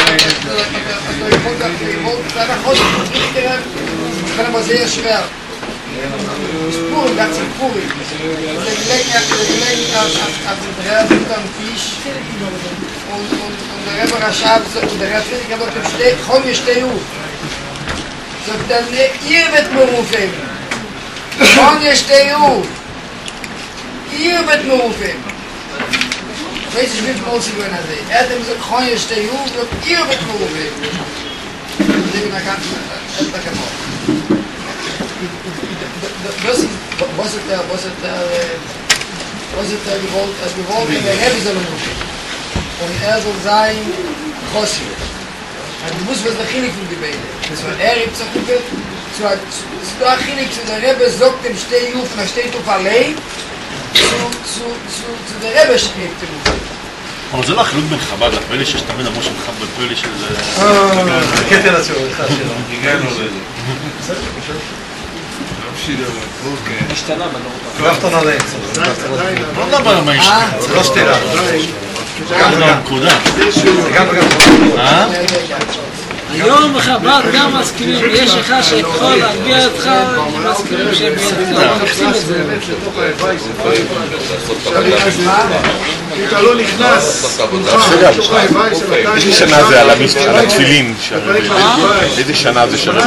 Speaker 1: seine Chosit von Friedrich Rebbe, das kann aber sehr schwer. Spuren, ganz im Purim. Und er gelegt auf den Dreh unter dem Tisch. Und der Rebbe Rashab, und der Rebbe Friedrich Rebbe, Chonje steh auf. Sagt dann, ihr wird mir rufen. Chonje steh auf. Ihr wird mir rufen. Ich weiß nicht, wie viel Mose gewinnt hat. Er hat ihm gesagt, Chonje steh auf, ihr wird mir rufen. Und ich bin erkannt, was ist der gewollt, der Rebbe soll rufen. Und soll sein Chossi. Und du musst was der Chilik von Gebete. Das war gibt es auch nicht. Zu der Chilik, zu der Rebbe sagt dem Steh auf, und er steht auf allein, zu der Rebbe steht dem auf.
Speaker 10: אבל זה לא החילוק בין חב"ד לפלא שיש תמיד המון של חב"ד בפלא של זה...
Speaker 8: קטע לצורך שלו.
Speaker 10: הגענו לזה.
Speaker 8: השתנה בנורא. לא תונה לאמצע.
Speaker 10: לא מדבר על מה השתנה.
Speaker 8: זה לא שתירה.
Speaker 10: גם נקודה.
Speaker 8: גם.
Speaker 4: היום בחב"ד גם מסכימים, יש אחד שיכול להגביר אותך, מסכימים שהם מחפשים את זה.
Speaker 11: אתה לא נכנס,
Speaker 8: איזה שנה זה על התפילין? איזה שנה זה שנה?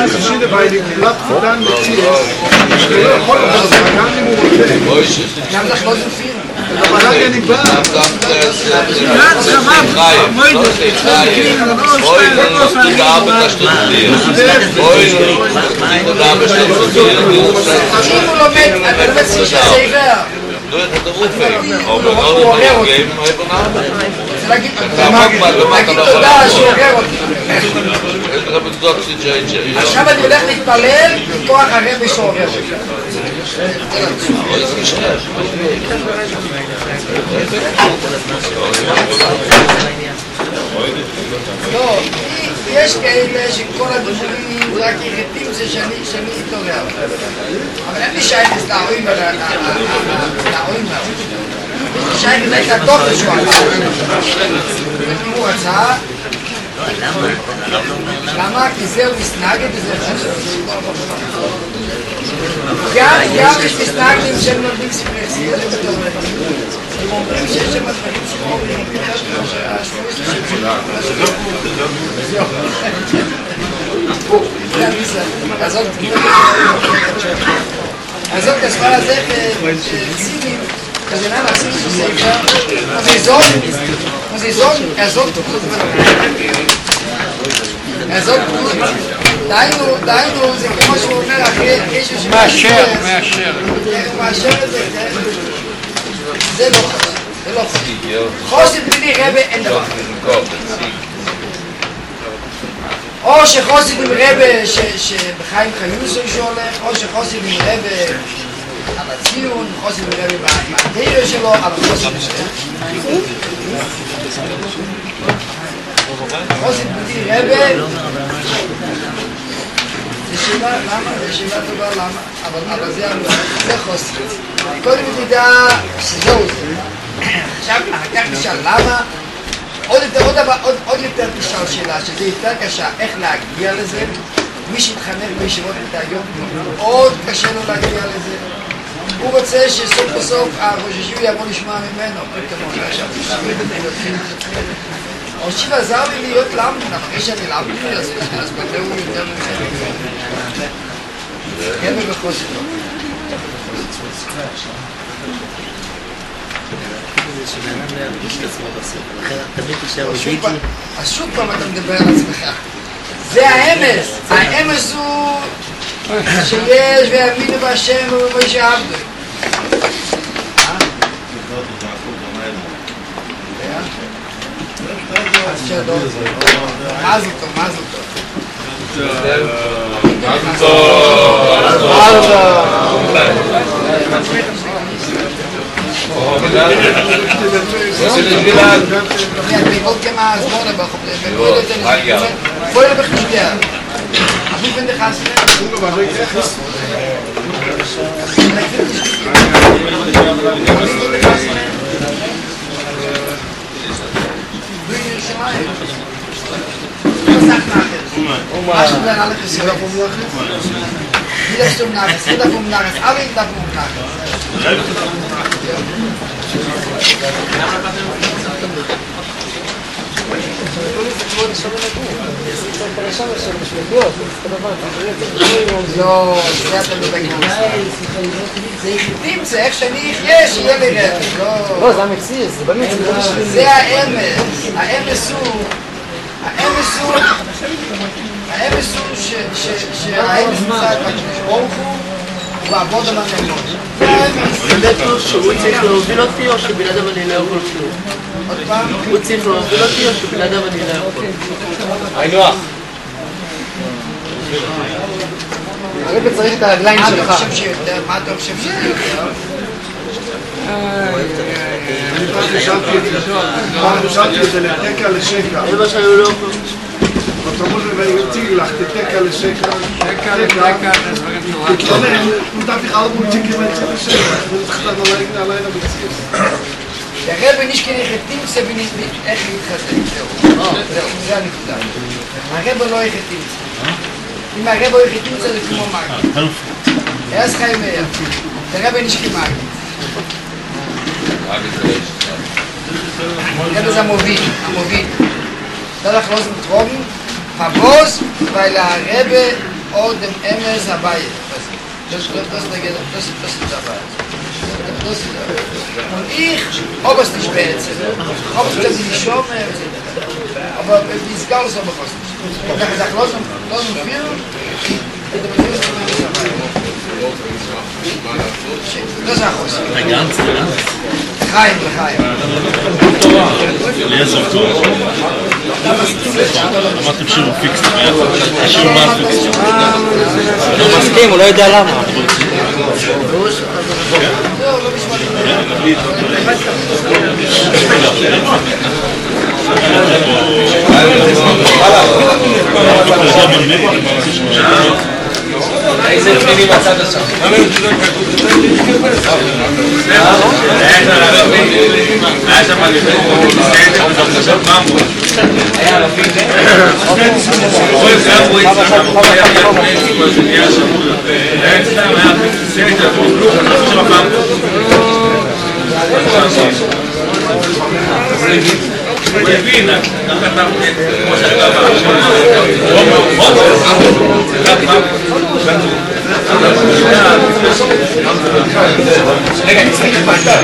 Speaker 1: גם לך לא זופים.
Speaker 11: אבל רק אני בא.
Speaker 1: אם הוא לומד, אתה לומד שיש לזה עיוור. להגיד תודה שהוא עובר אותי. עכשיו אני הולך להתפלל כוח הרבי שעובר אותי. לא, יש כאלה שכל הדיבורים רק יחטים זה שאני אתעורר. אבל אין לי שייכת להורים להורים שייכת הייתה טוב לשוע. הוא רצה. למה? כי זהו מסנגד וזה גם יש מסנגדים שהם לומדים ספרי חסידות. הם אומרים שיש שם דברים שאומרים אז זאת הספר הזה צינים כזה נע להחזיר ספר זאת דיינו זה כמו שהוא אומר אחרי מאשר את זה זה לא חוסן, זה לא חוסן. חוסן בלי רבה אין דבר. או שחוסן עם רבה שבחיים חיוסו שהולך, או שחוסן עם רבה על הציון, חוסן עם רבה מהתירה שלו, אבל חוסן חוסן בלי רבה זה שאלה, למה? זה שאלה טובה, למה? אבל זה חוסן. קודם תדע שזהו זה. עכשיו, אחר כך נשאל למה? עוד יותר תשאל שאלה, שזה יותר קשה, איך להגיע לזה? מי שהתחנך בישיבות את היום, מאוד קשה לו להגיע לזה. הוא רוצה שסוף בסוף הראש ישיבה יבוא לשמוע ממנו, כמובן עכשיו. ראש ישיבה עזר לי להיות למדן, אחרי שאני למדן, אז בטח הוא יותר ממנו. גבר בחוסן.
Speaker 7: שבאדם לא ירגיש את עצמו בסוף, לכן תמיד תשאר בביטי.
Speaker 1: אז שוב פעם אתה מדבר על עצמך. זה האמס, האמס הוא שיש ויאמינו בהשם ובמשה עבדו. מזל טוב, מזל טוב. עוד כמה זמונה פועל בחשביה אפילו בן דחס משהו בן הלך לסירה Wieder zum Nachts, wieder vom Nachts, alle da vom Nachts. לא, זה אתה בבקר. תמצא, איך שאני אחיה, שיהיה לי רב.
Speaker 4: לא, זה המציאות, זה באמת,
Speaker 1: זה האמס. האמס הוא שהאמס נמצא את הקדוש ברוך הוא ועבוד על הנאמון.
Speaker 12: זה בטוח שהוא צריך להוביל אותי או שבלעדיו אני לא יכול כלום?
Speaker 1: עוד פעם?
Speaker 12: הוא צריך להוביל אותי או שבלעדיו אני לא יכול?
Speaker 4: היינו הרב צריך את הרגליים שלך.
Speaker 1: מה אתה חושב שזה יותר?
Speaker 11: אני פעם חשבתי את זה לתקע לשקע.
Speaker 12: זה מה שאני לא יכול.
Speaker 11: ואתה אומר לי, ואני אציג לך, תתקע לשקע. תתקע. תתלונן, נתתי לך 4 צ'קים לשקע. ונתחתן עליי למציאות.
Speaker 1: הרב נשכן תמצא איך להתחתן. זהו, זה הנקודה. הרב לא איך תמצא. אם הרב לא איך תמצא זה כמו מגי. אז חיים מאיר. הרב נשכן מגי. הרב זה המוביל. דרך לוזן טרוגן, הבוס, weil הרב עוד אמס הבית. Das ist dabei. Und ich, ob es nicht בעצם, ob es das nicht schon, aber wie es gar so befasst ist. Und dann gesagt, los und viel, das ist auch was.
Speaker 10: ganz.
Speaker 1: לחיים.
Speaker 10: לאיזה טוב? אמרתם שהוא פיקס ביחד. שהוא מה פיקס?
Speaker 4: הוא מסכים, הוא לא יודע למה.
Speaker 3: איזה פנימי בצד השם. היה שם בסדר, ממבו. היה רפים. כל גבו אצלנו, היה כמו שנהיה שמוד. היה אצלנו, היה בסדר, אנחנו שם ממבו. הוא הבין, גם כתבנו כמו שאתה רגע, נצטרך לבנקה.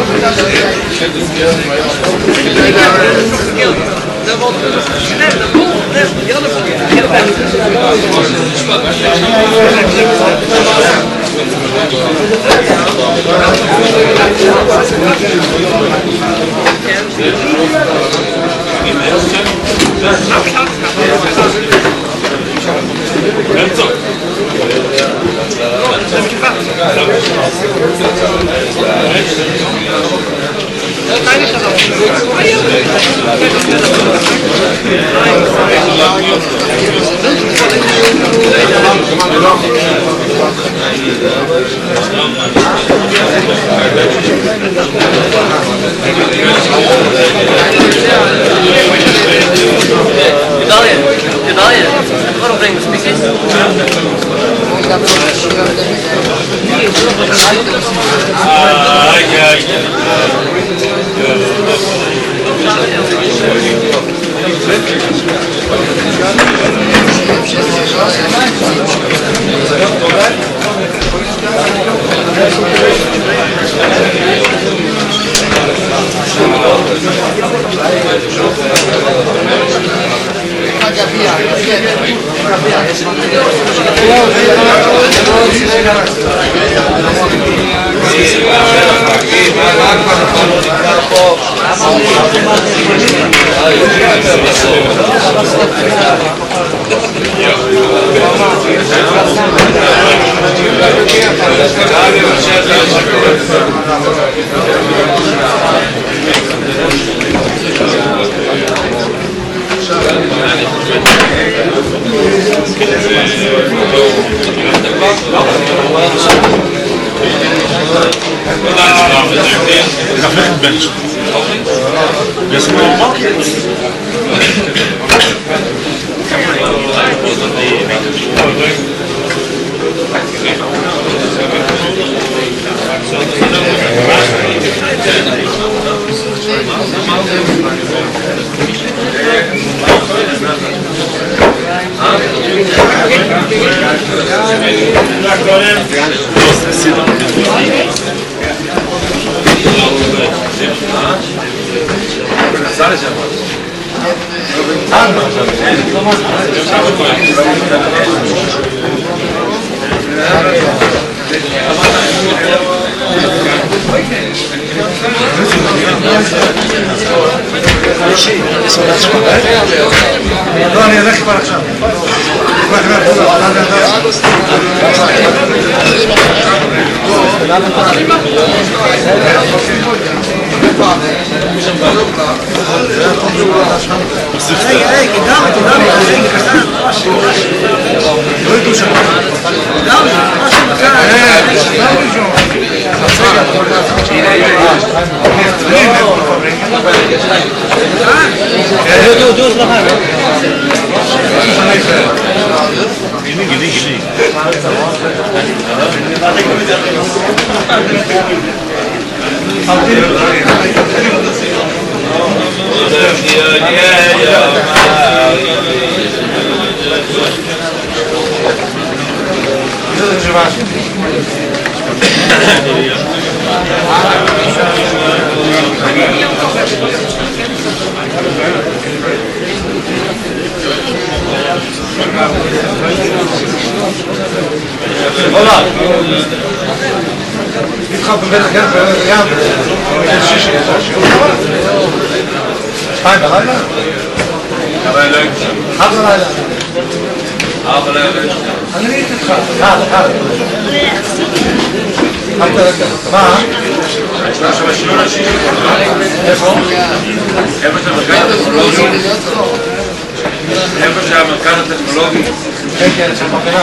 Speaker 11: לא, אני אלך כבר עכשיו. נתחל בבית הגן בים שישי שתיים בלילה? ארבע לילה אני הייתי איתך מה? איפה?
Speaker 3: איפה שהמרכז הטכנולוגי?
Speaker 11: כן, כן, של מפנה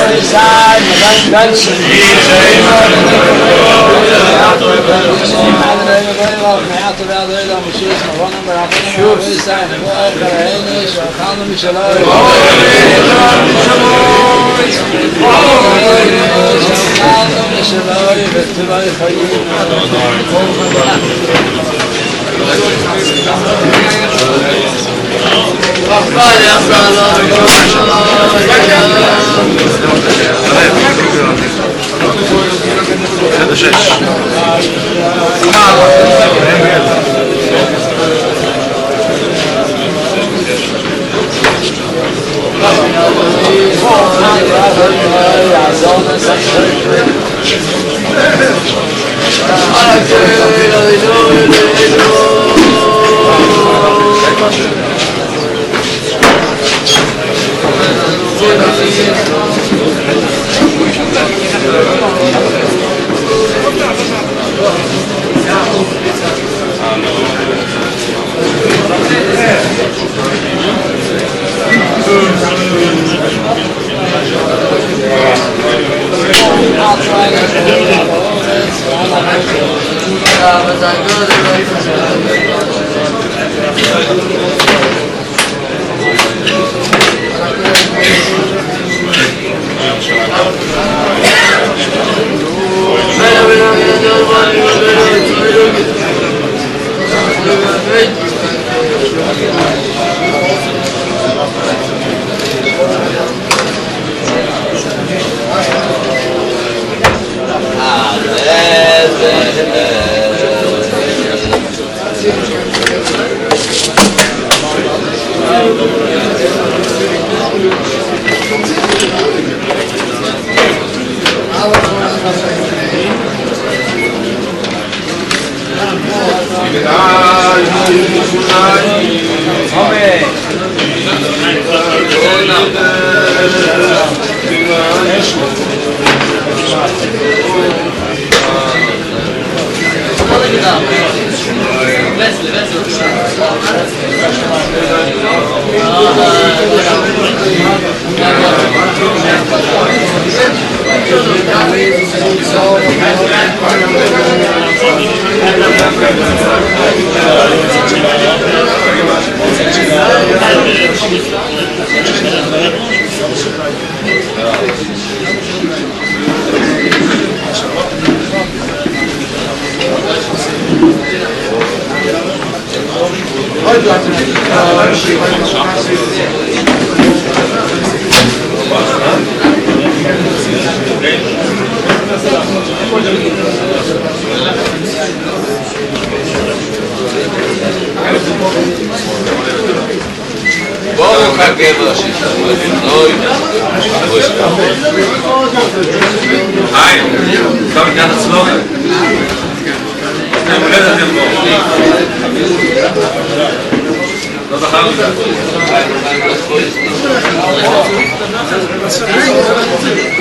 Speaker 2: ברוך הגבר שתלוי,
Speaker 3: היי, טוב, עניין עצמו. לא זכרנו את זה.